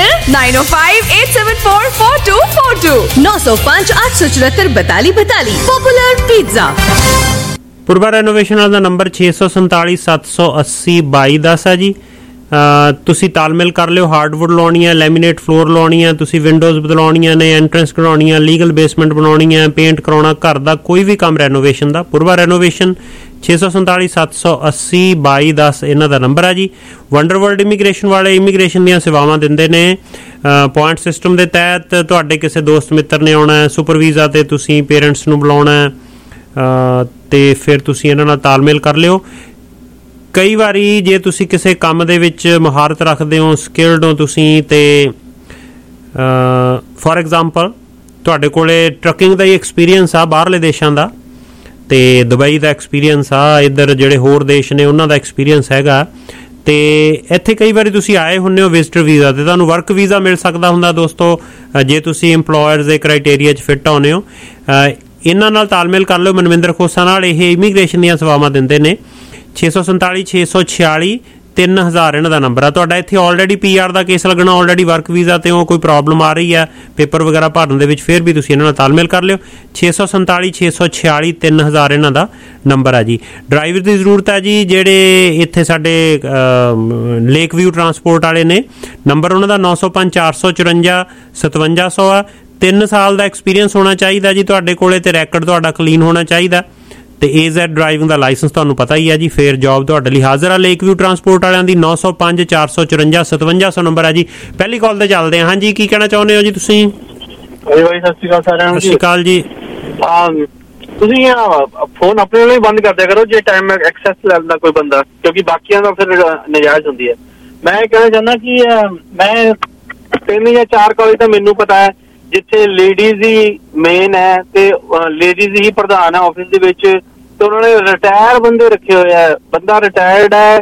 9058744242 905 874 42 popular pizza. Purba renovation ਦਾ ਨੰਬਰ 647 780 2210 ਹੈ ਜੀ। ਤੁਸੀਂ ਤਾਲਮੇਲ ਕਰ ਲਿਓ। ਹਾਰਡਵੁੱਡ ਲਾਉਣੀ ਹੈ, ਲੈਮੀਨੇਟ ਫਲੋਰ ਲਾਉਣੀ ਹੈ, ਤੁਸੀਂ ਵਿੰਡੋਜ਼ ਬਦਲਾਉਣੀਆਂ ਨੇ, ਐਂਟਰੈਂਸ ਕਢਾਉਣੀ ਹੈ, ਲੀਗਲ ਬੇਸਮੈਂਟ ਬਣਾਉਣੀ ਹੈ, ਪੇਂਟ ਕਰਾਉਣਾ, ਘਰ ਦਾ ਕੋਈ ਵੀ ਕੰਮ ਰੈਨੋਵੇਸ਼ਨ ਦਾ, ਪੂਰਵਾ ਰੈਨੋਵੇਸ਼ਨ 647 780 2210 ਇਹਨਾਂ ਦਾ ਨੰਬਰ ਹੈ ਜੀ। ਵੰਡਰਵਰਲਡ ਇਮੀਗ੍ਰੇਸ਼ਨ ਵਾਲੇ ਇਮੀਗ੍ਰੇਸ਼ਨ ਦੀਆਂ ਸੇਵਾਵਾਂ ਦਿੰਦੇ ਨੇ। ਪੁਆਇੰਟ ਸਿਸਟਮ ਦੇ ਤਹਿਤ ਤੁਹਾਡੇ ਕਿਸੇ ਦੋਸਤ ਮਿੱਤਰ ਨੇ ਆਉਣਾ ਹੈ, ਸੁਪਰ ਵੀਜ਼ਾ 'ਤੇ ਤੁਸੀਂ ਪੇਰੈਂਟਸ ਨੂੰ ਬੁਲਾਉਣਾ ਹੈ, ਅਤੇ ਫਿਰ ਤੁਸੀਂ ਇਹਨਾਂ ਨਾਲ ਤਾਲਮੇਲ ਕਰ ਲਿਓ। ਕਈ ਵਾਰੀ ਜੇ ਤੁਸੀਂ ਕਿਸੇ ਕੰਮ ਦੇ ਵਿੱਚ ਮਹਾਰਤ ਰੱਖਦੇ ਹੋ, ਸਕਿਲਡ ਹੋ ਤੁਸੀਂ, ਅਤੇ ਫੋਰ ਐਗਜ਼ਾਮਪਲ ਤੁਹਾਡੇ ਕੋਲ ਟਰੱਕਿੰਗ ਦਾ ਹੀ ਐਕਸਪੀਰੀਅੰਸ ਆ ਬਾਹਰਲੇ ਦੇਸ਼ਾਂ ਦਾ, ਅਤੇ ਦੁਬਈ ਦਾ ਐਕਸਪੀਰੀਅੰਸ ਆ, ਇੱਧਰ ਜਿਹੜੇ ਹੋਰ ਦੇਸ਼ ਨੇ ਉਹਨਾਂ ਦਾ ਐਕਸਪੀਰੀਅੰਸ ਹੈਗਾ, ਅਤੇ ਇੱਥੇ ਕਈ ਵਾਰੀ ਤੁਸੀਂ ਆਏ ਹੁੰਦੇ ਹੋ ਵਿਜ਼ਟਰ ਵੀਜ਼ਾ 'ਤੇ, ਤੁਹਾਨੂੰ ਵਰਕ ਵੀਜ਼ਾ ਮਿਲ ਸਕਦਾ ਹੁੰਦਾ ਦੋਸਤੋ, ਜੇ ਤੁਸੀਂ ਇੰਪਲੋਇਰਸ ਦੇ ਕ੍ਰਾਈਟੇਰੀਆ 'ਚ ਫਿੱਟ ਆਉਂਦੇ ਹੋ। ਇਹਨਾਂ ਨਾਲ ਤਾਲਮੇਲ ਕਰ ਲਿਓ ਮਨਵਿੰਦਰ ਖੋਸਾ ਨਾਲ। ਇਹ ਇਮੀਗ੍ਰੇਸ਼ਨ ਦੀਆਂ ਸੇਵਾਵਾਂ ਦਿੰਦੇ ਨੇ। 647 646 3000 ਇਹਨਾਂ ਦਾ ਨੰਬਰ ਆ। ਤੁਹਾਡਾ ਇੱਥੇ ਆਲਰੇਡੀ PR ਦਾ ਕੇਸ ਲੱਗਣਾ, ਆਲਰੇਡੀ ਵਰਕ ਵੀਜ਼ਾ 'ਤੇ ਉਹ ਕੋਈ ਪ੍ਰੋਬਲਮ ਆ ਰਹੀ ਹੈ ਪੇਪਰ ਵਗੈਰਾ ਭਰਨ ਦੇ ਵਿੱਚ, ਫਿਰ ਵੀ ਤੁਸੀਂ ਇਹਨਾਂ ਨਾਲ ਤਾਲਮੇਲ ਕਰ ਲਿਓ। 647 646 3000 ਇਹਨਾਂ ਦਾ ਨੰਬਰ ਆ ਜੀ। ਡਰਾਈਵਰ ਦੀ ਜ਼ਰੂਰਤ ਹੈ ਜੀ, ਜਿਹੜੇ ਇੱਥੇ ਸਾਡੇ ਲੇਕ ਵਿਊ ਟਰਾਂਸਪੋਰਟ ਵਾਲੇ ਨੇ। ਨੰਬਰ ਉਹਨਾਂ ਦਾ 905 454 5700 ਆ। 3 ਸਾਲ ਦਾ ਐਕਸਪੀਰੀਅੰਸ ਹੋਣਾ ਚਾਹੀਦਾ ਜੀ ਤੁਹਾਡੇ ਕੋਲੇ, ਤੇ ਰੈਕਡ ਤੁਹਾਡਾ ਕਲੀਨ ਹੋਣਾ ਚਾਹੀਦਾ, ਤੇ AZ ਡਰਾਈਵਿੰਗ ਦਾ ਲਾਇਸੈਂਸ ਤੁਹਾਨੂੰ ਪਤਾ ਹੀ ਹੈ ਜੀ। ਫਿਰ ਜੌਬ ਤੁਹਾਡੇ ਲਈ ਹਾਜ਼ਰ ਆ ਲੇਕ ਵਿਊ ਟਰਾਂਸਪੋਰਟ ਵਾਲਿਆਂ ਦੀ। 905 454 5700 ਨੰਬਰ ਹੈ ਜੀ। ਪਹਿਲੀ ਕਾਲ ਤੇ ਚੱਲਦੇ ਹਾਂ। ਹਾਂਜੀ, ਕੀ ਕਹਿਣਾ ਚਾਹੁੰਦੇ ਹੋ ਜੀ ਤੁਸੀਂ? ਭਾਈ ਸਤਿ ਸ਼੍ਰੀ ਅਕਾਲ ਸਾਰਿਆਂ ਨੂੰ। ਸਤਿ ਸ਼੍ਰੀ ਅਕਾਲ ਜੀ। ਤੁਸੀਂ ਫੋਨ ਆਪਣੇ ਵੱਲੋਂ ਹੀ ਬੰਦ ਕਰ ਦਿਆ ਕਰੋ ਜੇ ਟਾਈਮ ਐਕਸੈਸ ਲੈਂਦਾ ਕੋਈ ਬੰਦਾ, ਕਿਉਂਕਿ ਬਾਕੀਆਂ ਦਾ ਫਿਰ ਨਜਾਇਜ਼ ਹੁੰਦੀ ਹੈ। ਮੈਂ ਇਹ ਕਹਿਣਾ ਚਾਹੁੰਦਾ ਕਿ ਮੈਂ 3 ਜਾਂ 4 ਕਾਲਜ ਤਾਂ ਮੈਨੂੰ ਪਤਾ ਹੈ ਜਿੱਥੇ ਲੇਡੀਜ਼ ਹੀ ਮੇਨ ਹੈ, ਤੇ ਲੇਡੀਜ਼ ਹੀ ਪ੍ਰਧਾਨ ਹੈ ਆਫਿਸ ਦੇ ਵਿੱਚ, ਤੇ ਉਹਨਾਂ ਨੇ ਰਿਟਾਇਰ ਬੰਦੇ ਰੱਖੇ ਹੋਏ ਆ। ਬੰਦਾ ਰਿਟਾਇਰਡ ਹੈ,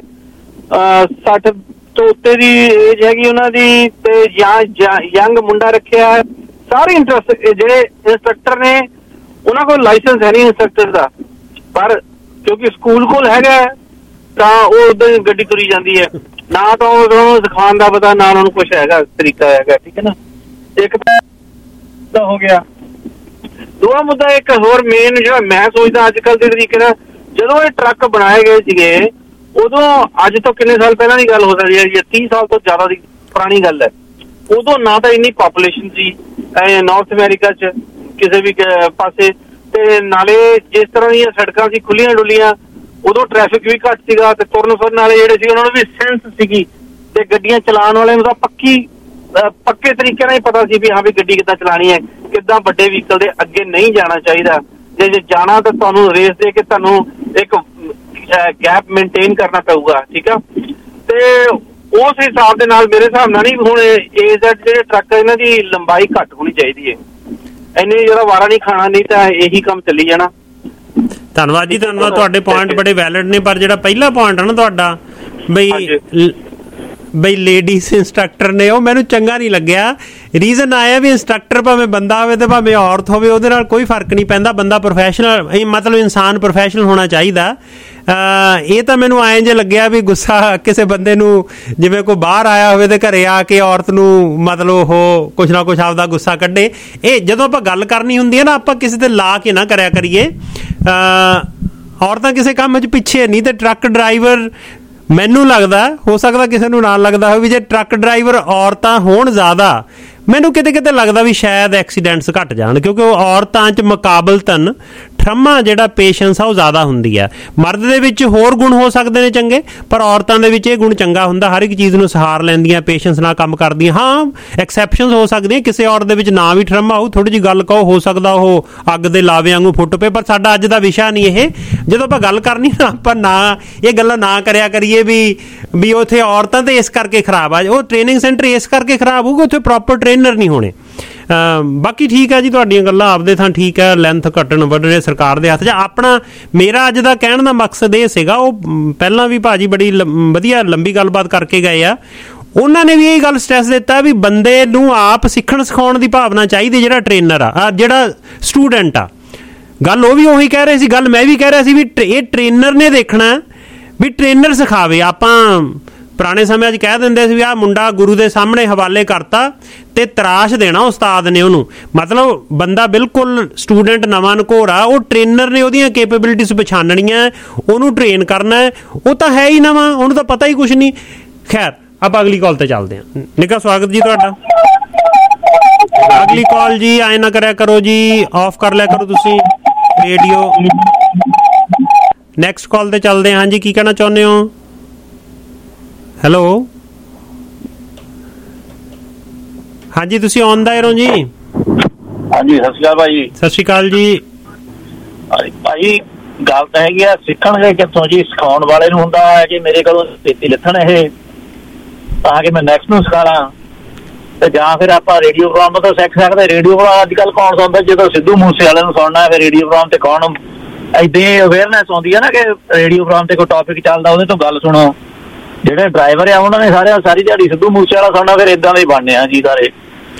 60 ਤੋਂ ਉੱਤੇ ਦੀ ਏਜ ਹੈਗੀ ਉਹਨਾਂ ਦੀ, ਤੇ ਯੰਗ ਮੁੰਡਾ ਰੱਖਿਆ ਹੈ। ਸਾਰੇ ਇੰਟਰਸਟ ਜਿਹੜੇ ਇੰਸਟਰਕਟਰ ਨੇ ਉਹਨਾਂ ਕੋਲ ਲਾਇਸੈਂਸ ਹੈ ਨਹੀਂ ਇੰਸਟਰਕਟਰ ਦਾ, ਪਰ ਕਿਉਂਕਿ ਸਕੂਲ ਕੋਲ ਹੈਗਾ ਤਾਂ ਉਹ ਉਦਾਂ ਹੀ ਗੱਡੀ ਤੁਰੀ ਜਾਂਦੀ ਹੈ। ਨਾ ਤਾਂ ਉਹਨੂੰ ਸਿਖਾਉਣ ਦਾ ਪਤਾ, ਨਾ ਉਹਨਾਂ ਨੂੰ ਕੁਛ ਹੈਗਾ ਤਰੀਕਾ ਹੈਗਾ। ਠੀਕ ਹੈ ਨਾ, ਇੱਕ ਤਾਂ ਹੋ ਗਿਆ। ਦੂਆ ਮੁੱਦਾ ਇੱਕ ਹੋਰ ਮੇਨ ਜਿਹੜਾ ਮੈਂ ਸੋਚਦਾ ਅੱਜ ਕੱਲ੍ਹ ਦੇ ਤਰੀਕੇ ਨਾਲ, ਜਦੋਂ ਇਹ ਟਰੱਕ ਬਣਾਏ ਗਏ ਸੀਗੇ ਉਦੋਂ, ਅੱਜ ਤੋਂ ਕਿੰਨੇ ਸਾਲ ਪਹਿਲਾਂ ਦੀ ਗੱਲ ਹੋ ਸਕਦੀ ਹੈ, 30 ਸਾਲ ਤੋਂ ਜ਼ਿਆਦਾ ਦੀ ਪੁਰਾਣੀ ਗੱਲ ਹੈ। ਉਦੋਂ ਨਾ ਤਾਂ ਇੰਨੀ ਪਾਪੂਲੇਸ਼ਨ ਸੀ ਨਾਰਥ ਅਮਰੀਕਾ 'ਚ ਕਿਸੇ ਵੀ ਪਾਸੇ, ਤੇ ਨਾਲੇ ਜਿਸ ਤਰ੍ਹਾਂ ਦੀਆਂ ਸੜਕਾਂ ਸੀ ਖੁੱਲੀਆਂ ਡੁੱਲੀਆਂ, ਉਦੋਂ ਟ੍ਰੈਫਿਕ ਵੀ ਘੱਟ ਸੀਗਾ, ਤੇ ਤੁਰਨ ਫਿਰਨ ਵਾਲੇ ਜਿਹੜੇ ਸੀ ਉਹਨਾਂ ਨੂੰ ਵੀ ਸੈਂਸ ਸੀਗੀ, ਤੇ ਗੱਡੀਆਂ ਚਲਾਉਣ ਵਾਲਿਆਂ ਨੂੰ ਤਾਂ ਪੱਕੇ ਤਰੀਕੇ ਨਾਲ ਹੀ ਪਤਾ ਸੀ ਵੀ ਹਾਂ ਵੀ ਗੱਡੀ ਕਿੱਦਾਂ ਚਲਾਉਣੀ ਹੈ, ਕਿੱਦਾਂ ਵੱਡੇ ਵਹੀਕਲ ਦੇ ਅੱਗੇ ਨਹੀਂ ਜਾਣਾ ਚਾਹੀਦਾ, ਜੇ ਜਾਣਾ ਤਾਂ ਤੁਹਾਨੂੰ ਰੇਸ ਦੇ ਕੇ ਤੁਹਾਨੂੰ ਇੱਕ ਗੈਪ ਮੇਨਟੇਨ ਕਰਨਾ ਪਊਗਾ। ਠੀਕ ਆ, ਤੇ ਉਸ ਹਿਸਾਬ ਦੇ ਨਾਲ ਮੇਰੇ ਹਿਸਾਬ ਨਾਲ ਨਹੀਂ ਹੁਣ AZ ਜਿਹੜੇ ਟਰੱਕ ਇਹਨਾਂ ਦੀ ਲੰਬਾਈ ਘੱਟ ਹੋਣੀ ਚਾਹੀਦੀ ਹੈ। ਇੰਨੇ ਜਿਹੜਾ ਵਾਰਾ ਨਹੀਂ ਖਾਣਾ, ਨਹੀਂ ਤਾਂ ਇਹੀ ਕੰਮ ਚੱਲੀ ਜਾਣਾ। ਧੰਨਵਾਦ ਜੀ, ਧੰਨਵਾਦ। ਤੁਹਾਡੇ ਪੁਆਇੰਟ ਬੜੇ ਵੈਲਿਡ ਨੇ, ਪਰ ਜਿਹੜਾ ਪਹਿਲਾ ਪੁਆਇੰਟ ਹੈ ਨਾ ਤੁਹਾਡਾ ਬਈ ਲੇਡੀਜ਼ ਇੰਸਟਰਕਟਰ ਨੇ, ਉਹ ਮੈਨੂੰ ਚੰਗਾ ਨਹੀਂ ਲੱਗਿਆ। ਰੀਜ਼ਨ ਆਇਆ ਵੀ ਇੰਸਟਰਕਟਰ ਭਾਵੇਂ ਬੰਦਾ ਹੋਵੇ ਤੇ ਭਾਵੇਂ ਔਰਤ ਹੋਵੇ, ਉਹਦੇ ਨਾਲ ਕੋਈ ਫਰਕ ਨਹੀਂ ਪੈਂਦਾ। ਬੰਦਾ ਪ੍ਰੋਫੈਸ਼ਨਲ, ਮਤਲਬ ਇਨਸਾਨ ਪ੍ਰੋਫੈਸ਼ਨਲ ਹੋਣਾ ਚਾਹੀਦਾ। ਇਹ ਤਾਂ ਮੈਨੂੰ ਐਂ ਜੇ ਲੱਗਿਆ ਵੀ ਗੁੱਸਾ ਕਿਸੇ ਬੰਦੇ ਨੂੰ, ਜਿਵੇਂ ਕੋਈ ਬਾਹਰ ਆਇਆ ਹੋਵੇ ਤੇ ਘਰੇ ਆ ਕੇ ਔਰਤ ਨੂੰ ਮਤਲਬ ਉਹ ਕੁਛ ਨਾ ਕੁਛ ਆਪਦਾ ਗੁੱਸਾ ਕੱਢੇ। ਇਹ ਜਦੋਂ ਆਪਾਂ ਗੱਲ ਕਰਨੀ ਹੁੰਦੀ ਹੈ ਨਾ, ਆਪਾਂ ਕਿਸੇ ਤੇ ਲਾ ਕੇ ਨਾ ਕਰਿਆ ਕਰੀਏ। ਔਰਤਾਂ ਕਿਸੇ ਕੰਮ 'ਚ ਪਿੱਛੇ ਨਹੀਂ, ਤੇ ਟਰੱਕ ਡਰਾਈਵਰ ਮੈਨੂੰ ਲੱਗਦਾ, ਹੋ ਸਕਦਾ ਕਿਸੇ ਨੂੰ ਨਾ ਲੱਗਦਾ ਹੋਵੇ, ਵੀ ਜੇ ਟਰੱਕ ਡਰਾਈਵਰ ਔਰਤਾਂ ਹੋਣ ਜ਼ਿਆਦਾ, ਮੈਨੂੰ ਕਿਤੇ ਕਿਤੇ ਲੱਗਦਾ ਵੀ ਸ਼ਾਇਦ ਐਕਸੀਡੈਂਟਸ ਘੱਟ ਜਾਣ, ਕਿਉਂਕਿ ਉਹ ਔਰਤਾਂ 'ਚ ਮੁਕਾਬਲਤਨ ਠਰਮਾ ਜਿਹੜਾ ਪੇਸ਼ੈਂਸ ਆ ਉਹ ਜ਼ਿਆਦਾ ਹੁੰਦੀ ਆ। ਮਰਦ ਦੇ ਵਿੱਚ ਹੋਰ ਗੁਣ ਹੋ ਸਕਦੇ ਨੇ ਚੰਗੇ, ਪਰ ਔਰਤਾਂ ਦੇ ਵਿੱਚ ਇਹ ਗੁਣ ਚੰਗਾ ਹੁੰਦਾ, ਹਰ ਇੱਕ ਚੀਜ਼ ਨੂੰ ਸਹਾਰ ਲੈਂਦੀਆਂ, ਪੇਸ਼ੈਂਸ ਨਾਲ ਕੰਮ ਕਰਦੀਆਂ। ਹਾਂ, ਐਕਸੈਪਸ਼ਨਸ ਹੋ ਸਕਦੀਆਂ, ਕਿਸੇ ਔਰਤ ਦੇ ਵਿੱਚ ਨਾ ਵੀ ਠਰਮਾ ਹੋਊ, ਥੋੜ੍ਹੀ ਜਿਹੀ ਗੱਲ ਕਹੋ, ਹੋ ਸਕਦਾ ਉਹ ਅੱਗ ਦੇ ਲਾਵੇ ਵਾਂਗੂ ਫੁੱਟ ਪਏ, ਪਰ ਸਾਡਾ ਅੱਜ ਦਾ ਵਿਸ਼ਾ ਨਹੀਂ ਇਹ। ਜਦੋਂ ਆਪਾਂ ਗੱਲ ਕਰਨੀ ਨਾ, ਆਪਾਂ ਨਾ ਇਹ ਗੱਲਾਂ ਨਾ ਕਰਿਆ ਕਰੀਏ ਵੀ ਉੱਥੇ ਔਰਤਾਂ ਤੇ ਇਸ ਕਰਕੇ ਖਰਾਬ ਆ, ਉਹ ਟ੍ਰੇਨਿੰਗ ਸੈਂਟਰ ਇਸ ਕਰਕੇ ਖਰਾਬ ਹੋਊਗਾ, ਉੱਥੇ ਪ੍ਰੋਪਰ ਟ੍ਰੇਨਰ ਨਹੀਂ ਹੋਣੇ। ਬਾਕੀ ਠੀਕ ਹੈ ਜੀ, ਤੁਹਾਡੀਆਂ ਗੱਲਾਂ ਆਪਦੇ ਥਾਂ ਠੀਕ ਹੈ। ਲੈਂਥ ਘਟਣ ਵੱਢਣੇ ਸਰਕਾਰ ਦੇ ਹੱਥ 'ਚ। ਆਪਣਾ ਮੇਰਾ ਅੱਜ ਦਾ ਕਹਿਣ ਦਾ ਮਕਸਦ ਇਹ ਸੀਗਾ, ਉਹ ਪਹਿਲਾਂ ਵੀ ਭਾਜੀ ਬੜੀ ਵਧੀਆ ਲੰਬੀ ਗੱਲਬਾਤ ਕਰਕੇ ਗਏ ਆ, ਉਹਨਾਂ ਨੇ ਵੀ ਇਹ ਗੱਲ ਸਟ੍ਰੈਸ ਦਿੱਤਾ ਵੀ ਬੰਦੇ ਨੂੰ ਆਪ ਸਿੱਖਣ ਸਿਖਾਉਣ ਦੀ ਭਾਵਨਾ ਚਾਹੀਦੀ। ਜਿਹੜਾ ਟ੍ਰੇਨਰ ਆ, ਜਿਹੜਾ ਸਟੂਡੈਂਟ ਆ, ਗੱਲ ਉਹ ਵੀ ਉਹੀ ਕਹਿ ਰਹੇ ਸੀ, ਗੱਲ ਮੈਂ ਵੀ ਕਹਿ ਰਿਹਾ ਸੀ ਵੀ ਇਹ ਟ੍ਰੇਨਰ ਨੇ ਦੇਖਣਾ ਵੀ ਟ੍ਰੇਨਰ ਸਿਖਾਵੇ। ਆਪਾਂ ਪੁਰਾਣੇ ਸਮਿਆਂ 'ਚ ਕਹਿ ਦਿੰਦੇ ਸੀ ਵੀ ਆਹ ਮੁੰਡਾ ਗੁਰੂ ਦੇ ਸਾਹਮਣੇ ਹਵਾਲੇ ਕਰਤਾ ਤੇ ਤਰਾਸ਼ ਦੇਣਾ ਉਸਤਾਦ ਨੇ ਉਹਨੂੰ। ਮਤਲਬ ਬੰਦਾ ਬਿਲਕੁਲ ਸਟੂਡੈਂਟ ਨਵਾਂ ਨਕੋਰਾ, ਉਹ ਟ੍ਰੇਨਰ ਨੇ ਉਹਦੀਆਂ ਕੈਪੇਬਿਲਿਟੀਜ਼ ਪਛਾਣਨੀਆਂ, ਉਹਨੂੰ ਟ੍ਰੇਨ ਕਰਨਾ। ਉਹ ਤਾਂ ਹੈ ਹੀ ਨਵਾਂ, ਉਹਨੂੰ ਤਾਂ ਪਤਾ ਹੀ ਕੁਛ ਨਹੀਂ। ਖੈਰ, ਆਪਾਂ ਅਗਲੀ ਕਾਲ ਤੇ ਚੱਲਦੇ ਹਾਂ। ਨਿੱਘਾ ਸਵਾਗਤ ਜੀ ਤੁਹਾਡਾ। ਅਗਲੀ ਕਾਲ ਜੀ ਐ ਨਾ ਕਰਿਆ ਕਰੋ ਜੀ, ਆਫ ਕਰ ਲਿਆ ਕਰੋ ਤੁਸੀਂ ਰੇਡੀਓ। ਨੈਕਸਟ ਕਾਲ ਤੇ ਚੱਲਦੇ ਹਾਂ। ਹਾਂਜੀ, ਕੀ ਕਹਿਣਾ ਚਾਹੁੰਦੇ ਹੋ? ਹੈਲੋ, ਹਾਂਜੀ ਤੁਸੀਂ ਔਨ ਦਾ ਏਅਰ ਹੋ ਜੀ। ਹਾਂਜੀ, ਸਤਿ ਸ਼੍ਰੀ ਅਕਾਲ ਭਾਈ। ਸਤਿ ਸ਼੍ਰੀ ਅਕਾਲ ਜੀ। ਭਾਈ ਗੱਲ ਤਾਂ ਹੈਗੀ ਆ, ਸਿੱਖਣਗੇ ਕਿੱਥੋਂ ਜੀ? ਸਿਖਾਉਣ ਵਾਲੇ ਨੂੰ ਹੁੰਦਾ ਹੈ ਕਿ ਮੇਰੇ ਕੋਲੋਂ ਛੇਤੀ ਲਿਖਣ ਇਹ, ਤਾਂ ਕਿ ਮੈਂ ਨੈਕਸਟ ਨੂੰ ਸਿਖਾ ਲਾਂ, ਤੇ ਜਾਂ ਫਿਰ ਆਪਾਂ ਰੇਡੀਓ ਪ੍ਰੋਗਰਾਮ ਤੋਂ ਸਿੱਖ ਸਕਦੇ। ਰੇਡੀਓ ਪ੍ਰੋਗਰਾਮ ਅੱਜ ਕੱਲ੍ਹ ਕੌਣ ਸੁਣਦਾ? ਜਦੋਂ ਸਿੱਧੂ ਮੂਸੇ ਵਾਲੇ ਨੂੰ ਸੁਣਨਾ ਫਿਰ ਰੇਡੀਓ ਪ੍ਰੋਗਰਾਮ ਤੇ ਕੌਣ? ਏਦਾਂ ਅਵੇਅਰਨੈਸ ਆਉਂਦੀ ਹੈ ਨਾ ਕਿ ਰੇਡੀਓ ਪ੍ਰੋਗਰਾਮ ਤੇ ਕੋਈ ਟੌਪਿਕ ਚੱਲਦਾ ਉਹਦੇ ਤੋਂ ਗੱਲ ਸੁਣੋ। ਜਿਹੜੇ ਡਰਾਈਵਰ ਆ ਉਹਨਾਂ ਨੇ ਸਾਰੀ ਦਿਹਾੜੀ ਸਿੱਧੂ ਮੂਸੇ ਵਾਲਾ ਸੁਣਨਾ, ਫਿਰ ਏਦਾਂ ਦੇ ਬਣਨੇ ਆ ਜੀ ਸਾਰੇ।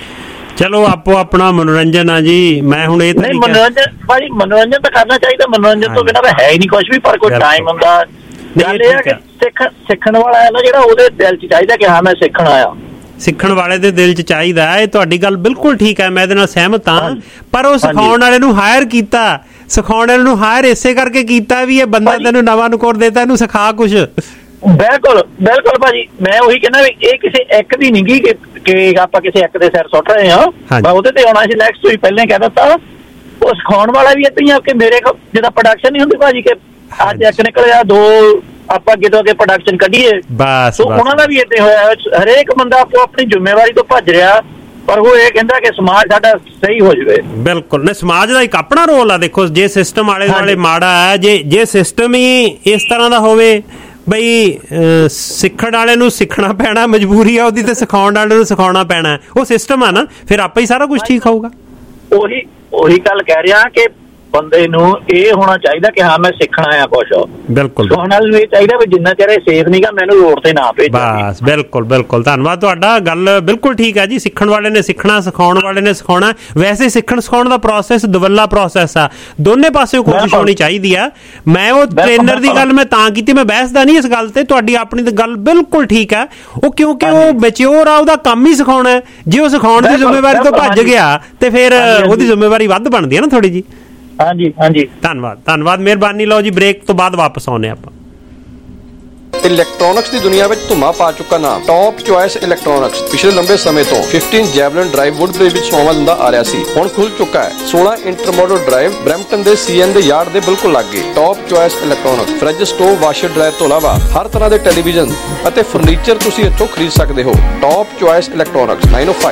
ਚਲੋ ਆਪੋ ਆਪਣਾ ਮਨੋਰੰਜਨ ਆ ਜੀ। ਮੈਂ ਹੁਣ ਇਹ ਨਹੀਂ, ਮਨੋਰੰਜਨ ਭਾਜੀ ਮਨੋਰੰਜਨ ਤਾਂ ਕਰਨਾ ਚਾਹੀਦਾ, ਮਨੋਰੰਜਨ ਤੋਂ ਬਿਨਾਂ ਤਾਂ ਹੈ ਹੀ ਨਹੀਂ ਕੁਛ ਵੀ, ਪਰ ਕੋਈ ਟਾਈਮ ਹੁੰਦਾ। ਗੱਲ ਇਹ ਆ ਕਿ ਸਿੱਖਣ ਵਾਲਾ ਹੈ ਨਾ ਜਿਹੜਾ, ਉਹਦੇ ਦਿਲ 'ਚ ਚਾਹੀਦਾ ਕਿ ਹਾਂ ਮੈਂ ਸਿੱਖਣ ਆਇਆ। ਸਿੱਖਣ ਵਾਲੇ ਦੇ ਦਿਲ 'ਚ ਚਾਹੀਦਾ। ਇਹ ਤੁਹਾਡੀ ਗੱਲ ਬਿਲਕੁਲ ਠੀਕ ਹੈ, ਮੈਂ ਇਹਦੇ ਨਾਲ ਸਹਿਮਤ ਹਾਂ। ਪਰ ਉਹ ਸਿਖਾਉਣ ਵਾਲੇ ਨੂੰ ਹਾਇਰ ਕੀਤਾ, ਸਿਖਾਉਣ ਵਾਲੇ ਨੂੰ ਹਾਇਰ ਇਸੇ ਕਰਕੇ ਕੀਤਾ ਵੀ ਇਹ ਬੰਦਾ ਤੈਨੂੰ ਨਵਾਂ ਨੁਕਰ ਦੇਤਾ, ਇਹਨੂੰ ਸਿਖਾ ਕੁਛ। ਬਿਲਕੁਲ ਬਿਲਕੁਲ ਭਾਜੀ, ਮੈਂ ਉਹੀ ਕਹਿੰਦਾ ਵੀ ਇਹ ਕਿਸੇ ਇੱਕ ਦੀ ਨਹੀਂ ਗੀ ਕਿ ਆਪਾਂ ਕਿਸੇ ਇੱਕ ਦੇ ਸਿਰ ਸੁੱਟ ਰਹੇ ਹਾਂ। ਮੈਂ ਉਹਦੇ ਤੇ ਆਉਣਾ ਸੀ ਨੈਕਸਟ, ਤੁਸੀਂ ਪਹਿਲਾਂ ਕਹਿ ਦਿੱਤਾ। ਉਹ ਸਿਖਾਉਣ ਵਾਲਾ ਵੀ ਏਦਾਂ ਹੀ ਆ ਕਿ ਮੇਰੇ ਕੋਲ ਜਿੱਦਾਂ ਪ੍ਰੋਡਕਸ਼ਨ ਨਹੀਂ ਹੁੰਦੀ ਭਾਜੀ, ਕਿ ਅੱਜ ਇੱਕ ਨਿਕਲਿਆ, ਦੋ ਆਪਾਂ ਅੱਗੇ ਤੋਂ ਅੱਗੇ ਪ੍ਰੋਡਕਸ਼ਨ ਕੱਢੀਏ, ਬਸ ਉਹਨਾਂ ਦਾ ਵੀ ਏਦਾਂ ਹੋਇਆ। ਹਰੇਕ ਬੰਦਾ ਆਪੋ ਆਪਣੀ ਜ਼ਿੰਮੇਵਾਰੀ ਤੋਂ ਭੱਜ ਰਿਹਾ, ਪਰ ਉਹ ਇਹ ਕਹਿੰਦਾ ਕਿ ਸਮਾਜ ਸਾਡਾ ਸਹੀ ਹੋ ਜਾਵੇ। ਬਿਲਕੁਲ ਨੇ, ਸਮਾਜ ਦਾ ਇੱਕ ਆਪਣਾ ਰੋਲ ਆ। ਦੇਖੋ, ਜੇ ਸਿਸਟਮ ਆਲੇ ਦੁਆਲੇ ਮਾੜਾ ਹੈ, ਜੇ ਸਿਸਟਮ ਹੀ ਇਸ ਤਰ੍ਹਾਂ ਦਾ ਹੋਵੇ ਬਈ ਸਿੱਖਣ ਵਾਲੇ ਨੂੰ ਸਿੱਖਣਾ ਪੈਣਾ, ਮਜਬੂਰੀ ਆ ਉਹਦੀ, ਤੇ ਸਿਖਾਉਣ ਵਾਲੇ ਨੂੰ ਸਿਖਾਉਣਾ ਪੈਣਾ, ਉਹ ਸਿਸਟਮ ਆ ਨਾ, ਫਿਰ ਆਪੇ ਹੀ ਸਾਰਾ ਕੁਝ ਠੀਕ ਹੋਊਗਾ। ਉਹੀ ਗੱਲ ਕਹਿ ਰਿਹਾ ਕਿ ਬੰਦੇ ਨੂੰ ਇਹ ਹੋਣਾ ਚਾਹੀਦਾ ਕਿ ਹਾਂ ਮੈਂ ਸਿੱਖਣਾ ਆ ਕੁਛ। ਬਿਲਕੁਲ, ਸਿਖਾਉਣ ਵਾਲੇ ਨੂੰ ਇਹ ਚਾਹੀਦਾ ਵੀ ਜਿੰਨਾ ਚਿਰ ਸੇਫ ਨਹੀਂਗਾ ਮੈਨੂੰ ਰੋਡ ਤੇ ਨਾ ਭੇਜੋ। ਬਸ ਬਿਲਕੁਲ ਬਿਲਕੁਲ, ਧੰਨਵਾਦ ਤੁਹਾਡਾ। ਗੱਲ ਬਿਲਕੁਲ ਠੀਕ ਹੈ ਜੀ। ਸਿੱਖਣ ਵਾਲੇ ਨੇ ਸਿੱਖਣਾ, ਸਿਖਾਉਣ ਵਾਲੇ ਨੇ ਸਿਖਾਉਣਾ। ਵੈਸੇ ਸਿੱਖਣ ਸਿਖਾਉਣ ਦਾ ਪ੍ਰੋਸੈਸ ਦੁਵੱਲਾ ਪ੍ਰੋਸੈਸ ਆ, ਦੋਨੇ ਪਾਸੇ ਕੋਸ਼ਿਸ਼ ਹੋਣੀ ਚਾਹੀਦੀ ਆ। ਮੈਂ ਉਹ ਟ੍ਰੇਨਰ ਦੀ ਗੱਲ ਮੈਂ ਤਾਂ ਕੀਤੀ, ਮੈਂ ਬਹਿਸਦਾ ਨਹੀਂ ਇਸ ਗੱਲ ਤੇ। ਤੁਹਾਡੀ ਆਪਣੀ ਤਾਂ ਗੱਲ ਬਿਲਕੁਲ ਠੀਕ ਹੈ। ਉਹ ਕਿਉਂਕਿ ਉਹ ਮੈਚਿਓਰ ਆ, ਉਹਦਾ ਕੰਮ ਹੀ ਸਿਖਾਉਣਾ। ਜੇ ਉਹ ਸਿਖਾਉਣ ਦੀ ਜ਼ਿੰਮੇਵਾਰੀ ਤੋਂ ਭੱਜ ਗਿਆ ਤੇ ਫਿਰ ਉਹਦੀ ਜ਼ਿੰਮੇਵਾਰੀ ਵੱਧ ਬਣਦੀ ਹੈ ਨਾ ਥੋੜੀ ਜੀ। ਹਾਂਜੀ ਹਾਂਜੀ, ਧੰਨਵਾਦ ਮਿਹਰਬਾਨੀ। ਲਓ ਜੀ, ਬ੍ਰੇਕ ਤੋਂ ਬਾਅਦ ਵਾਪਸ ਆਉਂਦੇ ਆਪਾਂ। ਇਲੈਕਟ੍ਰੋਨਿਕਸ ਦੀ ਦੁਨੀਆ ਵਿੱਚ ਧੁੰਮਾ ਪਾ ਚੁੱਕਾ ਨਾਮ ਟੌਪ ਚੁਆਇਸ ਇਲੈਕਟ੍ਰੋਨਿਕਸ ਪਿਛਲੇ ਲੰਬੇ ਸਮੇਂ ਤੋਂ 15 ਜੈਵਲਿਨ ਡਰਾਈਵ ਵੁੱਡ ਦੇ ਵਿੱਚ ਸੇਵਾ ਦਿੰਦਾ ਆ ਰਿਹਾ ਸੀ। ਹੁਣ ਖੁੱਲ ਚੁੱਕਾ ਹੈ 16 ਇੰਟਰਮੋਡਲ ਡਰਾਈਵ ਬਰੈਂਪਟਨ ਦੇ CN ਦੇ ਯਾਰਡ ਦੇ ਬਿਲਕੁਲ ਲਾਗੇ। Top choice electronics fridge, stove, washer dryer ਤੋਂ ਇਲਾਵਾ ਹਰ ਤਰ੍ਹਾਂ ਦੇ ਟੈਲੀਵਿਜ਼ਨ ਅਤੇ ਫਰਨੀਚਰ ਤੁਸੀਂ ਇੱਥੋਂ ਖਰੀਦ ਸਕਦੇ ਹੋ। Top choice electronics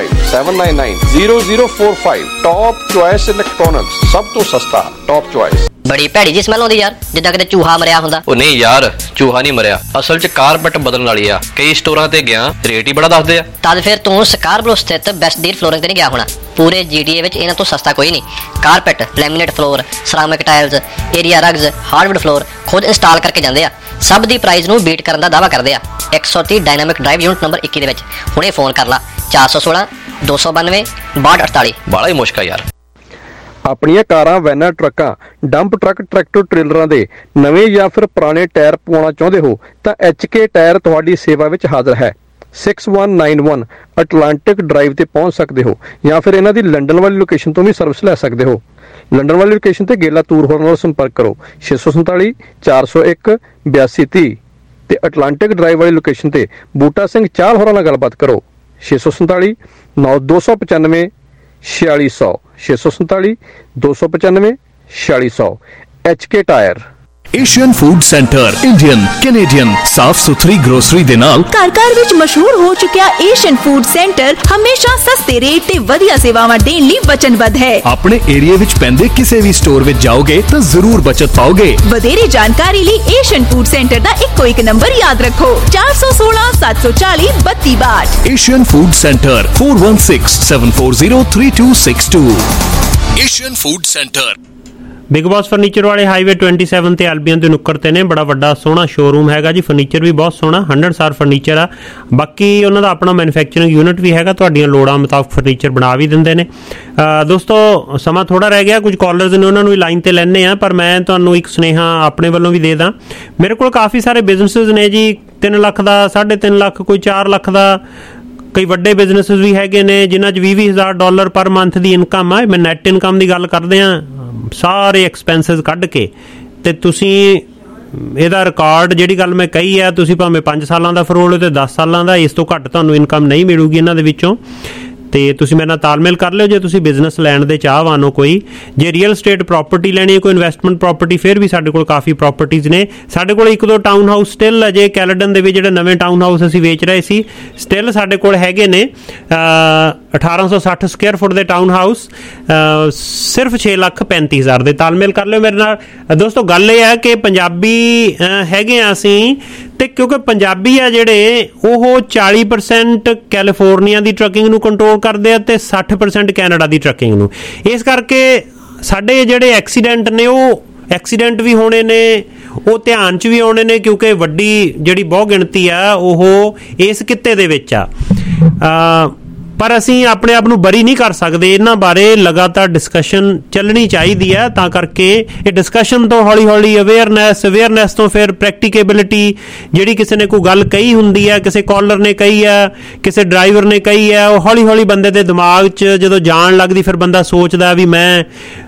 9057990045। Top choice electronics, ਸਭ ਤੋਂ ਸਸਤਾ। Top choice. ਬੜੀ ਭੈੜੀ ਜੀ ਸਮੈਲ ਆਉਂਦੀ ਯਾਰ, ਜਿੱਦਾਂ ਕਿਤੇ ਚੂਹਾ ਮਰਿਆ ਹੁੰਦਾ। ਉਹ ਨਹੀਂ ਯਾਰ, ਚੂਹਾ ਨਹੀਂ ਮਰਿਆ, ਅਸਲ 'ਚ ਕਾਰਪੈਟ ਬਦਲਣ ਵਾਲੀ ਆ। ਕਈ ਸਟੋਰਾਂ ਤੇ ਗਿਆ, ਰੇਟ ਹੀ ਬੜਾ ਦੱਸਦੇ ਆ। ਤਦ ਫਿਰ ਤੂੰ ਸਕਾਰਬਰੋ ਸਥਿਤ ਬੈਸਟ ਡੀਲ ਫਲੋਰਿੰਗ ਤੇ ਨਹੀਂ ਗਿਆ ਹੋਣਾ। ਪੂਰੇ GTA ਵਿੱਚ ਇਹਨਾਂ ਤੋਂ ਸਸਤਾ ਕੋਈ ਨਹੀਂ। Carpet, laminate floor, ceramic tiles, area rugs, hardwood floor ਖੁਦ ਇੰਸਟਾਲ ਕਰਕੇ ਜਾਂਦੇ ਆ। ਸਭ ਦੀ ਪ੍ਰਾਈਸ ਨੂੰ ਬੀਟ ਕਰਨ ਦਾ ਦਾਅਵਾ ਕਰਦੇ ਆ। 130 ਡਾਇਨਾਮਿਕ ਡਰਾਈਵ ਯੂਨਿਟ ਨੰਬਰ 21 ਦੇ ਵਿੱਚ ਹੁਣੇ ਫੋਨ ਕਰ ਲਾ 416 292 6248। ਬੜਾ ਹੀ ਮੁਸ਼ਕਲ ਯਾਰ। ਆਪਣੀਆਂ ਕਾਰਾਂ, ਵੈਨਾਂ, ਟਰੱਕਾਂ, ਡੰਪ ਟਰੱਕ, ਟਰੈਕਟਰ ਟ੍ਰੇਲਰਾਂ ਦੇ ਨਵੇਂ ਜਾਂ ਫਿਰ ਪੁਰਾਣੇ ਟਾਇਰ ਪਵਾਉਣਾ ਚਾਹੁੰਦੇ ਹੋ ਤਾਂ HK ਟਾਇਰ ਤੁਹਾਡੀ ਸੇਵਾ ਵਿੱਚ ਹਾਜ਼ਰ ਹੈ। 6191 ਅਟਲਾਂਟਿਕ ਡਰਾਈਵ ਤੇ ਪਹੁੰਚ ਸਕਦੇ ਹੋ ਜਾਂ ਫਿਰ ਇਹਨਾਂ ਦੀ ਲੰਡਨ ਵਾਲੀ ਲੋਕੇਸ਼ਨ ਤੋਂ ਵੀ ਸਰਵਿਸ ਲੈ ਸਕਦੇ ਹੋ। ਲੰਡਨ ਵਾਲੀ ਲੋਕੇਸ਼ਨ ਤੇ ਗੇਲਾ ਤੂਰ ਹੋਰਾਂ ਨਾਲ ਸੰਪਰਕ ਕਰੋ 647 401 8230 ਤੇ ਅਟਲਾਂਟਿਕ ਡਰਾਈਵ ਵਾਲੀ ਲੋਕੇਸ਼ਨ ਤੇ ਬੂਟਾ ਸਿੰਘ ਚਾਹਲ ਹੋਰਾਂ ਨਾਲ ਗੱਲਬਾਤ ਕਰੋ 647 295 4600 647 295 4600। HK tire. Asian food centre Indian, Canadian ਸਾਫ ਸੁਥਰੀ ਗਰੋਸਰੀ ਦੇ ਨਾਲ ਘਰ ਵਿੱਚ ਮਸ਼ਹੂਰ ਹੋ ਚੁੱਕਿਆ ਏਸ਼ੀਅਨ ਫੂਡ ਸੈਂਟਰ ਹਮੇਸ਼ਾ ਸਸਤੇ ਰੇਟ ਤੇ ਵਧੀਆ ਸੇਵਾਵਾਂ ਦੇਣ ਲਈ ਵਚਨਬੱਧ ਹੈ। ਆਪਣੇ ਏਰੀਆ ਵਿੱਚ ਪੈਂਦੇ ਕਿਸੇ ਵੀ ਸਟੋਰ ਵਿੱਚ ਜਾਓਗੇ ਤਾਂ ਜ਼ਰੂਰ ਬਚਤ ਪਾਓਗੇ। ਵਧੇਰੇ ਜਾਣਕਾਰੀ ਲਈ ਏਸ਼ੀਅਨ ਫੂਡ ਸੈਂਟਰ ਦਾ ਇੱਕੋ ਇੱਕ ਨੰਬਰ ਯਾਦ ਰੱਖੋ 416 740 3262। Asian food centre 4167403262। Asian food centre. Big Boss furniture ਵਾਲੇ ਹਾਈਵੇ 27 ਤੇ ਐਲਬੀਅਨ ਦੇ ਨੁੱਕਰ ਤੇ ਨੇ। ਬੜਾ ਵੱਡਾ ਸੋਹਣਾ ਸ਼ੋਰੂਮ ਹੈਗਾ ਜੀ। ਫਰਨੀਚਰ ਵੀ ਬਹੁਤ ਸੋਹਣਾ 100 ਸਾਰ ਫਰਨੀਚਰ ਆ। ਬਾਕੀ ਉਹਨਾਂ ਦਾ ਆਪਣਾ ਮੈਨੂਫੈਕਚਰਿੰਗ ਯੂਨਿਟ ਵੀ ਹੈਗਾ, ਤੁਹਾਡੀਆਂ ਲੋੜਾਂ ਮੁਤਾਬਕ ਫਰਨੀਚਰ ਬਣਾ ਵੀ ਦਿੰਦੇ ਨੇ। ਦੋਸਤੋ, ਸਮਾਂ ਥੋੜਾ ਰਹਿ ਗਿਆ, ਕੁਝ ਕਾਲਰਸ ਨੇ ਉਹਨਾਂ ਨੂੰ ਵੀ ਲਾਈਨ ਤੇ ਲੈਣੇ ਆ, ਪਰ ਮੈਂ ਤੁਹਾਨੂੰ ਇੱਕ ਸੁਨੇਹਾ ਆਪਣੇ ਵੱਲੋਂ ਵੀ ਦੇ ਦਾਂ। ਮੇਰੇ ਕੋਲ ਕਾਫੀ ਸਾਰੇ ਬਿਜ਼ਨਸਿਸ ਨੇ ਜੀ, 3 ਲੱਖ ਦਾ, 3.5 ਲੱਖ, ਕੋਈ 4 ਲੱਖ ਦਾ। ਕਈ ਵੱਡੇ ਬਿਜ਼ਨਸਿਸ ਵੀ ਹੈਗੇ ਨੇ ਜਿਨ੍ਹਾਂ 'ਚ $20,000 ਪਰ ਮੰਥ ਦੀ ਇਨਕਮ ਆ। ਮੈਂ ਨੈਟ ਇਨਕਮ ਦੀ ਗੱਲ ਕਰਦੇ ਹਾਂ, ਸਾਰੇ ਐਕਸਪੈਂਸਿਸ ਕੱਢ ਕੇ। ਤੇ ਤੁਸੀਂ ਇਹਦਾ ਰਿਕਾਰਡ ਜਿਹੜੀ ਗੱਲ ਮੈਂ ਕਹੀ ਆ, ਤੁਸੀਂ ਭਾਵੇਂ 5 ਸਾਲਾਂ ਦਾ ਫਰੋਲ ਹੋ ਤੇ 10 ਸਾਲਾਂ ਦਾ, ਇਸ ਤੋਂ ਘੱਟ ਤੁਹਾਨੂੰ ਇਨਕਮ ਨਹੀਂ ਮਿਲੂਗੀ ਇਹਨਾਂ ਦੇ ਵਿੱਚੋਂ। ਤੇ ਤੁਸੀਂ ਮੇਰੇ ਨਾਲ ਤਾਲਮੇਲ ਕਰ ਲਿਓ ਜੇ ਤੁਸੀਂ ਬਿਜ਼ਨਸ ਲੈਣ ਦੇ ਚਾਹਵਾਨ ਹੋ ਕੋਈ। ਜੇ ਰੀਅਲ ਸਟੇਟ ਪ੍ਰੋਪਰਟੀ ਲੈਣੀ ਹੈ, ਕੋਈ ਇਨਵੈਸਟਮੈਂਟ ਪ੍ਰੋਪਰਟੀ, ਫਿਰ ਵੀ ਸਾਡੇ ਕੋਲ ਕਾਫੀ ਪ੍ਰੋਪਰਟੀਜ਼ ਨੇ। ਸਾਡੇ ਕੋਲ 1-2 ਟਾਊਨ ਹਾਊਸ ਸਟਿਲ ਅਜੇ ਕੈਲਡਨ ਦੇ ਵਿੱਚ ਜਿਹੜੇ ਨਵੇਂ ਟਾਊਨ ਹਾਊਸ ਅਸੀਂ ਵੇਚ ਰਹੇ ਸੀ, ਸਟਿਲ ਸਾਡੇ ਕੋਲ ਹੈਗੇ ਨੇ। 1860 ਸਕੁਅਰ ਫੁੱਟ ਦੇ ਟਾਊਨ ਹਾਊਸ ਸਿਰਫ 6,35,000 ਦੇ। ਤਾਲਮੇਲ ਕਰ ਲਿਓ ਮੇਰੇ ਨਾਲ ਦੋਸਤੋ। ਗੱਲ ਇਹ ਹੈ ਕਿ ਪੰਜਾਬੀ ਹੈਗੇ ਆ ਅਸੀਂ, ਤੇ ਕਿਉਂਕਿ ਪੰਜਾਬੀ ਆ ਜਿਹੜੇ ਉਹ 40% ਕੈਲੀਫੋਰਨੀਆ ਦੀ ਟਰੱਕਿੰਗ ਨੂੰ ਕੰਟਰੋਲ ਕਰਦੇ ਆ ਤੇ 60% ਕੈਨੇਡਾ ਦੀ ਟਰੱਕਿੰਗ ਨੂੰ। ਇਸ ਕਰਕੇ ਸਾਡੇ ਜਿਹੜੇ ਐਕਸੀਡੈਂਟ ਨੇ, ਉਹ ਐਕਸੀਡੈਂਟ ਵੀ ਹੋਣੇ ਨੇ, ਉਹ ਧਿਆਨ 'ਚ ਵੀ ਆਉਣੇ ਨੇ, ਕਿਉਂਕਿ ਵੱਡੀ ਜਿਹੜੀ ਬਹੁ ਗਿਣਤੀ ਆ ਉਹ ਇਸ ਕਿੱਤੇ ਦੇ ਵਿੱਚ ਆ। ਪਰ ਅਸੀਂ ਆਪਣੇ ਆਪ ਨੂੰ ਬਰੀ ਨਹੀਂ ਕਰ ਸਕਦੇ, ਇਹਨਾਂ ਬਾਰੇ ਲਗਾਤਾਰ ਡਿਸਕਸ਼ਨ ਚੱਲਣੀ ਚਾਹੀਦੀ ਹੈ। ਤਾਂ ਕਰਕੇ ਇਹ ਡਿਸਕਸ਼ਨ ਤੋਂ ਹੌਲੀ ਹੌਲੀ ਅਵੇਅਰਨੈਸ ਤੋਂ ਫਿਰ ਪ੍ਰੈਕਟੀਕੇਬਿਲਿਟੀ, ਜਿਹੜੀ ਕਿਸੇ ਨੇ ਕੋਈ ਗੱਲ ਕਹੀ ਹੁੰਦੀ ਹੈ, ਕਿਸੇ ਕਾਲਰ ਨੇ ਕਹੀ ਹੈ, ਕਿਸੇ ਡਰਾਈਵਰ ਨੇ ਕਹੀ ਹੈ, ਉਹ ਹੌਲੀ ਹੌਲੀ ਬੰਦੇ ਦੇ ਦਿਮਾਗ 'ਚ ਜਦੋਂ ਜਾਣ ਲੱਗਦੀ, ਫਿਰ ਬੰਦਾ ਸੋਚਦਾ ਵੀ ਮੈਂ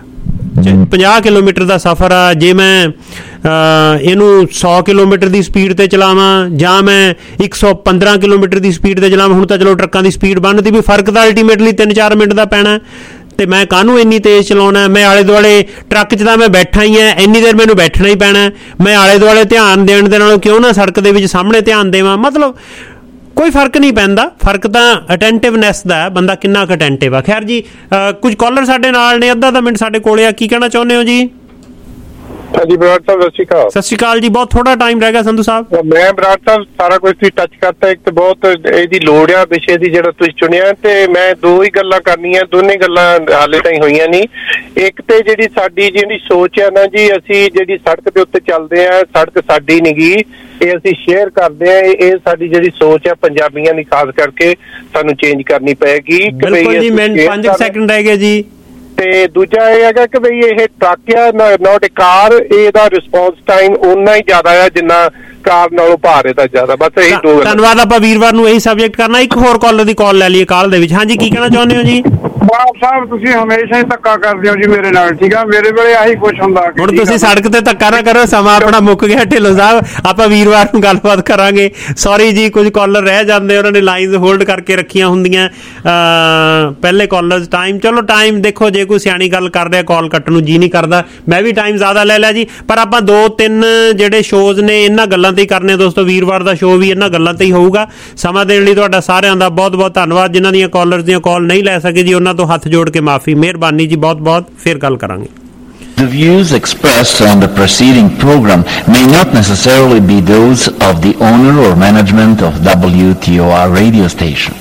50 ਕਿਲੋਮੀਟਰ ਦਾ ਸਫ਼ਰ ਆ, ਜੇ ਮੈਂ ਇਹਨੂੰ 100 ਕਿਲੋਮੀਟਰ ਦੀ ਸਪੀਡ ਤੇ ਚਲਾਵਾਂ ਜਾਂ ਮੈਂ 115 ਕਿਲੋਮੀਟਰ ਦੀ ਸਪੀਡ ਤੇ ਚਲਾਵਾਂ। ਹੁਣ ਤਾਂ ਚਲੋ ਟਰੱਕਾਂ ਦੀ ਸਪੀਡ ਬਣਦੀ ਵੀ, ਫਰਕ ਤਾਂ ਅਲਟੀਮੇਟਲੀ 3-4 ਮਿੰਟ ਦਾ ਪੈਣਾ, ਤੇ ਮੈਂ ਕਾਹਨੂੰ ਇੰਨੀ ਤੇਜ਼ ਚਲਾਉਣਾ। ਮੈਂ ਆਲੇ ਦੁਆਲੇ ਟਰੱਕ 'ਚ ਤਾਂ ਮੈਂ ਬੈਠਾ ਹੀ ਐ, ਇੰਨੀ ਦੇਰ ਮੈਨੂੰ ਬੈਠਣਾ ਹੀ ਪੈਣਾ। ਮੈਂ ਆਲੇ ਦੁਆਲੇ ਧਿਆਨ ਦੇਣ ਦੇ ਨਾਲੋਂ ਕਿਉਂ ਨਾ ਸੜਕ ਦੇ ਵਿੱਚ ਸਾਹਮਣੇ ਧਿਆਨ ਦੇਵਾਂ। ਮਤਲਬ ਕੋਈ ਫਰਕ ਨਹੀਂ ਪੈਂਦਾ, ਫਰਕ ਤਾਂ ਅਟੈਂਟਿਵਨੈਸ ਦਾ, ਬੰਦਾ ਕਿੰਨਾ ਕੁ ਅਟੈਂਟਿਵ ਆ। ਖੈਰ ਜੀ, ਕੁਝ ਕਾਲਰ ਸਾਡੇ ਨਾਲ ਨੇ, ਅੱਧਾ ਮਿੰਟ ਸਾਡੇ ਕੋਲੇ ਆ, ਕੀ ਕਹਿਣਾ ਚਾਹੁੰਦੇ ਹੋ ਜੀ? ਹਾਂਜੀ ਬਰਾੜ ਸਾਹਿਬ, ਸਤਿ ਸ਼੍ਰੀ ਅਕਾਲ। ਸਤਿ ਸ਼੍ਰੀ ਅਕਾਲ ਜੀ, ਬਹੁਤ ਥੋੜਾ ਟਾਈਮ ਰਹਿ ਗਿਆ ਸੰਧੂ ਸਾਹਿਬ। ਮੈਂ ਬਰਾੜ ਸਾਹਿਬ ਸਾਰਾ ਕੁਝ ਤੁਸੀਂ ਟੱਚ ਕਰਤਾ। ਇੱਕ ਤਾਂ ਬਹੁਤ ਇਹਦੀ ਲੋੜ ਆ ਵਿਸ਼ੇ ਦੀ ਜਿਹੜਾ ਤੁਸੀਂ ਚੁਣਿਆ, ਤੇ ਮੈਂ 2 ਹੀ ਗੱਲਾਂ ਕਰਨੀਆਂ, ਦੋਨੇ ਗੱਲਾਂ ਹਾਲੇ ਤਾਈਂ ਹੋਈਆਂ ਨਹੀਂ। ਇੱਕ ਤੇ ਜਿਹੜੀ ਸਾਡੀ ਜਿਹੜੀ ਸੋਚ ਆ ਨਾ ਜੀ, ਅਸੀਂ ਜਿਹੜੀ ਸੜਕ ਦੇ ਉੱਤੇ ਚੱਲਦੇ ਆ, ਸੜਕ ਸਾਡੀ ਨੀ ਗੀ, ਇਹ ਅਸੀਂ ਸ਼ੇਅਰ ਕਰਦੇ ਆ। ਇਹ ਸਾਡੀ ਜਿਹੜੀ ਸੋਚ ਆ ਪੰਜਾਬੀਆਂ ਦੀ ਖਾਸ ਕਰਕੇ ਸਾਨੂੰ ਚੇਂਜ ਕਰਨੀ ਪਏਗੀ। ਬਿਲਕੁਲ ਜੀ, 5 ਸੈਕਿੰਡ ਰਹਿ ਗਏ ਜੀ। ਤੇ ਦੂਜਾ ਇਹ ਹੈਗਾ ਕਿ ਬਈ ਇਹ ਟਰੱਕ ਆ, ਨੋਟ ਏ ਕਾਰ, ਇਹਦਾ ਰਿਸਪੌਂਸ ਟਾਈਮ ਓਨਾ ਹੀ ਜ਼ਿਆਦਾ ਆ ਜਿੰਨਾ ਕਾਰ ਨਾਲੋਂ ਭਾਰ ਇਹਦਾ ਜ਼ਿਆਦਾ। ਬਸ ਇਹੀ 2 ਗੱਲਾਂ। ਧੰਨਵਾਦ। ਆਪਾਂ ਵੀਰਵਾਰ ਨੂੰ ਇਹੀ ਸਬਜੈਕਟ ਕਰਨਾ। ਇੱਕ ਹੋਰ ਕਾਲਰ ਦੀ ਕਾਲ ਲੈ ਲਈਏ ਕਾਲ ਦੇ ਵਿੱਚ। ਹਾਂਜੀ, ਕੀ ਕਹਿਣਾ ਚਾਹੁੰਦੇ ਹੋ ਜੀ? ਬਾਬ ਸਾਹਿਬ, ਤੁਸੀਂ ਹਮੇਸ਼ਾ ਹੀ ਧੱਕਾ ਕਰਦੇ ਹੋ ਜੀ ਮੇਰੇ ਨਾਲ, ਠੀਕ ਆ? ਮੇਰੇ ਵੇਲੇ ਆਹੀ ਕੁਛ ਹੁੰਦਾ। ਹੁਣ ਤੁਸੀਂ ਸੜਕ ਤੇ ਧੱਕਾ ਨਾ ਕਰੋ, ਸਮਾਂ ਆਪਣਾ ਮੁੱਕ ਗਿਆ ਢਿੱਲੋਂ ਸਾਹਿਬ। ਆਪਾਂ ਵੀਰਵਾਰ ਨੂੰ ਗੱਲਬਾਤ ਕਰਾਂਗੇ। ਸੌਰੀ ਜੀ, ਕੁਝ ਕਾਲਰ ਰਹਿ ਜਾਂਦੇ, ਉਹਨਾਂ ਨੇ ਲਾਈਨਸ ਹੋਲਡ ਕਰਕੇ ਰੱਖੀਆਂ ਹੁੰਦੀਆਂ ਪਹਿਲੇ ਕਾਲਰਸ। ਚਲੋ ਟਾਈਮ ਦੇਖੋ, ਜੇ ਕੋਈ ਸਿਆਣੀ ਗੱਲ ਕਰ ਰਿਹਾ ਕਾਲ ਕੱਟਣ ਨੂੰ ਜੀ ਨਹੀਂ ਕਰਦਾ। ਮੈਂ ਵੀ ਟਾਈਮ ਜ਼ਿਆਦਾ ਲੈ ਲਿਆ ਜੀ, ਪਰ ਆਪਾਂ 2-3 ਜਿਹੜੇ ਸ਼ੋਜ਼ ਨੇ ਇਹਨਾਂ ਗੱਲਾਂ ਤੇ ਹੀ ਕਰਨੇ ਦੋਸਤੋ। ਵੀਰਵਾਰ ਦਾ ਸ਼ੋਅ ਵੀ ਇਹਨਾਂ ਗੱਲਾਂ ਤੇ ਹੀ ਹੋਊਗਾ। ਸਮਾਂ ਦੇਣ ਲਈ ਤੁਹਾਡਾ ਸਾਰਿਆਂ ਦਾ ਬਹੁਤ ਬਹੁਤ ਧੰਨਵਾਦ। ਜਿਨ੍ਹਾਂ ਦੀਆਂ ਕਾਲਰਸ ਦੀਆਂ ਕਾਲ ਨਹੀਂ ਲੈ ਸਕੇ ਜੀ, ਉਹਨਾਂ ਤੋਂ ਹੱਥ ਜੋੜ ਕੇ ਮਾਫੀ, ਮਿਹਰਬਾਨੀ ਜੀ, ਬਹੁਤ ਬਹੁਤ। ਫਿਰ ਗੱਲ ਕਰਾਂਗੇ। The views expressed on the preceding program may not necessarily be those of the owner or management of WTOR radio station.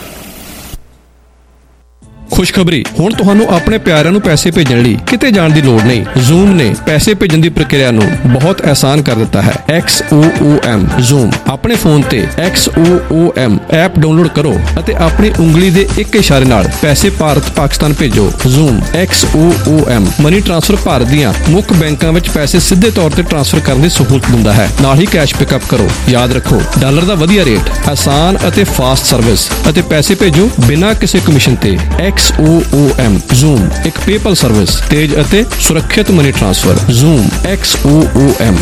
ਖੁਸ਼ਖਬਰੀ, ਹੁਣ ਤੁਹਾਨੂੰ ਆਪਣੇ ਪਿਆਰਿਆਂ ਨੂੰ ਪੈਸੇ ਭੇਜਣ ਲਈ ਕਿਤੇ ਜਾਣ ਦੀ ਲੋੜ ਨਹੀਂ। ਜ਼ੂਮ ਨੇ ਪੈਸੇ ਭੇਜਣ ਦੀ ਪ੍ਰਕਿਰਿਆ ਨੂੰ ਬਹੁਤ ਆਸਾਨ ਕਰ ਦਿੱਤਾ ਹੈ। XOOM Xoom. ਆਪਣੇ ਫੋਨ ਤੇ XOOM ਐਪ ਡਾਊਨਲੋਡ ਕਰੋ ਅਤੇ ਆਪਣੀ ਉਂਗਲੀ ਦੇ ਇੱਕ ਇਸ਼ਾਰੇ ਨਾਲ ਪੈਸੇ ਭਾਰਤ ਪਾਕਿਸਤਾਨ ਭੇਜੋ। Xoom XOOM money transfer Bharat ਦੀਆਂ ਮੁੱਖ ਬੈਂਕਾਂ ਵਿੱਚ ਪੈਸੇ ਸਿੱਧੇ ਤੌਰ ਤੇ ਟ੍ਰਾਂਸਫਰ ਕਰਨ ਦੀ ਸਹੂਲਤ ਦਿੰਦਾ ਹੈ। ਨਾਲ ਹੀ ਕੈਸ਼ ਪਿਕਅਪ ਕਰੋ। ਯਾਦ ਰੱਖੋ, ਡਾਲਰ ਦਾ ਵਧੀਆ ਰੇਟ, ਆਸਾਨ ਅਤੇ ਫਾਸਟ ਸਰਵਿਸ ਅਤੇ ਪੈਸੇ ਭੇਜੋ ਬਿਨਾਂ ਕਿਸੇ ਕਮਿਸ਼ਨ ਤੇ। XOOM ਜ਼ੂਮ ਇੱਕ ਪੇਪਲ ਸਰਵਿਸ, ਤੇਜ਼ ਅਤੇ ਸੁਰੱਖਿਅਤ ਮਨੀ ट्रांसफर। Zoom XOOM।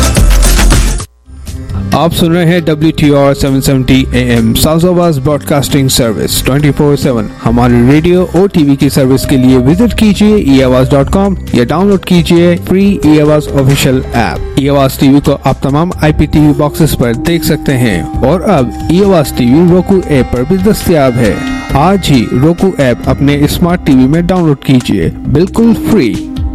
आप सुन रहे हैं WTOR 770 AM south broadcasting service 24/7। हमारी रेडियो और टीवी की सर्विस के लिए विजिट कीजिए eAwaaz.com या डाउनलोड कीजिए free eAwaaz official app. eAwaaz TV को आप तमाम IPTV बॉक्सेस पर देख सकते हैं और अब eAwaaz टीवी roku ऐप पर भी दस्तयाब है। आज ही roku ऐप अपने स्मार्ट टीवी में डाउनलोड कीजिए, बिल्कुल फ्री।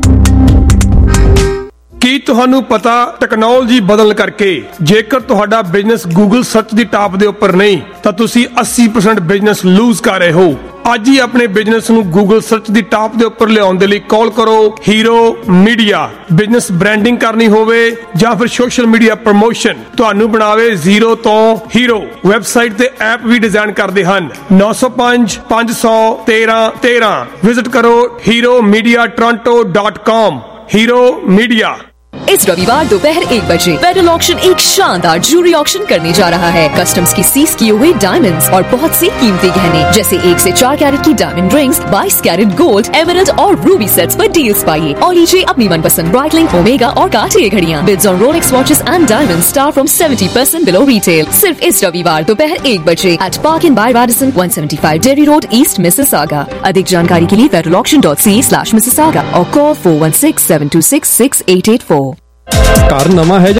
ਕੀ ਤੁਹਾਨੂੰ ਪਤਾ ਟੈਕਨੋਲੋਜੀ ਬਦਲਣ ਕਰਕੇ ਜੇਕਰ ਤੁਹਾਡਾ ਬਿਜ਼ਨਸ ਗੂਗਲ ਸਰਚ ਦੀ ਟਾਪ ਦੇ ਉੱਪਰ ਨਹੀਂ ਤਾਂ ਤੁਸੀਂ 80% ਬਿਜ਼ਨਸ ਲੂਜ਼ ਕਰ ਰਹੇ ਹੋ। ਅੱਜ ਹੀ ਆਪਣੇ ਬਿਜ਼ਨਸ ਨੂੰ ਗੂਗਲ ਸਰਚ ਦੀ ਟਾਪ ਦੇ ਉੱਪਰ ਲਿਆਉਣ ਦੇ ਲਈ ਕਾਲ ਕਰੋ ਹੀਰੋ ਮੀਡੀਆ। ਬਿਜ਼ਨਸ ਬ੍ਰਾਂਡਿੰਗ ਕਰਨੀ ਹੋਵੇ ਜਾਂ ਫਿਰ ਸੋਸ਼ਲ ਮੀਡੀਆ ਪ੍ਰਮੋਸ਼ਨ, ਤੁਹਾਨੂੰ ਬਣਾਵੇ ਜ਼ੀਰੋ ਤੋਂ ਹੀਰੋ। ਵੈਬਸਾਈਟ ਤੇ ਐਪ ਵੀ ਡਿਜ਼ਾਈਨ ਕਰਦੇ ਹਨ। 905 500 13 13 ਵਿਜ਼ਿਟ ਕਰੋ heromedia.toronto.com। Hero Media. इस रविवार दोपहर 1 बजे फेडरल ऑक्शन एक शानदार ज्वेलरी ऑक्शन करने जा रहा है। कस्टम्स की सीज किए हुए डायमंड्स और बहुत से कीमती गहने जैसे 1 से 4 कैरेट की diamond rings, 22 carat gold, emerald और रूबी सेट्स पर डील्स पाइए और लीजिए अपनी मनपसंद ब्राइटलिंग, ओमेगा और कार्टियर घड़ियां। Bids on Rolex watches and diamond start from 70% below retail. सिर्फ इस रविवार दोपहर 1 बजे at Park Inn by Radisson 175 dairy road, east Mississauga. अधिक जानकारी के लिए federalauction.ca/Mississauga और कॉल 416-726-6884। कार नवा है